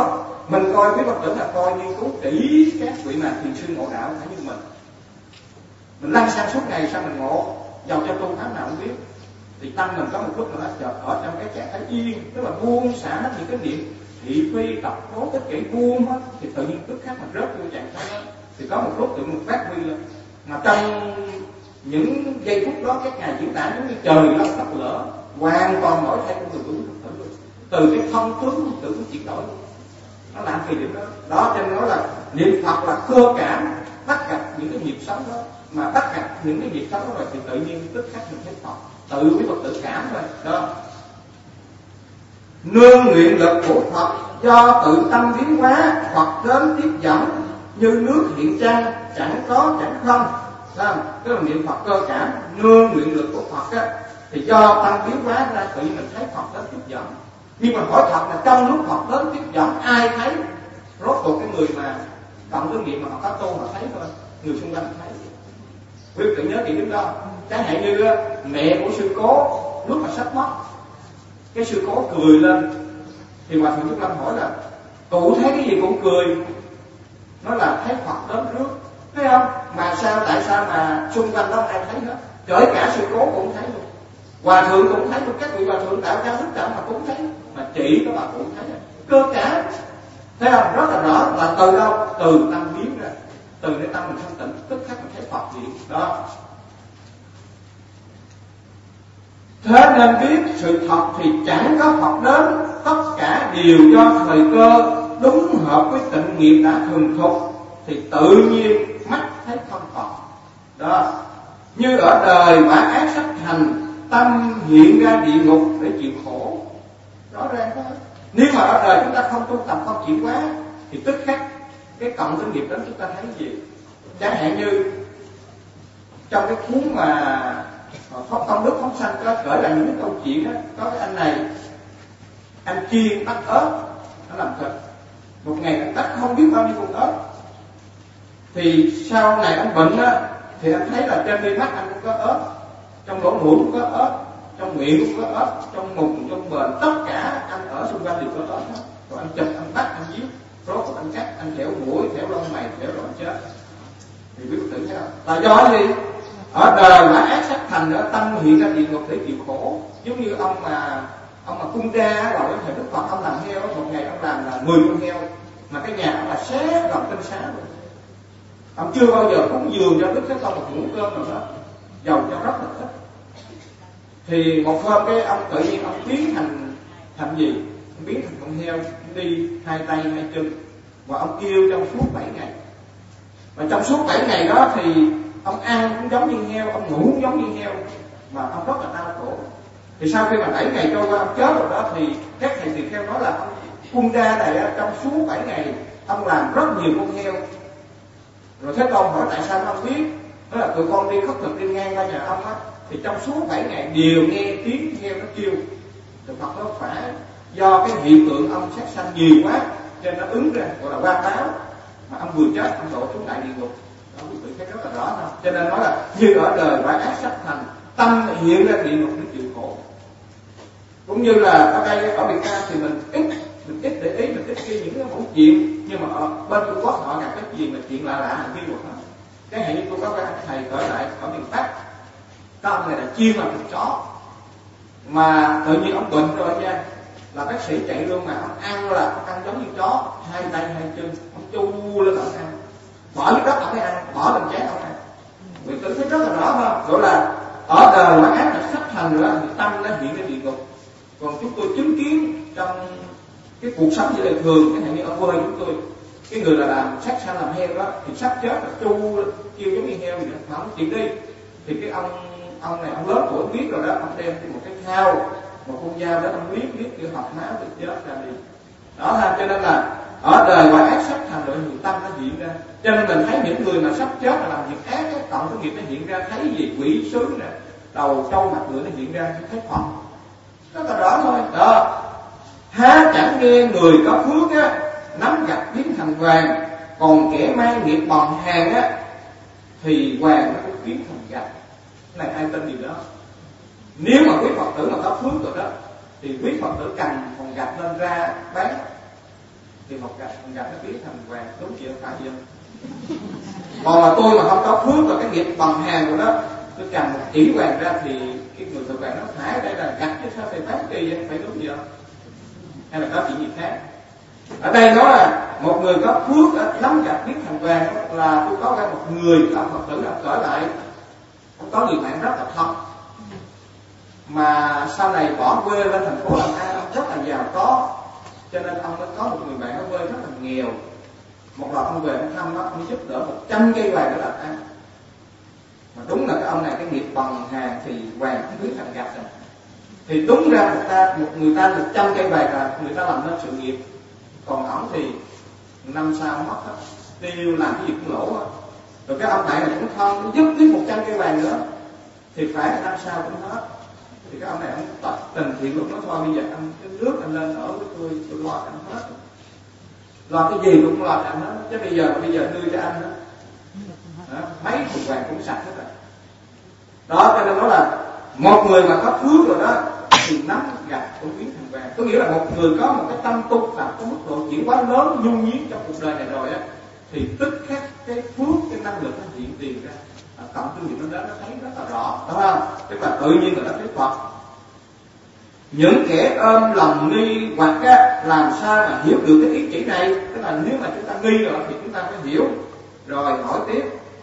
Mình coi quý Phật tử là coi nghiên cứu kỹ các vị mà thiền sư ngộ đạo phải như mình lăn xăng suốt ngày sao mình ngộ, giàu cho tu tháng nào không biết. Thì tâm mình có một lúc nào đó chợt ở trong cái trạng thái yên, tức là buông xả hết những cái niệm thị phi tập đố tất cả buông hết, thì tự nhiên tức khắc mình rớt vô trạng thái đó. Thì có một lúc tự mình phát huy lên, mà trong những giây phút đó các ngài diễn tả giống như trời đất đất lỡ, hoàn toàn đổi thay con người của Phật tử luôn. Từ cái thông tướng tự cũng chuyển đổi luôn. Nó làm kỳ điểm đó. Đó cho nên nói là niệm Phật là cơ cảm bắt gặp những cái nhịp sống đó, mà bắt gặp những cái nhịp sống đó rồi thì tự nhiên tức khắc mình thấy Phật, tự quý Phật tử cảm thôi đó. Nương nguyện lực của Phật, do tự tâm biến hóa, Phật đến tiếp dẫn, như nước hiện trang, chẳng có chẳng không. Tức là niệm Phật cơ cảm, nương nguyện lực của Phật á, thì do tâm biến hóa ra tự nhiên mình thấy Phật đến tiếp dẫn. Nhưng mà hỏi thật là trong lúc Phật đến tiếp dẫn ai thấy? Rốt cuộc cái người mà cộng cái nghiệp mà họ có tu họ thấy thôi, người xung quanh thấy. Quý vị tự nhớ kỹ điểm đó. Chẳng hạn như mẹ của sư cố lúc mà sắp mất, cái sư cố cười lên, thì Hòa Thượng Trúc Lâm hỏi là cụ thấy cái gì cũng cười? Nó là thấy Phật đến trước, thấy không? Mà sao, tại sao mà xung quanh đó ai thấy hết? Kể cả sư cố cũng thấy luôn, Hòa Thượng cũng thấy luôn, các vị Hòa Thượng tạo ra đức trọng mà cũng thấy, mà chỉ có bà cụ thấy cơ cả. Thấy không? Rất là rõ là từ đâu? Từ tâm biến ra, từ cái tâm mình thanh tịnh, tức khắc mình thấy Phật hiện đó. Thế nên biết sự thật thì chẳng có Phật đến, tất cả đều do thời cơ, đúng hợp với tịnh nghiệp đã thuần thục thì tự nhiên mắt thấy không Phật. Đó. Như ở đời quả ác sắp thành, tâm hiện ra địa ngục để chịu khổ. Rõ ràng đó. Nếu mà ở đời chúng ta không tu tập, không chuyển hóa thì tức khắc cái cộng cái nghiệp đó chúng ta thấy gì? Chẳng hạn như trong cái cuốn mà Công Đức Phóng Sanh có kể lại những cái câu chuyện đó, có cái anh này anh chiên bắt ớt nó làm thịt, một ngày anh bắt không biết bao nhiêu con ớt. Thì sau này anh bệnh á, thì anh thấy là trên đôi mắt anh cũng có ớt, trong lỗ mũi cũng có ớt, trong miệng cũng có ớt, trong mùng, trong bền, tất cả anh ở xung quanh đều có ớt hết. Rồi anh chụp, anh bắt, anh giết, rốt cuộc anh cắt, anh thẻo mũi, thẻo lông mày, thẻo rồi anh chết. Thì biết tự thấy không? Là do gì? Ở đời quả ác sắp thành nữa, tâm hiện ra địa ngục để chịu khổ. Giống như ông mà cung ra vào cái thời Đức Phật, ông làm heo, một ngày ông làm là 10 con heo, mà cái nhà ông là xé lòng tinh xá luôn. Ông chưa bao giờ cúng dường cho Đức Thế Tôn một muỗng cơm nào đó, giàu cho rất là thích. Thì một hôm cái ông tự nhiên ông biến thành gì? Ông biến thành con heo, đi hai tay hai chân, và ông kêu trong suốt 7 ngày. Và trong suốt 7 ngày đó thì ông ăn cũng giống như heo, ông ngủ cũng giống như heo, mà ông rất là đau khổ. Thì sau khi mà 7 ngày trôi qua ông chết rồi đó, thì các thầy tỳ kheo nói là ông cung ra này trong suốt 7 ngày ông làm rất nhiều con heo. Rồi Thế Tôn hỏi tại sao ông biết? Đó là tụi con đi khất thực đi ngang qua nhà ông á, thì trong suốt 7 ngày đều nghe tiếng heo nó kêu. Thì Phật nó phải do cái hiện tượng ông sát sanh nhiều quá, cho nên nó ứng ra gọi là qua báo, mà ông vừa chết ông đổ xuống đại địa ngục. Đó quý vị thấy rất là rõ không? Cho nên nói là như ở đời quả ác sắp thành, tâm hiện ra địa ngục để chịu khổ. Cũng như là ở đây ở Việt Nam thì mình ít để ý, mình ít ghi những cái mẫu chuyện, nhưng mà ở bên Trung Quốc họ gặp cái gì mà chuyện lạ lạ mình ghi được hết. Cái hạn như tôi có cái thầy kể lại ở miền Bắc, cái ông này là chiên làm thịt chó, mà tự nhiên ông bệnh rồi nha, là bác sĩ chạy luôn, mà ông ăn là ông ăn giống như chó, hai tay hai chân, ông chu lên ông ăn, bỏ dưới đất ông mới ăn, bỏ lên chén ông ăn. Người tưởng thấy rất là rõ không? Gọi là ở đời quả ác là sắp thành rồi, thì tâm nó hiện cái địa ngục. Còn chúng tôi chứng kiến trong cái cuộc sống như đời thường, cái hạn như ở quê chúng tôi, cái người là làm sát sanh làm heo đó, thì sắp chết là chu kêu giống như heo vậy đó, mà không chịu đi. Thì cái ông này ông lớn tuổi biết rồi đó, ông đem một cái thao, một con dao đó ông liếc kêu học máu thì chết ra đi. Đó ha, cho nên là ở đời quả ác sắp thành rồi thì tâm nó hiện ra. Cho nên mình thấy những người mà sắp chết là làm việc ác, cái cộng cái nghiệp nó hiện ra, thấy gì quỷ sứ nè, đầu trâu mặt ngựa nó hiện ra, thấy Phật rất là rõ thôi. Đó, há chẳng nghe người có phước á nắm gạch biến thành vàng, còn kẻ mang nghiệp bòn hàng á thì vàng nó cũng biến thành gạch. Cái này ai tin điều đó? Nếu mà quý Phật tử mà có phước rồi đó, thì quý Phật tử cầm còn gạch lên ra bán. thì một gạch nó biến thành vàng, đúng chưa, phải chưa? Còn mà tôi mà không có phước và cái nghiệp bằng hàng của nó, tôi cầm 1 chỉ vàng ra thì cái người thợ vàng nó thải đây là gạch chứ sao phải bán kỳ vậy, phải đúng chưa? Hay là có chuyện gì khác? Ở đây nó là một người có phước nắm gạch biến thành vàng, là tôi có ra một người ông Phật tử nào trở lại, ông có người bạn rất là thân, mà sau này bỏ quê lên thành phố làm ăn, ông rất là giàu có, cho nên ông mới có một người bạn ở quê rất là nghèo. Một lần ông về ông thăm nó, ông giúp đỡ 100 cây vàng để làm ăn. Mà đúng là cái ông này cái nghiệp bằng hàng thì vàng không biến thành gạch rồi. Thì đúng ra một người ta 100 cây vàng là người ta làm nên sự nghiệp. Còn ổng thì năm sau mất hết, tiêu làm cái gì cũng lỗ hết. Rồi cái ông này là cũng thân, giúp tiếp 100 cây vàng nữa thì phải là năm sau cũng hết. Thì cái ông này ông tận tình thiện lúc nó thôi, bây giờ anh cái nước anh lên ở với tôi lo anh hết, lo cái gì cũng lo anh hết, chứ bây giờ đưa cho anh đó, mấy thùng vàng cũng sạch hết rồi. Đó, cho nên nó là một người mà có phước rồi đó thì nắm gạch cũng biến thành vàng. Có nghĩa là một người có một cái tâm tu và có mức độ chuyển hóa lớn nhu nhuyến trong cuộc đời này rồi á, thì tức khắc cái phước, cái năng lực nó hiện tiền ra, cộng kinh nghiệm nó đến, nó thấy rất là rõ, đúng không? Tức là tự nhiên là nó thấy Phật. Những kẻ ôm lòng nghi hoặc làm sao mà hiểu được cái ý chỉ này? Tức là nếu mà chúng ta nghi rồi thì chúng ta phải hiểu. Rồi hỏi tiếp.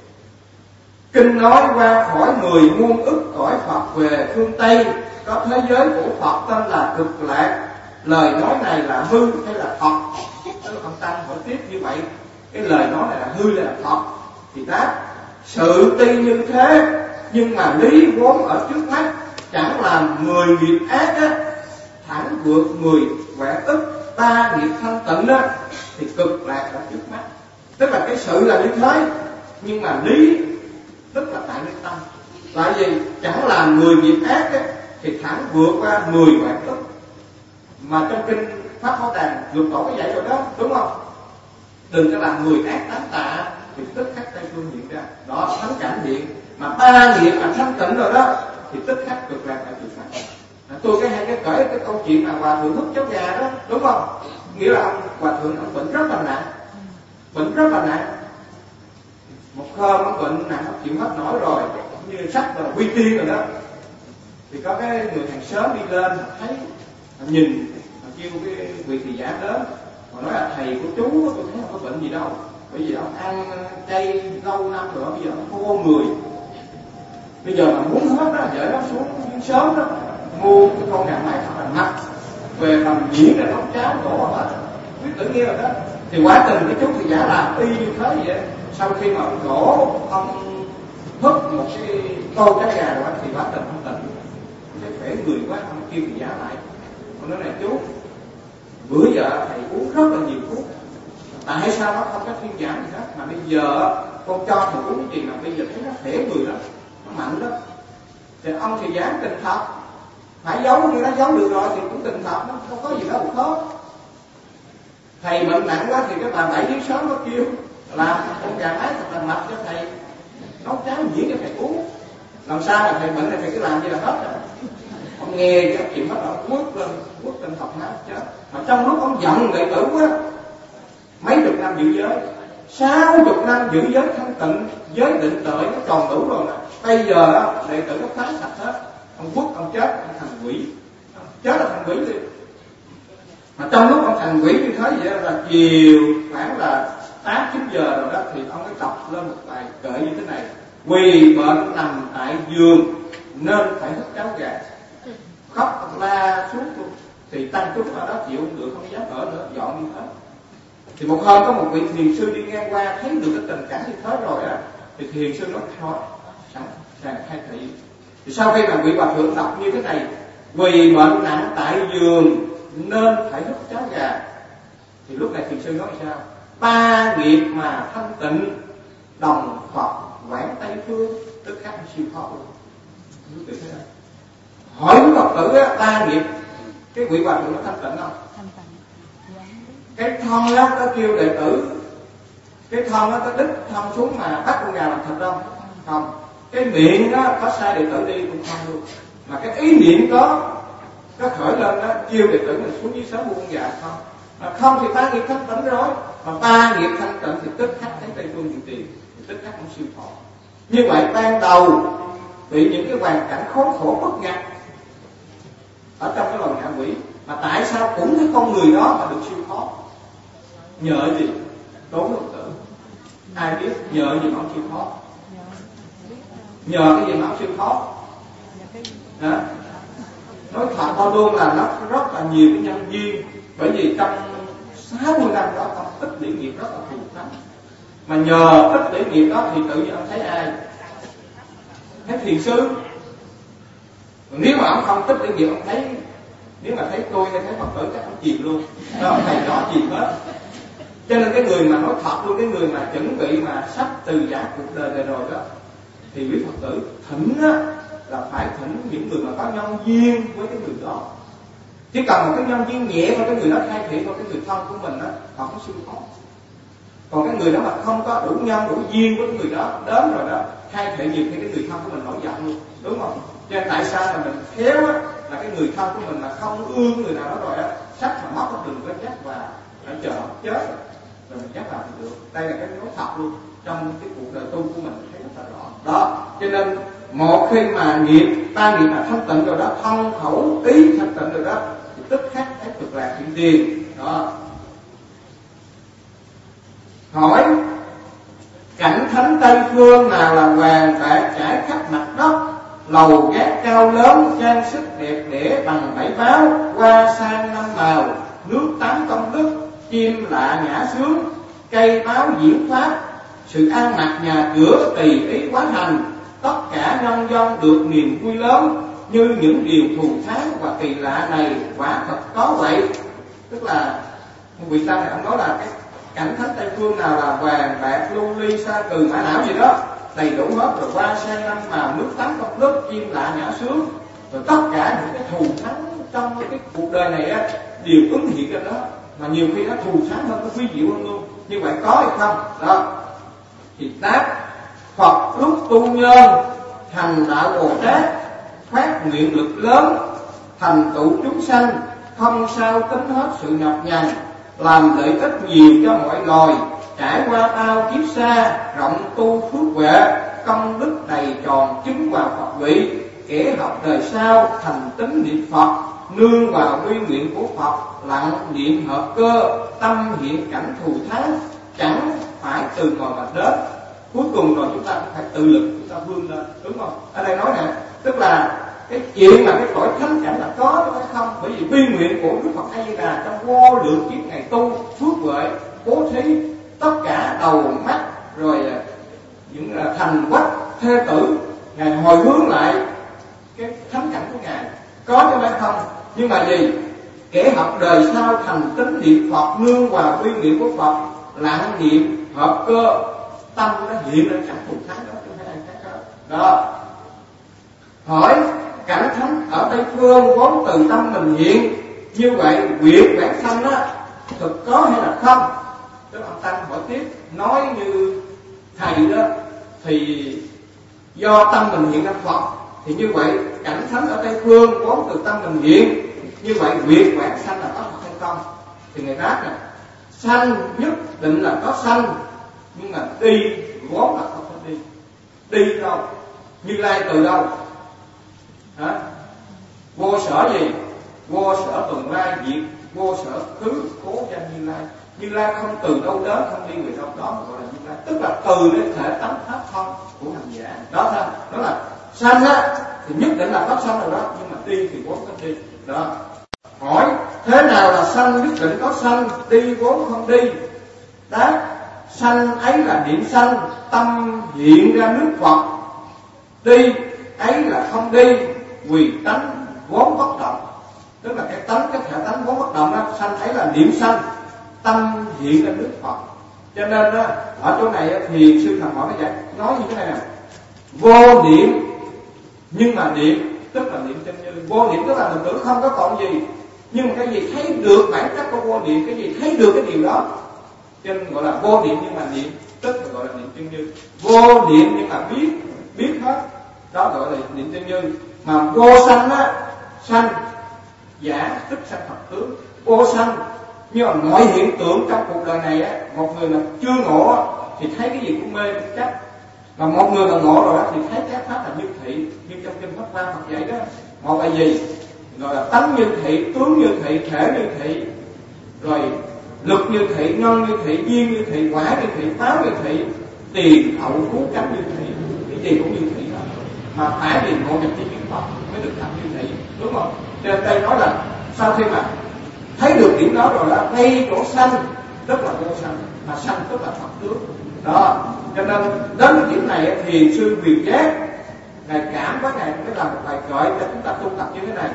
Kinh nói qua khỏi 10 muôn ức cõi Phật về phương Tây, có thế giới của Phật tên là Cực Lạc. Lời nói này là hư hay là thật? Tức là ông Tăng hỏi tiếp như vậy, cái lời nói này là hư hay là thật? Thì đáp, sự tuy như thế, nhưng mà lý vốn ở trước mắt chẳng làm 10 nghiệp ác á, thẳng vượt 10 vạn ức 3 nghiệp thanh tịnh đó, thì Cực Lạc ở trước mắt. Tức là cái sự là như thế, nhưng mà lý tức là tại nơi tâm. Tại vì chẳng làm 10 nghiệp ác á, thì thẳng vượt qua 10 vạn ức. Mà trong kinh Pháp Bảo Đàn vượt tổ cái vậy rồi đó, đúng không? Đừng có làm 10 ác 8 tà thì tức khắc Tây Phương hiện ra. Đó, thánh cảnh hiện. Mà 3 nghiệp là thanh tịnh rồi đó thì tức khắc Cực Lạc ở trước mắt. Tôi hay kể cái câu chuyện mà Hòa Thượng hút cháo gà đó, đúng không? Nghĩa là ông Hòa Thượng ông bệnh rất là nặng, một hôm ông bệnh nặng không chịu hết nổi rồi, như sách là quy tiên rồi đó, thì có cái người hàng xóm đi lên thấy, nhìn kêu cái vị thị giả đến, mà nói là thầy của chú tôi thấy không có bệnh gì đâu, bởi vì ông ăn chay lâu năm rồi, bây giờ ông khô người, bây giờ mà muốn hết đó vợ nó xuống sớm đó mua cái con gà mái thật là mắc về làm diễn ra nấu cháo đổ hết, biết tự nhiên rồi đó. Thì quá tình cái chú thì giả làm y như thế vậy. Sau khi mà ông đổ, ông húp một cái tô cá gà rồi thì quá tình ông tỉnh, cái khỏe người quá, ông kêu thì giả lại, ông nói này chú, bữa giờ thầy uống rất là nhiều thuốc, tại sao nó không có thuyên giảm gì hết, mà bây giờ con cho thầy uống cái gì mà bây giờ thấy nó khỏe người lắm, nó mạnh lắm. Thì ông thì dám tình thật, phải giấu như nó giấu được rồi thì cũng tình thật, nó không có gì đâu khó. Thầy bệnh nặng quá thì cái bà bảy dưới sớm nó kêu làm con gà mái thật là mập cho thầy, nấu cháo diễn cho thầy uống. Làm sao mà thầy bệnh này thầy cứ làm gì là hết rồi. Ông nghe cái chuyện hết rồi, quất lên học máu chết. Mà trong lúc ông giận đệ tử quá, mấy chục năm giữ giới, 60 năm giữ giới thanh tịnh, giới định tuệ nó còn đủ rồi nè. Bây giờ đó đệ tử nó phá sạch hết, ông quất ông chết, ông thành quỷ, chết là thành quỷ đi. Mà trong lúc ông thành quỷ như thế vậy là chiều khoảng là 8-9 giờ rồi đó, thì ông mới đọc lên một bài kệ như thế này: quỳ bệnh nằm tại giường nên phải hút cháo gà, khóc la suốt luôn. Thì tăng chúng ở đó chịu không được, không dám ở nữa, dọn đi hết. Thì một hôm có một vị thiền sư đi ngang qua thấy được cái tình cảnh như thế rồi á, thì thiền sư nói thôi sẵn sàng khai thị. Thì sau khi mà vị hòa thượng đọc như thế này, quỳ bệnh nặng tại giường nên phải hút cháo gà, thì lúc này thiền sư nói sao? 3 nghiệp mà thanh tịnh, đồng Phật quảng Tây phương, tức khắc siêu thoát luôn. Hỏi quý Phật tử á, 3 nghiệp, cái vị hòa thượng nó thanh tịnh không? Cái thân đó có kêu đệ tử, cái thân đó có đích thân xuống mà bắt con gà làm thịt không? Không. Cái miệng đó có sai đệ tử đi cũng không luôn. Mà cái ý niệm có khởi lên đó kêu đệ tử mình xuống dưới sớm mua con gà không? Không thì ba nghiệp thanh tịnh rồi, mà ba nghiệp thanh tịnh thì tức khắc thấy Tây Phương hiện tiền, tức khắc cũng siêu thọ. Như vậy ban đầu bị những cái hoàn cảnh khốn khổ bất ngặt ở trong cái loài ngạ quỷ, mà tại sao cũng cái con người đó mà được siêu thoát? Nhờ gì? Đốn Phật tử. Ai biết nhờ gì mà ông siêu thoát? Nhờ cái gì mà ông siêu thoát? Nói thật thôi luôn là nó rất là nhiều cái nhân duyên. Bởi vì trong 60 năm đó ông tích lũy nghiệp rất là thù thắng. Mà nhờ tích lũy nghiệp đó thì tự nhiên ông thấy ai? Thấy thiền sư. Còn nếu mà ông không tích lũy nghiệp, ông thấy, nếu mà thấy tôi hay thấy Phật tử chắc ông chìm luôn. Đó, thầy đó chìm hết. Cho nên cái người mà nói thật luôn, cái người mà chuẩn bị mà sắp từ giả cuộc đời này rồi đó, thì quý Phật tử thỉnh á, là phải thỉnh những người mà có nhân duyên với cái người đó. Chỉ cần một cái nhân duyên nhẹ thôi, cái người đó khai thị thôi, cái người thân của mình đó, họ cũng siêu thoát. Còn cái người đó mà không có đủ nhân, đủ duyên với cái người đó, đến rồi đó, khai thị nhiều khi cái người thân của mình nổi giận luôn, đúng không? Cho nên tại sao mà mình khéo á, là cái người thân của mình mà không ương người nào đó rồi á, sắp mà mất cái đường với giác và ở chợ chết rồi mình giác làm được. Đây là cái nói thật luôn, trong cái cuộc đời tu của mình thấy rất là rõ. Đó, cho nên một khi mà nghiệp, ba nghiệp mà thanh tịnh rồi đó, thân khẩu ý thanh tịnh rồi đó, thì tức khắc thấy cực lạc hiện tiền. Đó. Hỏi cảnh thánh Tây Phương nào là vàng bạc trải khắp mặt đất, lầu gác cao lớn, trang sức đẹp đẽ bằng bảy báo, hoa sang năm màu, nước tắm công đức, chim lạ nhã sướng, cây báo diễn pháp, sự an mặc nhà cửa tùy ý quá thành, tất cả nhân dân được niềm vui lớn, như những điều thù thắng và kỳ lạ này quả thật có vậy. Tức là vị tăng này ông nói là cái cảnh thánh Tây Phương nào là vàng bạc lưu ly sa cừ mã não gì đó đầy đủ hết, rồi hoa sen năm màu, nước tắm công đức, chim lạ nhã sướng, rồi tất cả những cái thù thắng trong cái cuộc đời này á đều ứng hiện ra đó, mà nhiều khi nó thù thắng hơn, nó quý diệu hơn luôn. Như vậy có hay không? Đó thì đáp: Phật lúc tu nhân thành đạo Bồ Tát, phát nguyện lực lớn, thành tựu chúng sanh, không sao tính hết sự nhọc nhằn, làm lợi ích nhiều cho mọi loài, trải qua bao kiếp xa, rộng tu phước huệ, công đức đầy tròn chứng vào Phật vị. Kẻ học đời sau thành tín niệm Phật, nương vào uy nguyện của Phật, lặng niệm hợp cơ, tâm hiện cảnh thù thắng, chẳng phải từ ngoài mà đến. Cuối cùng rồi chúng ta cũng phải tự lực, chúng ta vươn lên, đúng không? Ở đây nói nè, tức là cái chuyện mà cái cõi thánh cảnh là có chứ phải không? Bởi vì uy nguyện của Đức Phật A Di Đà trong vô lượng kiếp ngày tu phước huệ, bố thí tất cả đầu mắt rồi những thành quách thê tử, ngài hồi hướng lại cái thánh cảnh của ngài có chứ phải không? Nhưng mà gì? Kẻ học đời sau thành tín niệm Phật, nương vào uy nguyện của Phật, lặng niệm hợp cơ, tâm nó hiện lên cảnh thù thắng đó, chứ không phải ai khác đó. Đó. Hỏi cảnh thánh ở Tây Phương vốn từ tâm mình hiện, như vậy quyệt bản thân đó thực có hay là không? Tức ông Tăng hỏi tiếp, nói như thầy đó thì do tâm mình hiện ra Phật, thì như vậy cảnh thánh ở Tây Phương vốn từ tâm mình hiện, như vậy quyệt bản sanh là có thật hay không? Thì người đáp nè, sanh nhất định là có sanh, nhưng mà đi vốn là không có đi. Đi đâu? Như Lai từ đâu? Hả? Vô sở gì? Vô sở tuần lai diệt, vô sở khứ cố danh Như Lai. Như Lai không từ đâu đến, không đi về đâu đó, gọi là Như Lai. Tức là từ cái thể tánh pháp thân của hành giả. Đó thôi, đó là sanh á thì nhất định là có sanh rồi đó, nhưng mà đi thì vốn không đi. Đó. Hỏi thế nào là sanh nhất định có sanh, đi vốn không đi? Đáp: sanh ấy là niệm sanh, tâm hiện ra nước Phật. Đi ấy là không đi, vì tánh vốn bất động. Tức là cái tánh, cái thể tánh vốn bất động đó, sanh ấy là niệm sanh, tâm hiện ra nước Phật. Cho nên đó, ở chỗ này thì sư thần hỏi nó vậy, nói như thế này nè: vô niệm nhưng mà niệm, tức là niệm chân như. Vô niệm tức là mình tưởng không có còn gì, nhưng mà cái gì thấy được bản chất của vô niệm, cái gì thấy được cái điều đó, cho nên gọi là vô niệm nhưng mà niệm, tức là gọi là niệm chân như. Vô niệm nhưng mà biết hết, đó gọi là niệm chân như. Mà vô sanh á, sanh giả tức sanh Phật tướng, vô sanh Nhưng mà mọi hiện tượng trong cuộc đời này á, một người mà chưa ngộ thì thấy cái gì cũng mê chắc, mà một người mà ngộ rồi đó thì thấy cái pháp là như thị, như trong kinh Pháp Hoa Phật dạy đó. Một là gì? Gọi là tánh như thị, tướng như thị, thể như thị, rồi lực như thị, nhân như thị, duyên như thị, quả như thị, báo như thị, tiền hậu phú cánh như thị, cái gì cũng như thị đó. Mà phải vì ngộ nhập chi kiến Phật mới được thành như thị, đúng không? Cho nên đây nói là sau khi mà thấy được điểm đó rồi đó, ngay chỗ sanh tức là vô sanh, mà sanh tức là Phật tướng đó. Cho nên đến cái điểm này thì sư Quyền Giác ngài cảm với ngài mới làm một bài kệ cho chúng ta tu tập như thế này: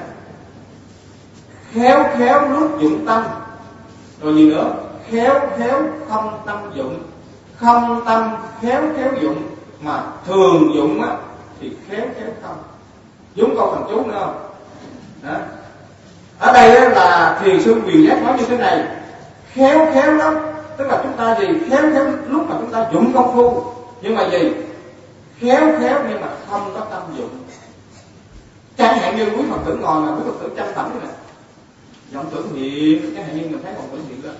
khéo khéo lúc dụng tâm, rồi gì nữa, khéo khéo không tâm dụng, không tâm khéo khéo dụng, mà thường dụng á thì khéo khéo không. Giống câu thần chú nữa không? Đó. Ở đây là Thiền sư Quyền Giác nói như thế này: khéo khéo lắm, tức là chúng ta gì, khéo khéo lúc mà chúng ta dụng công phu, nhưng mà gì, khéo khéo nhưng mà không có tâm dụng. Chẳng hạn như quý Phật tử ngồi mà quý Phật tử chăm phẩm như này, vọng tưởng hiện, chẳng hạn như mình thấy vọng tưởng hiện đó,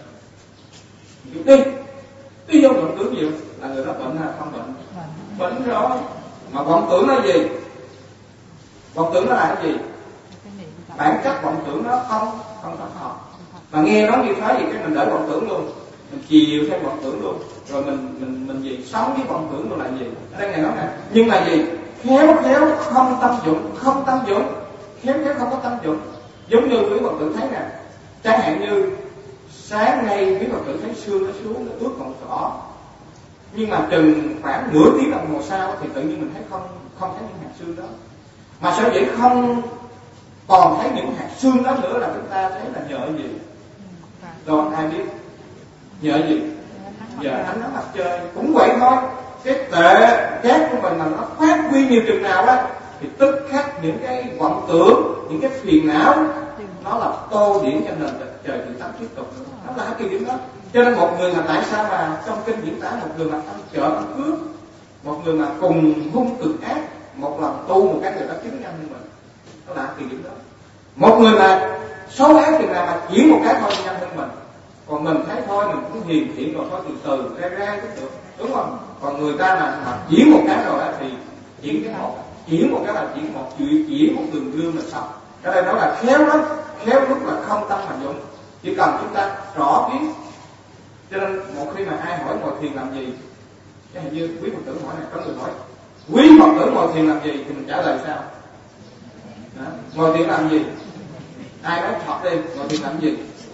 đi vô vọng tưởng nhiều là người đó bệnh hay không bệnh? Bệnh rồi. Mà vọng tưởng nó gì? Vọng tưởng nó là cái gì? Bản chất vọng tưởng nó không có học. Mà nghe nói như thế thì cái mình để vọng tưởng luôn, mình chiều theo vọng tưởng luôn, rồi mình gì, sống với vọng tưởng luôn là gì? Ở đây ngài nói nè, nhưng mà gì, khéo khéo không tâm dụng, không tâm dụng, khéo khéo không có tâm dụng. Giống như quý Phật tử thấy nè, chẳng hạn như sáng nay quý Phật tử thấy sương nó xuống, nó ướt ngọn cỏ, nhưng mà chừng khoảng nửa tiếng đồng hồ sau thì tự nhiên mình thấy không thấy những hạt sương đó. Mà sao vậy? Không còn thấy những hạt sương đó nữa là chúng ta thấy là nhờ gì? Rồi ai biết? Nhờ gì? Nhờ ánh nắng mặt trời. Cũng vậy thôi. Cái tệ giác của mình mà nó phát huy nhiều chừng nào đó thì tức khắc những cái vọng tưởng, những cái phiền não nó là tô điểm cho nền trời tự tánh tiếp tục. Nó là cái kỳ điểm đó. Cho nên một người mà tại sao mà trong kinh diễn tả một người mà ăn trộm ăn cướp, một người mà cùng hung cực ác, một lần tu một cái người đó kiếm nhanh hơn mình, nó là kỳ điểm đó. Một người mà xấu ác chừng nào mà diễn một cái thôi nhanh hơn mình, còn mình thấy thôi mình cũng hiền thiện rồi thôi, từ từ ra cái được, đúng không? Còn người ta mà diễn một cái rồi thì diễn cái một, diễn một cái là diễn một chuyện, diễn một đường gương là xong. Cái đây nói là khéo lắm, khéo lúc là không tâm hành dụng, chỉ cần chúng ta rõ biết. Cho nên một khi mà ai hỏi ngồi thiền làm gì, cái hình như quý Phật tử hỏi này, có người hỏi quý Phật tử ngồi thiền làm gì thì mình trả lời sao? Đó. Ngồi thiền làm gì? Ai nói thật đi, ngồi thiền làm gì?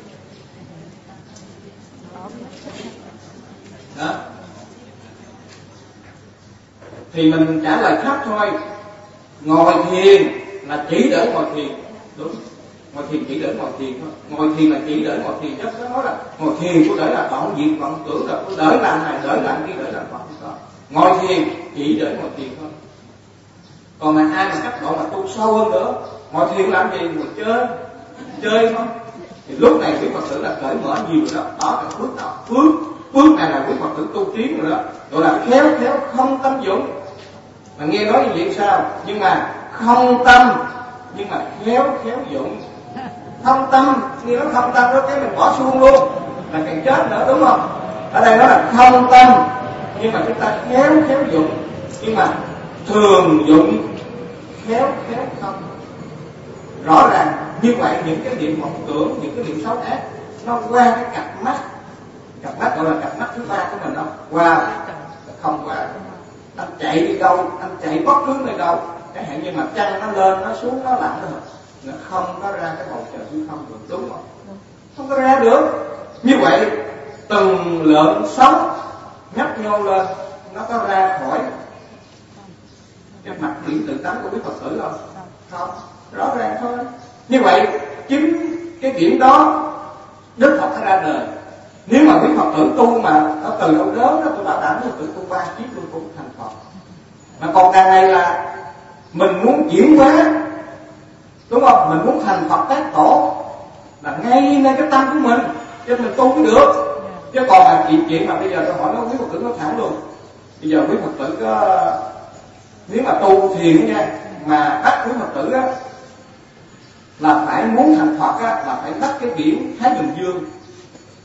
Đó. Thì mình trả lời khác thôi. Ngồi thiền là chỉ để ngồi thiền, đúng. Ngồi thiền chỉ để ngồi thiền thôi. Ngồi thiền là chỉ để ngồi thiền, chứ nó nói là ngồi thiền của để là đoạn diệt vọng tưởng, là của đỡ làm này, đỡ làm kia, đỡ làm Phật không có. Ngồi thiền chỉ để ngồi thiền thôi. Còn mà ai mà cách độ mà tu sâu hơn nữa, ngồi thiền làm gì? Ngồi chơi thôi. Thì lúc này quý Phật tử là cởi mở nhiều rồi đó. Đó là phước đó. Phước này là quý Phật tử tu tiến rồi đó. Gọi là khéo khéo không tâm dụng. Mà nghe nói như vậy sao? Nhưng mà không tâm, nhưng mà khéo khéo dụng. Không tâm, nghe nói không tâm đó cái mình bỏ xuông luôn, là càng chết nữa, đúng không? Ở đây nó là không tâm, nhưng mà chúng ta khéo khéo dụng, nhưng mà thường dụng, khéo khéo không. Rõ ràng như vậy những cái niệm vọng tưởng, những cái niệm xấu ác nó qua cái cặp mắt gọi là cặp mắt thứ ba của mình, đâu qua không qua. Anh chạy đi đâu, anh chạy bất cứ nơi đâu, chẳng hạn như mà chân nó lên nó xuống nó lặn đó, nó không có ra cái bầu trời hư không được, đúng không? Không có ra được. Như vậy từng lợn sống nhấp nhô lên nó có ra khỏi cái mặt điện tự tánh của quý Phật tử không? Không, rõ ràng thôi. Như vậy chính cái điểm đó Đức Phật đã ra đời. Nếu mà quý Phật tử tu mà nó từ đâu đến đó, tôi bảo đảm quý Phật tử tu 3 kiếp luôn cũng thành Phật. Mà còn đằng này là mình muốn chuyển hóa, đúng không? Mình muốn thành Phật tác tổ là ngay nơi cái tâm của mình, cho mình tu mới được. Chứ còn là chuyện mà bây giờ tôi hỏi nó quý Phật tử nó thẳng luôn. Bây giờ quý Phật tử có, nếu mà tu thiền nha, mà bắt quý Phật tử á là phải muốn thành Phật á, là phải bắt cái biển Thái Bình Dương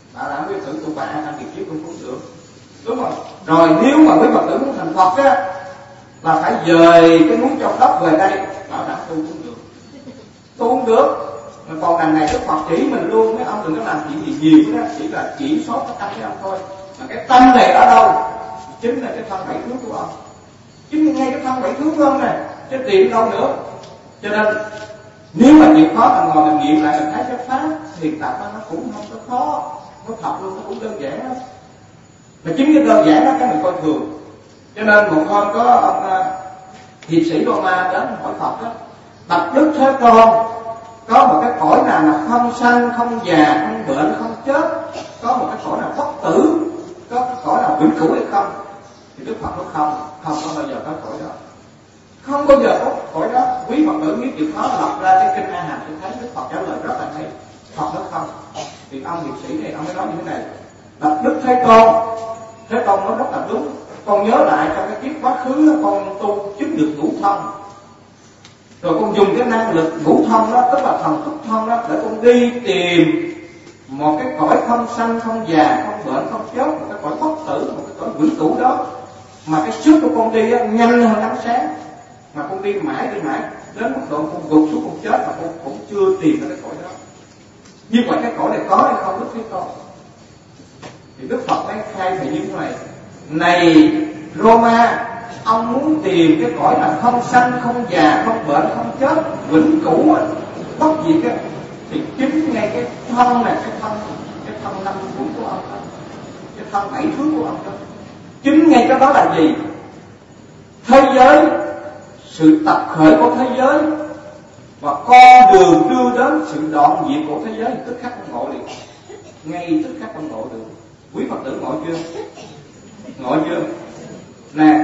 bảo đảm quý Phật tử tu 3 A Tăng Kiệt Kiếp cũng được, đúng không? Rồi nếu mà quý Phật tử muốn thành Phật á, là phải dời cái núi Châu Đốc về đây, bảo đảm tu cũng được, tu cũng được. Mà còn đằng này Đức Phật chỉ mình luôn, mấy ông đừng có làm chuyện gì nhiều đó, chỉ là chỉ số cái tâm với ông thôi. Mà cái tâm này ở đâu? Chính là cái thân 7 thước của ông, chính ngay cái thân 7 thước của ông này, chứ tìm đâu nữa. Cho nên nếu mà chịu khó mà ngồi mình nghiệm lại mình thấy cái pháp thiền tập nó cũng không có khó, nó thật luôn, nó cũng đơn giản lắm. Mà chính cái đơn giản đó cái mình coi thường. Cho nên một hôm có ông hiệp sĩ Roma đến hỏi Phật đó: bạch Đức Thế Tôn, có một cái cõi nào là không sanh, không già, không bệnh, không chết, có một cái cõi nào bất tử, có cái cõi nào vĩnh cửu hay không? Thì Đức Phật nói không có bao giờ có cõi đó, không bao giờ có cõi đó. Quý Phật tử nếu chịu khó lật ra cái kinh A Hàm sẽ thấy Đức Phật trả lời rất là hay. Phật nói không. Thì ông hiệp sĩ này ông mới nói như thế này: bạch Đức Thế Tôn, Thế Tôn nói rất là đúng. Con nhớ lại trong cái kiếp quá khứ con tu chứng được ngũ thông, rồi con dùng cái năng lực ngũ thông đó, tức là thần thức thông đó, để con đi tìm một cái cõi không sanh, không già, không bệnh, không chết, một cái cõi bất tử, một cái cõi vĩnh cửu đó. Mà cái sức của con đi nhanh hơn ánh sáng, mà con đi mãi đến mức độ con gục xuống con chết mà con cũng chưa tìm ra cái cõi đó. Như vậy cái cõi này có hay không Đức Thế Tôn? Thì Đức Phật mới khai thị như thế này: này Roma, ông muốn tìm cái cõi là không sanh, không già, không bệnh, không chết, vĩnh cửu, bất diệt á, thì chính ngay cái thân này, cái thân 5 tuổi của ông đó, cái thân 7 thước của ông đó, chính ngay cái đó là gì? Thế giới, sự tập khởi của thế giới và con đường đưa đến sự đoạn diệt của thế giới, tức khắc con ngộ liền, ngay tức khắc con ngộ được. Quý Phật tử ngộ chưa? Ngộ chưa? Nè,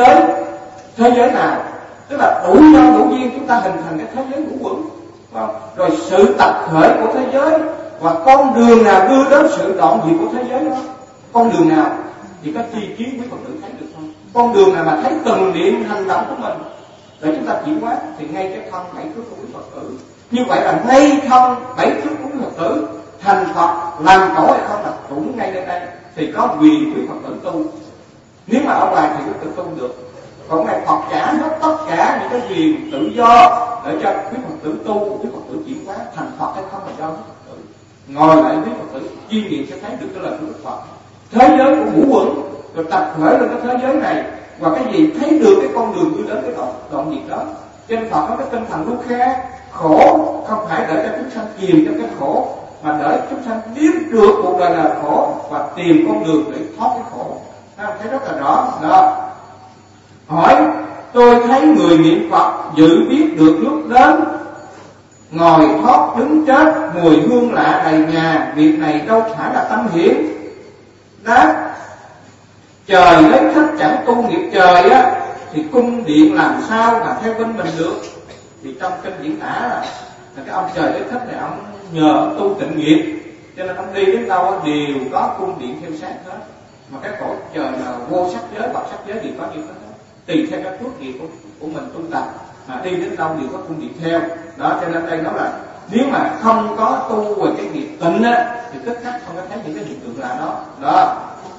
thế giới nào? Tức là đủ nhân đủ duyên chúng ta hình thành cái thế giới ngũ quẩn, rồi sự tập khởi của thế giới và con đường nào đưa đến sự đoạn diệt của thế giới đó, con đường nào? Chỉ có chi kiến quý Phật tử thấy được thôi. Con đường nào mà thấy từng niệm hành động của mình để chúng ta chuyển hóa, thì ngay cái thân 7 thước của quý Phật tử. Như vậy là ngay thân 7 thước của quý Phật tử thành Phật làm tổ hay không là cũng ngay đến đây, thì có quyền quý Phật tử tu. Nếu mà ở ngoài thì quý Phật tử tu được, còn này Phật trả hết tất cả những cái quyền tự do để cho quý Phật tử tu, quý Phật tử chuyển hóa thành Phật hay không là do quý Phật tử. Ngồi lại quý Phật tử chiêm nghiệm sẽ thấy được cái lời của Đức Phật. Thế giới của ngũ quẩn rồi tập khởi lên cái thế giới này, và cái gì thấy được cái con đường đưa đến cái đoạn diệt đó. Trên Phật có cái tinh thần Dukkha, khổ không phải để cho chúng sanh chìm trong cái khổ, mà để chúng sanh biết được cuộc đời là khổ và tìm con đường để thoát cái khổ. Thấy rất là rõ đó. Hỏi: tôi thấy người niệm Phật dự biết được lúc đến, ngồi thoát đứng chết, mùi hương lạ đầy nhà, việc này đâu phải là tâm hiển. Đáp: trời lấy thích chẳng tu nghiệp trời á, thì cung điện làm sao mà theo bên mình được. Thì trong kinh diễn tả là cái ông trời lấy thích này ông nhờ tu tịnh nghiệp, cho nên ông đi đến đâu đều có cung điện theo sát hết. Mà cái cõi trời là vô sắc giới, bậc sắc giới đều có như thế đó, tùy theo cái phước nghiệp của mình tu tập mà đi đến đâu đều có cung điện theo đó. Cho nên đây nó là nếu mà không có tu về cái nghiệp tịnh á, thì tức khắc không có thấy những cái hiện tượng lạ đó đó.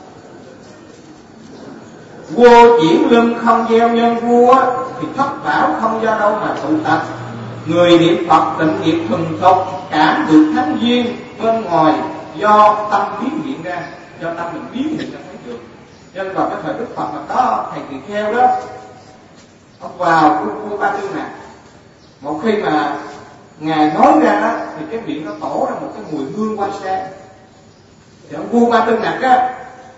Vô chuyển lưng không gieo nhân vua, thì thất bảo không do đâu mà tụ tập. Người niệm Phật tịnh nghiệp thuần thục, cảm được thánh duyên bên ngoài do tâm biến hiện ra, do tâm mình biến hiện ra thấy được. Cho nên vào cái thời Đức Phật mà có thầy tỳ kheo đó, ông vào vua Ba Tư Nặc, một khi mà ngài nói ra đó, thì cái miệng nó tổ ra một cái mùi hương hoa sen. Thì ông vua Ba Tư Nặc á,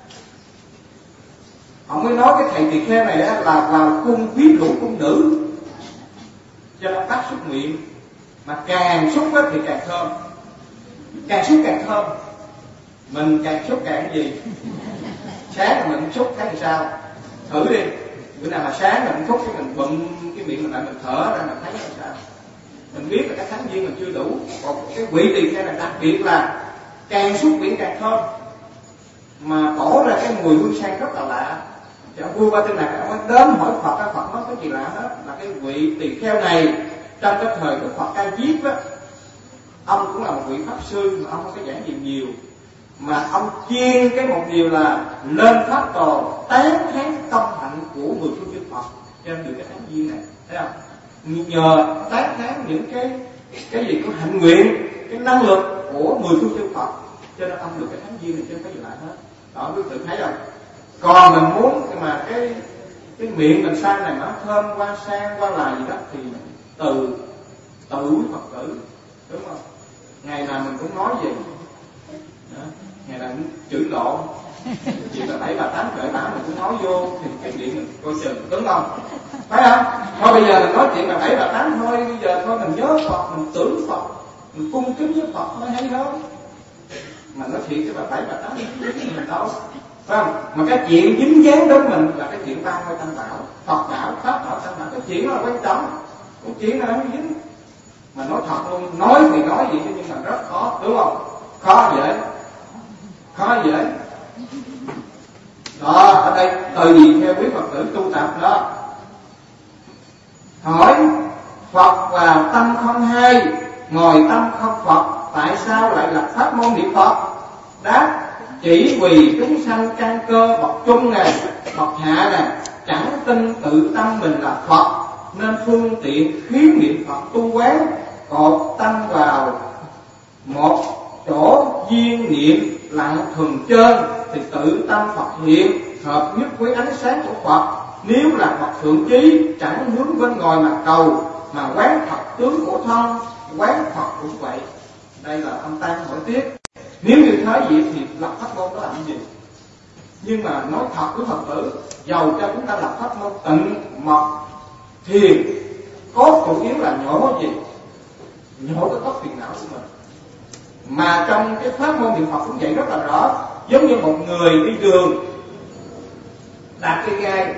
ông mới nói cái thầy tỳ kheo này là vào cung quyến rũ cung nữ, cho nó bắt xúc miệng, mà càng xúc thì càng thơm, càng xúc càng thơm. Mình càng xúc càng gì? Sáng là mình xúc thấy làm sao? Thử đi, bữa nào mà sáng mình xúc cái mình bụm cái miệng mình lại, mình thở ra mình thấy làm sao? Mình biết là cái thánh duyên mình chưa đủ. Còn cái vị tỳ kheo này đặc biệt là càng xúc miệng càng thơm, mà tổ ra cái mùi hương sen rất là lạ. Thì ông vua Ba Tư Nặc ông ấy đến hỏi Phật, Phật nói cái gì lạ hết, là cái vị tỳ kheo này trong cái thời Đức Phật Ca Diếp á, ông cũng là một vị pháp sư mà ông không có giảng gì nhiều, mà ông chiên cái một điều là lên pháp đồ tán thán công hạnh của 10 phương chư Phật, cho nên được cái thánh duyên này, thấy không? Nhờ tán thán những cái gì có hạnh nguyện, cái năng lực của 10 phương chư Phật, cho nên ông được cái thánh duyên này, chứ không có gì lại hết. Đó, quý vị thấy không? Còn mình muốn mà cái miệng mình sang này nó thơm qua sang qua là gì đó thì từ quý Phật tử, đúng không? Ngày nào mình cũng nói gì đó, ngày nào cũng chửi lộn, chuyện là 7, 8 cỡ nào mình cũng nói vô thì cái chuyện mình coi chừng, đúng không? Phải không? Thôi bây giờ mình nói chuyện là 7, 8 thôi, bây giờ thôi mình nhớ Phật, mình tưởng Phật, mình cung kính với Phật mới hay đó. Mà nói chuyện cái 7, 8 mình đâu, phải không? Mà cái chuyện dính dáng đến mình là cái chuyện ba ngôi tam bảo, Phật đạo, Pháp đạo, Tam bảo, cái chuyện đó là quan trọng, cái chuyện là không dính. Mà nói thật luôn, nói thì nói vậy nhưng mà rất khó, đúng không? Khó dễ. Đó, ở đây từ gì theo quý Phật tử tu tập đó. Hỏi Phật vào tâm không hai, ngồi tâm không Phật, tại sao lại lập pháp môn niệm Phật? Đáp: chỉ vì chúng sanh căn cơ bậc trung này, bậc hạ này chẳng tin tự tâm mình là Phật, nên phương tiện khiến niệm Phật tu quán, cột tâm vào một chỗ duyên niệm lặng thường trơn, thì tự tâm Phật hiện hợp nhất với ánh sáng của Phật. Nếu là Phật thượng trí, chẳng hướng bên ngoài mà cầu, mà quán Phật tướng của thân, quán Phật cũng vậy. Đây là ông Tăng hỏi tiếp: nếu như thế vậy thì lập pháp môn đó làm gì? Nhưng mà nói thật với Phật tử, dầu cho chúng ta lập pháp môn tịnh mật thiền, cốt chủ yếu là nhổ gì? Nhổ cái cốt phiền não của mình. Mà trong cái pháp môn niệm Phật cũng vậy rất là rõ. Giống như một người đi đường đạp cây gai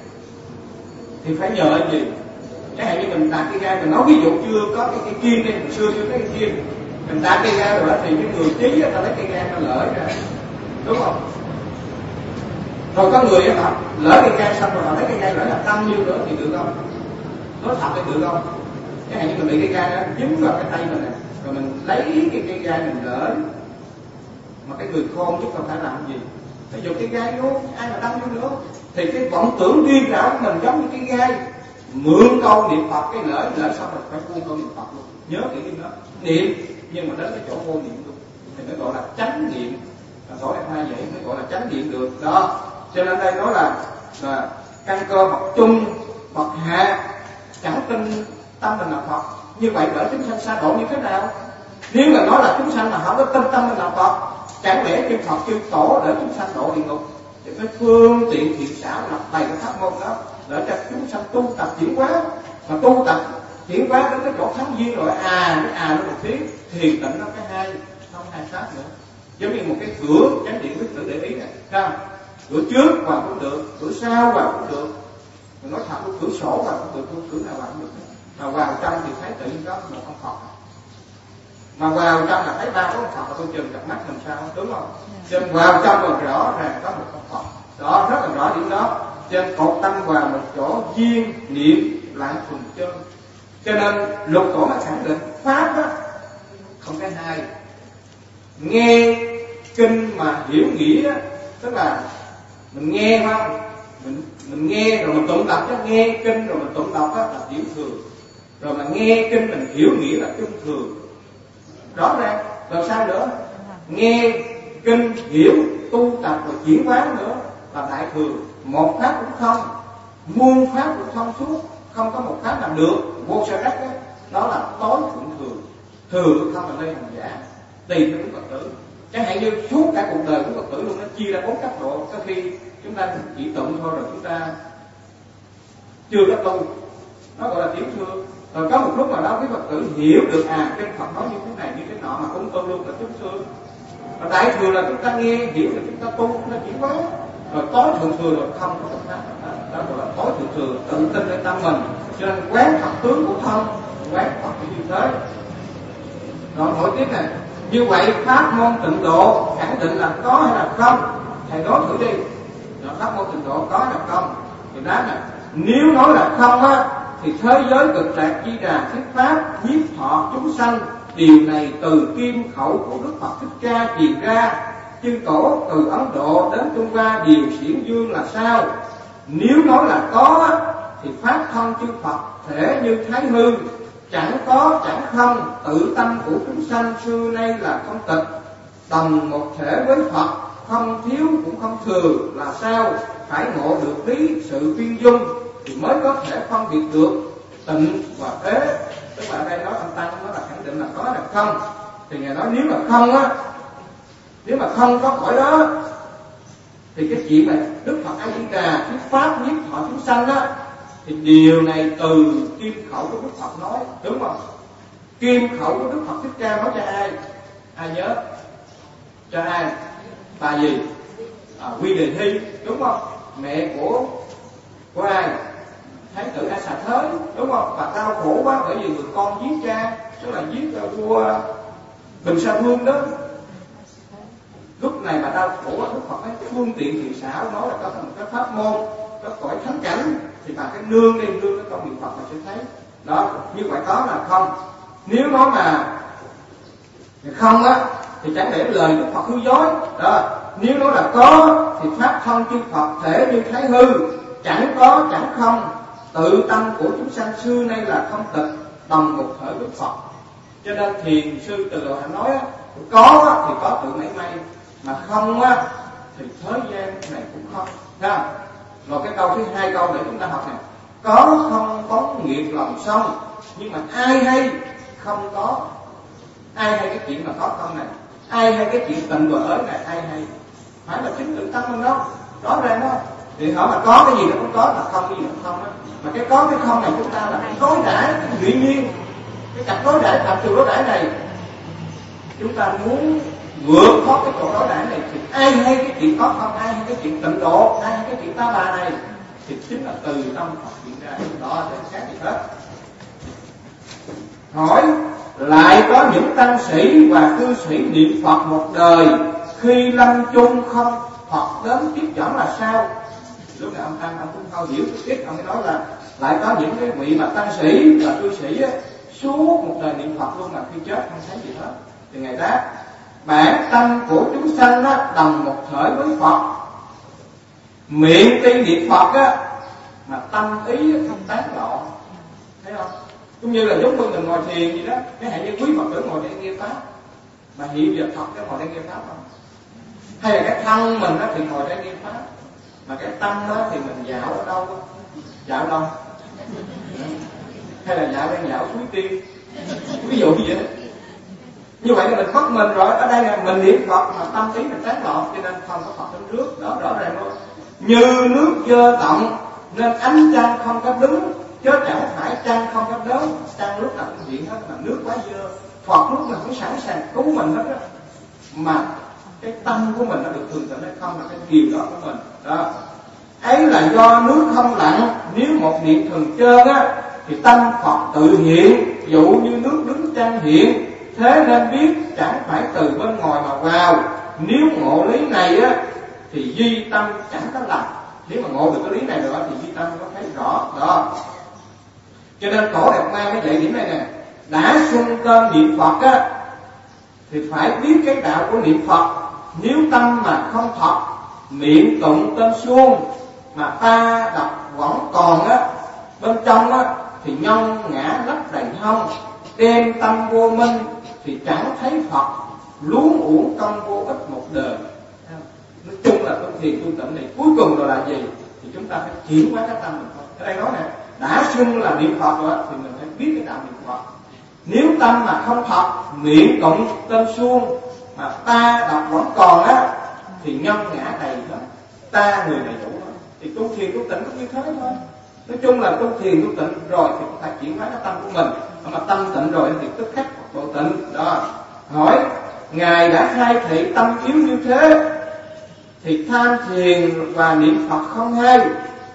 thì phải nhờ cái gì? Chẳng hạn như mình đạp cây gai, mình nói ví dụ chưa có cái kim đây, mình xưa chưa có cái kim, mình đạp cây gai rồi đó thì cái người trí ta lấy cây gai ta lỡ ra, đúng không? Rồi có người họ lỡ cây gai xong rồi họ lấy cây gai lỡ là tâm nhiêu nữa thì được không? Nói thật thì được không? Chẳng hạn như mình bị cây gai đó dính vào cái tay mình này, rồi mình lấy cái cây gai mình lỡ, mà cái người khôn chứ không phải làm gì, ví dụ cái gai vô ai mà đâm vô nữa, thì cái vọng tưởng điên rảo của mình giống như cái gai. Mượn câu niệm Phật cái lỡ xong rồi phải buông câu niệm Phật luôn, nhớ kỹ nó niệm, nhưng mà đến cái chỗ vô niệm luôn thì nó gọi là chánh niệm. Gọi là hai vậy mới gọi là chánh niệm được đó. Cho nên đây nói là căn cơ bậc trung bậc hạ chẳng tin tâm mình là Phật. Như vậy đỡ chúng sanh xa độ như thế nào? Nếu mà nói là chúng sanh mà không có tin tâm mình là Phật, chẳng lẽ chư Phật chư tổ để chúng sanh độ địa ngục? Thì cái phương tiện thiện xảo lập bày cái pháp môn đó để cho chúng sanh tu tập chuyển hóa. Mà tu tập chuyển hóa đến cái chỗ thắng duyên rồi nó một tiếng thiền định nó cái hai, không hai pháp nữa. Giống như một cái cửa chánh điện quý tử để ý này, không? Cửa trước vào cũng được, cửa sau vào cũng được. Mình nói thật, cửa sổ vào cũng được, cửa nào vào cũng được. Mà vào trong thì thấy tự nhiên có một ông Phật. Mà vào trong là thấy ba có ông Phật, là tôi chừng cặp mắt làm sao, đúng không? Cho nên vào trong là rõ ràng có một ông Phật. Đó, rất là rõ điểm đó. Cho nên cột tâm vào một chỗ duyên niệm lặng thuần chân. Cho nên Lục Tổ mới khẳng định pháp á không cái hai. Nghe kinh mà hiểu nghĩa á, tức là mình nghe không, mình nghe rồi mình tụng tập, chứ nghe kinh rồi mình tụng tập á là tiểu thường, rồi mà nghe kinh mình hiểu nghĩa là trung thường. Rõ ràng. Rồi sao nữa? Nghe kinh hiểu tu tập và chuyển hóa nữa là đại thường. Một pháp cũng không, muôn pháp cũng thông suốt, không có một pháp nào được. Vô sở đắc đó là tối thượng thường. Thường không là nơi hành giả. Tùy theo Phật tử. Chẳng hạn như suốt cả cuộc đời của Phật tử luôn, nó chia ra 4 cấp độ. Có khi chúng ta chỉ tụng thôi rồi chúng ta chưa có tu, nó gọi là tiểu thương. Rồi có một lúc nào đó cái Phật tử hiểu được kinh Phật nói như thế này như thế nọ mà cũng tu luôn là chúng thương. Rồi đại thường là chúng ta nghe hiểu là chúng ta tu, nó chuyển hóa. Rồi tối thượng thường là không có pháp đó gọi là tối thượng thường, tự tinในtâm mình. Cho nên quán Phật tướng của thân, quán Phật như thế. Rồi hỏi tiếp này, như vậy pháp môn tịnh độ khẳng định là có hay là không? Thầy nói thử đi. Rồi pháp môn tịnh độ có hay là không? Thì đáp là nếu nói là không á, thì thế giới cực lạc Di Đà thuyết pháp nhiếp thọ chúng sanh, điều này từ kim khẩu của Đức Phật Thích Ca truyền ra, chư tổ từ Ấn Độ đến Trung Hoa đều xiển dương là sao? Nếu nói là có thì pháp thân chư Phật thể như Thái Hư, chẳng có chẳng không, tự tâm của chúng sanh xưa nay là không tịch, đồng một thể với Phật, không thiếu cũng không thừa là sao? Phải ngộ được lý sự viên dung thì mới có thể phân biệt được tịnh và ế. Tức là ở đây nói ông Tăng nó là khẳng định là có là không. Thì Ngài nói nếu mà không á, nếu mà không có cõi đó thì cái chuyện mà Đức Phật A Di Đà thuyết pháp nhiếp thọ chúng sanh á, thì điều này từ kim khẩu của Đức Phật nói, đúng không? Kim khẩu của Đức Phật Thích Ca nói cho ai? Ai nhớ? Cho ai? Bà gì? Quy Đề Thi, đúng không? Mẹ của ai? Thái tử A Xà Thới, đúng không? Bà đau khổ quá bởi vì người con giết cha, tức là giết vua Bình Sa Vương đó. Lúc này bà đau khổ quá, Đức Phật nói phương tiện thiện xảo, nói là có một cái pháp môn, có cõi thánh cảnh, thì bà cái nương đi, nương cái con niệm Phật mà sẽ thấy. Đó, như vậy đó là không. Nếu nói mà không á, thì chẳng lẽ lời Đức Phật hư dối. Đó, nếu nói là có thì pháp thân chư Phật thể như Thái Hư, chẳng có chẳng không, tự tâm của chúng sanh xưa nay là không tịch, đồng một thể với Phật. Cho nên thiền sư Từ Độ Hạnh nói á, có thì có tự mảy may, mà không á thì thế gian này cũng không. Thấy không? Rồi cái câu thứ hai, câu để chúng ta học này, có không phóng nghiệp lòng sông, nhưng mà ai hay không có? Ai hay cái chuyện mà có không này? Ai hay cái chuyện tịnh và ới này? Ai hay? Phải là chính tự tâm mình đâu, rõ ràng đó. Thì hỏi mà có cái gì nó cũng có, là không cái gì nó không á. Mà cái có cái không này chúng ta là cái đối đãi tự nhiên, cái cặp đối đãi, cặp từ đối đãi này chúng ta muốn vượt thoát cái chỗ đối đãi này thì ai hay cái chuyện có không, ai hay cái chuyện tịnh độ, ai hay cái chuyện ta bà này, thì chính là từ tâm Phật hiện ra. Đó thì khác gì hết. Hỏi lại có những tăng sĩ và cư sĩ niệm Phật một đời, khi lâm chung không Phật đến tiếp dẫn là sao? Lúc này ông Tăng ông cũng không hiểu ít, ông mới nói là lại có những cái vị mà tăng sĩ và cư sĩ á, suốt một đời niệm Phật luôn mà khi chết không thấy gì hết. Thì Ngài đáp bản tâm của chúng sanh á, đồng một thể với Phật, miệng tuy niệm Phật á, mà tâm ý không tán loạn. Thấy không? Cũng như là giống như mình ngồi thiền gì đó, cái hệ như quý Phật tử ngồi đây nghe pháp, mà hiện giờ Phật cái ngồi đây nghe pháp không? Hay là cái thân mình đó thì ngồi đây nghe pháp, mà cái tâm đó thì mình dạo ở đâu? Dạo đâu? Hay là dạo suối Tiên? Ví dụ như vậy. Như vậy là mình mất mình rồi. Ở đây là mình niệm Phật mà tâm ý mình tán loạn, cho nên không có Phật đến trước. Đó rõ ràng luôn. Như nước dơ động nên ánh trăng không có đứng, chứ chẳng phải trăng không có đớn. Trăng lúc nào cũng hiện hết, mà nước quá dơ. Phật lúc nào cũng sẵn sàng cứu mình hết á. Mà cái tâm của mình nó được thường tịnh hay không là cái điều đó của mình. Đó. Ấy là do nước không lặng, nếu một niệm thường trơn á thì tâm Phật tự hiện, dụ như nước đứng trăng hiện. Thế nên biết chẳng phải từ bên ngoài mà vào. Nếu ngộ lý này á thì duy tâm chẳng có lầm. Nếu mà ngộ được cái lý này rồi thì duy tâm có thấy rõ. Đó. Cho nên Tổ Đạt Ma mới dạy điểm này nè, đã xưng tên niệm Phật á thì phải biết cái đạo của niệm Phật. Nếu tâm mà không thật, miệng tụng tên suông mà ta đọc vẫn còn á, bên trong á thì nhông ngã lấp đầy hông. Đem tâm vô minh thì chẳng thấy Phật, luống uổng công vô ích một đời. Nói chung là tu thiền tu tịnh này cuối cùng rồi là gì? Thì chúng ta phải chuyển hóa cái tâm mình thôi. Ở đây nói nè, đã xưng là niệm Phật rồi thì mình phải biết cái đạo niệm Phật. Nếu tâm mà không thật, miệng tụng tên suông mà ta đọc vẫn còn á thì nhông ngã đầy hết, ta người này đủ hết. Thì tu thiền tu tịnh cũng như thế thôi. Nói chung là tu thiền tu tịnh rồi thì phải chuyển hóa cái tâm của mình. Mà tâm tịnh rồi thì tức khắc độ tịnh. Đó. Hỏi Ngài đã khai thị tâm yếu như thế thì tham thiền và niệm Phật không hay.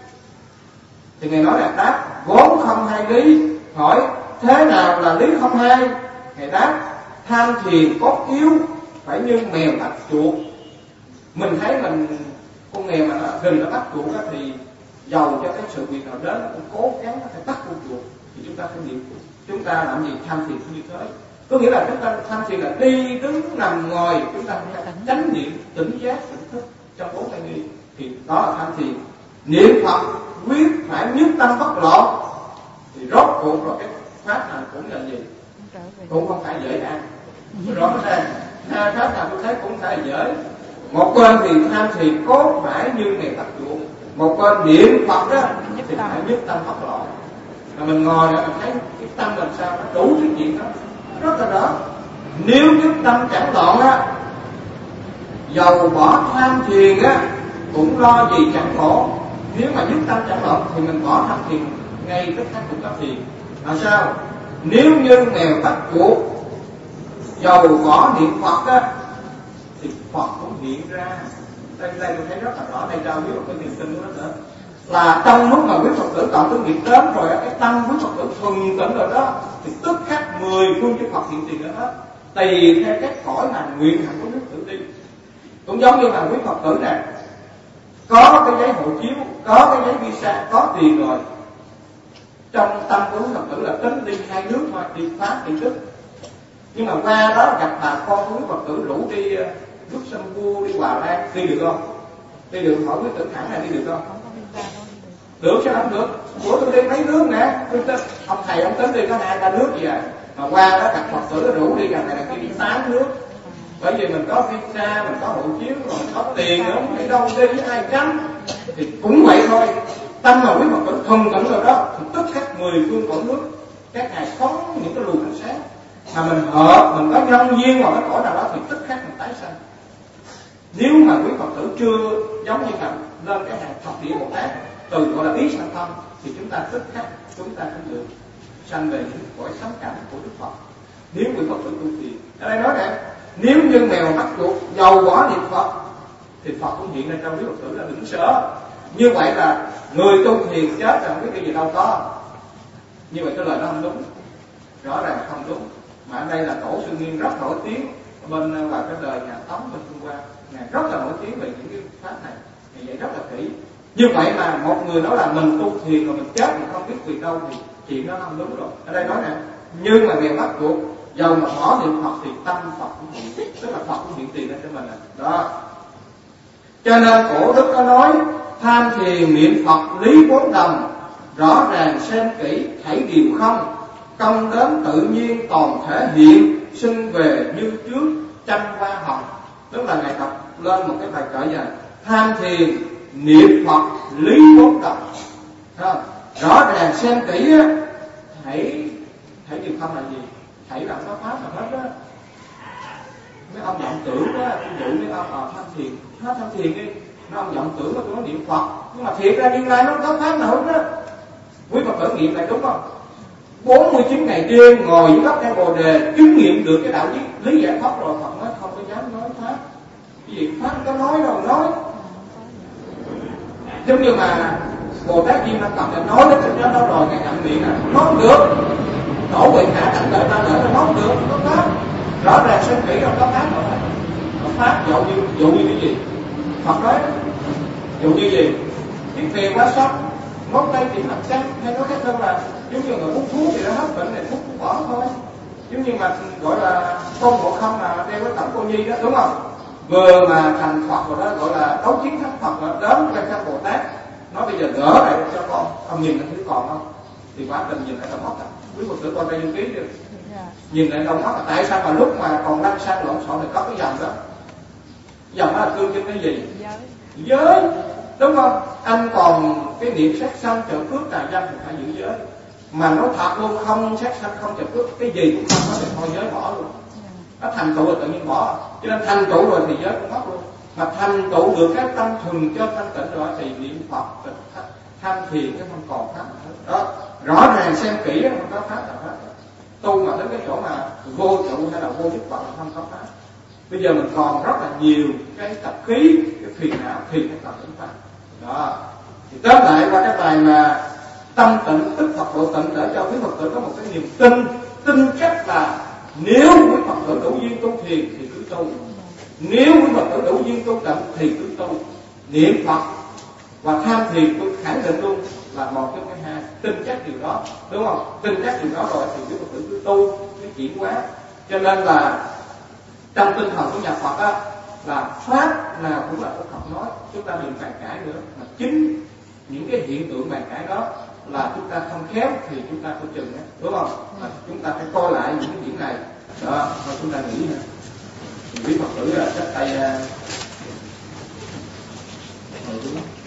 Thì Ngài nói là đáp vốn không hay lý. Hỏi thế nào là lý không hay? Ngài đáp tham thiền cốt yếu phải như mèo bắt chuột. Mình thấy con mèo mà nó gần nó bắt chuột á thì dầu cho cái sự việc nào đến nó cũng cố gắng nó phải bắt con chuột. Thì chúng ta phải niệm, chúng ta làm gì tham thiền như thế. Có nghĩa là chúng ta tham thiền là đi đứng nằm ngồi, chúng ta phải chánh niệm, tỉnh giác, tỉnh thức trong 4 tay nghi, thì đó là tham thiền. Niệm Phật quyết phải nhất tâm bất loạn, thì rốt cuộc rồi cái pháp này cũng là gì? Cũng không phải dễ ăn. Rõ ràng hai pháp nào tôi thấy cũng phải là dễ. Một bên thì tham thiền cốt phải như ngày tập ruộng, một bên niệm Phật đó thì phải nhất tâm bất loạn. Mà mình ngồi đó mình thấy cái tâm làm sao nó đủ cái chuyện đó rất là rõ. Nếu nhất tâm chẳng loạn á, dầu bỏ tham thiền á cũng lo gì chẳng khổ. Nếu mà nhất tâm chẳng loạn thì mình bỏ tham thiền ngay tức khắc cũng có thiền. Là sao? Nếu như mèo bắt chuột, dầu bỏ niệm Phật á thì Phật cũng hiện ra. Đây tôi thấy rất là rõ. Đây cho biết một cái niềm tin của nó nữa, là trong lúc mà quý Phật tử tạo tướng nghiệp đến rồi, cái tâm quý Phật tử thuần tịnh rồi đó, thì tức khắc 10 phương chư Phật hiện tiền nữa hết, tùy theo các cõi mà nguyện hạnh của quý Phật tử đi. Cũng giống như là quý Phật tử này có cái giấy hộ chiếu, có cái giấy visa, có tiền rồi, trong tâm của quý Phật tử là tính đi 2 nước thôi, đi Pháp, đi Đức. Nhưng mà qua đó gặp bà con của quý Phật tử rủ đi Luxembourg, đi Hòa Lan, đi được không? Đi được, hỏi quý tử thẳng là đi được không? Được sao không được? Của tôi đi mấy nước nè, ông thầy ông tính đi có 2-3 nước gì à, mà qua đó gặp Phật tử rủ đi gần này là đi 8 nước. Bởi vì mình có visa, mình có hộ chiếu, rồi mình có tiền nữa, đi đâu đi với 200 thì cũng vậy thôi. Tâm mà quý Phật tử thuần tịnh rồi đó thì tức khắc 10 phương cõi nước các ngài phóng những cái luồng ánh sáng, mà mình hợp, mình có nhân duyên vào cái cõi nào đó thì tức khắc mình tái sanh. Nếu mà quý Phật tử chưa giống như là lên cái hàng Phật địa Bồ Tát từ gọi là ý sanh tâm, thì chúng ta tức khắc chúng ta cũng được sanh về những cõi sống cảnh của Đức Phật. Nếu quý Phật tử tu thiền, ở đây nói nè, nếu như mèo bắt chuột, dầu bỏ niệm Phật thì Phật cũng hiện ra trong quý Phật tử là đừng sợ. Như vậy là người tu thiền chết rồi không biết cái gì đâu có. Như vậy cái lời nó không đúng, rõ ràng không đúng. Mà ở đây là Tổ Sư Nghiêm rất nổi tiếng bên vào cái đời nhà Tống bên Trung Hoa, ngài rất là nổi tiếng về những cái pháp này, ngài dạy rất là kỹ. Như vậy mà một người nói là mình tu thiền rồi mình chết mình không biết vì đâu thì chuyện đó không đúng rồi. Ở đây nói nè, nhưng mà mèo bắt chuột, dầu mà bỏ niệm Phật thì tâm Phật cũng hiện, tức là Phật cũng hiện tiền ra cho mình đó. Cho nên cổ đức có nói tham thiền niệm Phật lý 4 đồng, rõ ràng xem kỹ thảy đều không, công đến tự nhiên toàn thể hiện, sinh về như trước tranh hoa hồng. Tức là ngài đọc lên một cái bài kệ này, tham thiền niệm Phật lý 4 đồng, rõ ràng xem kỹ thảy đều không là gì? Thảy là có pháp mà hết đó. Mấy ông vọng tưởng đó, ví dụ mấy ông tham thiền, nó tham thiền đi, mấy ông vọng tưởng nó tôi nói niệm Phật, nhưng mà thiệt ra Như Lai nó có pháp nào hết đó. Quý Phật tử nghiệm này đúng không? 49 ngày đêm ngồi dưới gốc cây Bồ Đề chứng nghiệm được cái đạo lý giải thoát rồi, Phật nói không có dám nói pháp. Cái gì pháp có nói đâu nói. Giống như mà Bồ Tát Di Lặc Tập nói đến cái đó rồi, ngày ngậm miệng nói không được. Đổ bị hạ cảnh đợi ta đỡ là nói không được, không có pháp. Rõ ràng xem kỹ đâu có pháp đâu. Có pháp dụ như cái gì? Phật nói dụ như gì? Chiếc thuyền quá sóc, ngón tay chỉ làm trắng, hay nói cách hơn là giống như người hút thuốc thì nó hết bệnh này thuốc cũng bỏ thôi. Giống như mà gọi là Tôn Ngộ Không là đeo cái cẩm cô nhi đó, đúng không? Vừa mà thành Phật rồi đó, gọi là đấu chiến thắng Phật rồi, đến cái Bồ Tát nói bây giờ gỡ lại cho con, ông nhìn lại thứ còn không? Thì quá trình nhìn lại đâu mất. Quý Phật tử coi đây Dương Ký chưa? Nhìn lại đâu mất. Tại sao mà lúc mà còn lăn xăng lộn xộn thì có cái dòng đó? Dòng đó là cương trên cái gì? Giới, đúng không? Anh còn cái niệm sát sanh trợ phước trà dâm thì phải giữ giới. Mà nói thật luôn, không sát sanh không trợ phước, cái gì cũng không có thì thôi giới bỏ luôn. Nó thành tựu rồi tự nhiên bỏ. Cho nên thành tựu rồi thì giới cũng mất luôn. Mà thành tựu được cái tâm thuần cho thanh tịnh rồi thì niệm Phật, tham thiền cái không còn pháp nữa. Đó, rõ ràng xem kỹ không có pháp nào hết. Tu mà đến cái chỗ mà vô trụ hay là vô nhất Phật không có pháp. Bây giờ mình còn rất là nhiều cái tập khí, cái phiền não thì phải tập đến pháp. Đó. Thì tóm lại qua cái bài mà tâm tịnh tức Phật độ tịnh để cho quý Phật tử có một cái niềm tin chắc là nếu quý Phật tử đủ duyên tu thiền thì cứ tu, nếu quý Phật tử đủ duyên tu tịnh thì cứ tu. Niệm Phật và tham thiền tôi khẳng định luôn là một trong cái hai, tin chắc điều đó, đúng không? Tin chắc điều đó rồi thì quý Phật tử cứ tu, cứ chuyển hóa. Cho nên là trong tinh thần của nhà Phật á, là pháp nào cũng là Đức Phật nói, chúng ta đừng bàn cãi nữa. Mà chính những cái hiện tượng bàn cãi đó là chúng ta không khéo thì chúng ta có chừng đó, đúng không? Chúng ta phải coi lại những cái điểm này đó. Thôi chúng ta nghĩ nè, quý Phật tử là chắc tay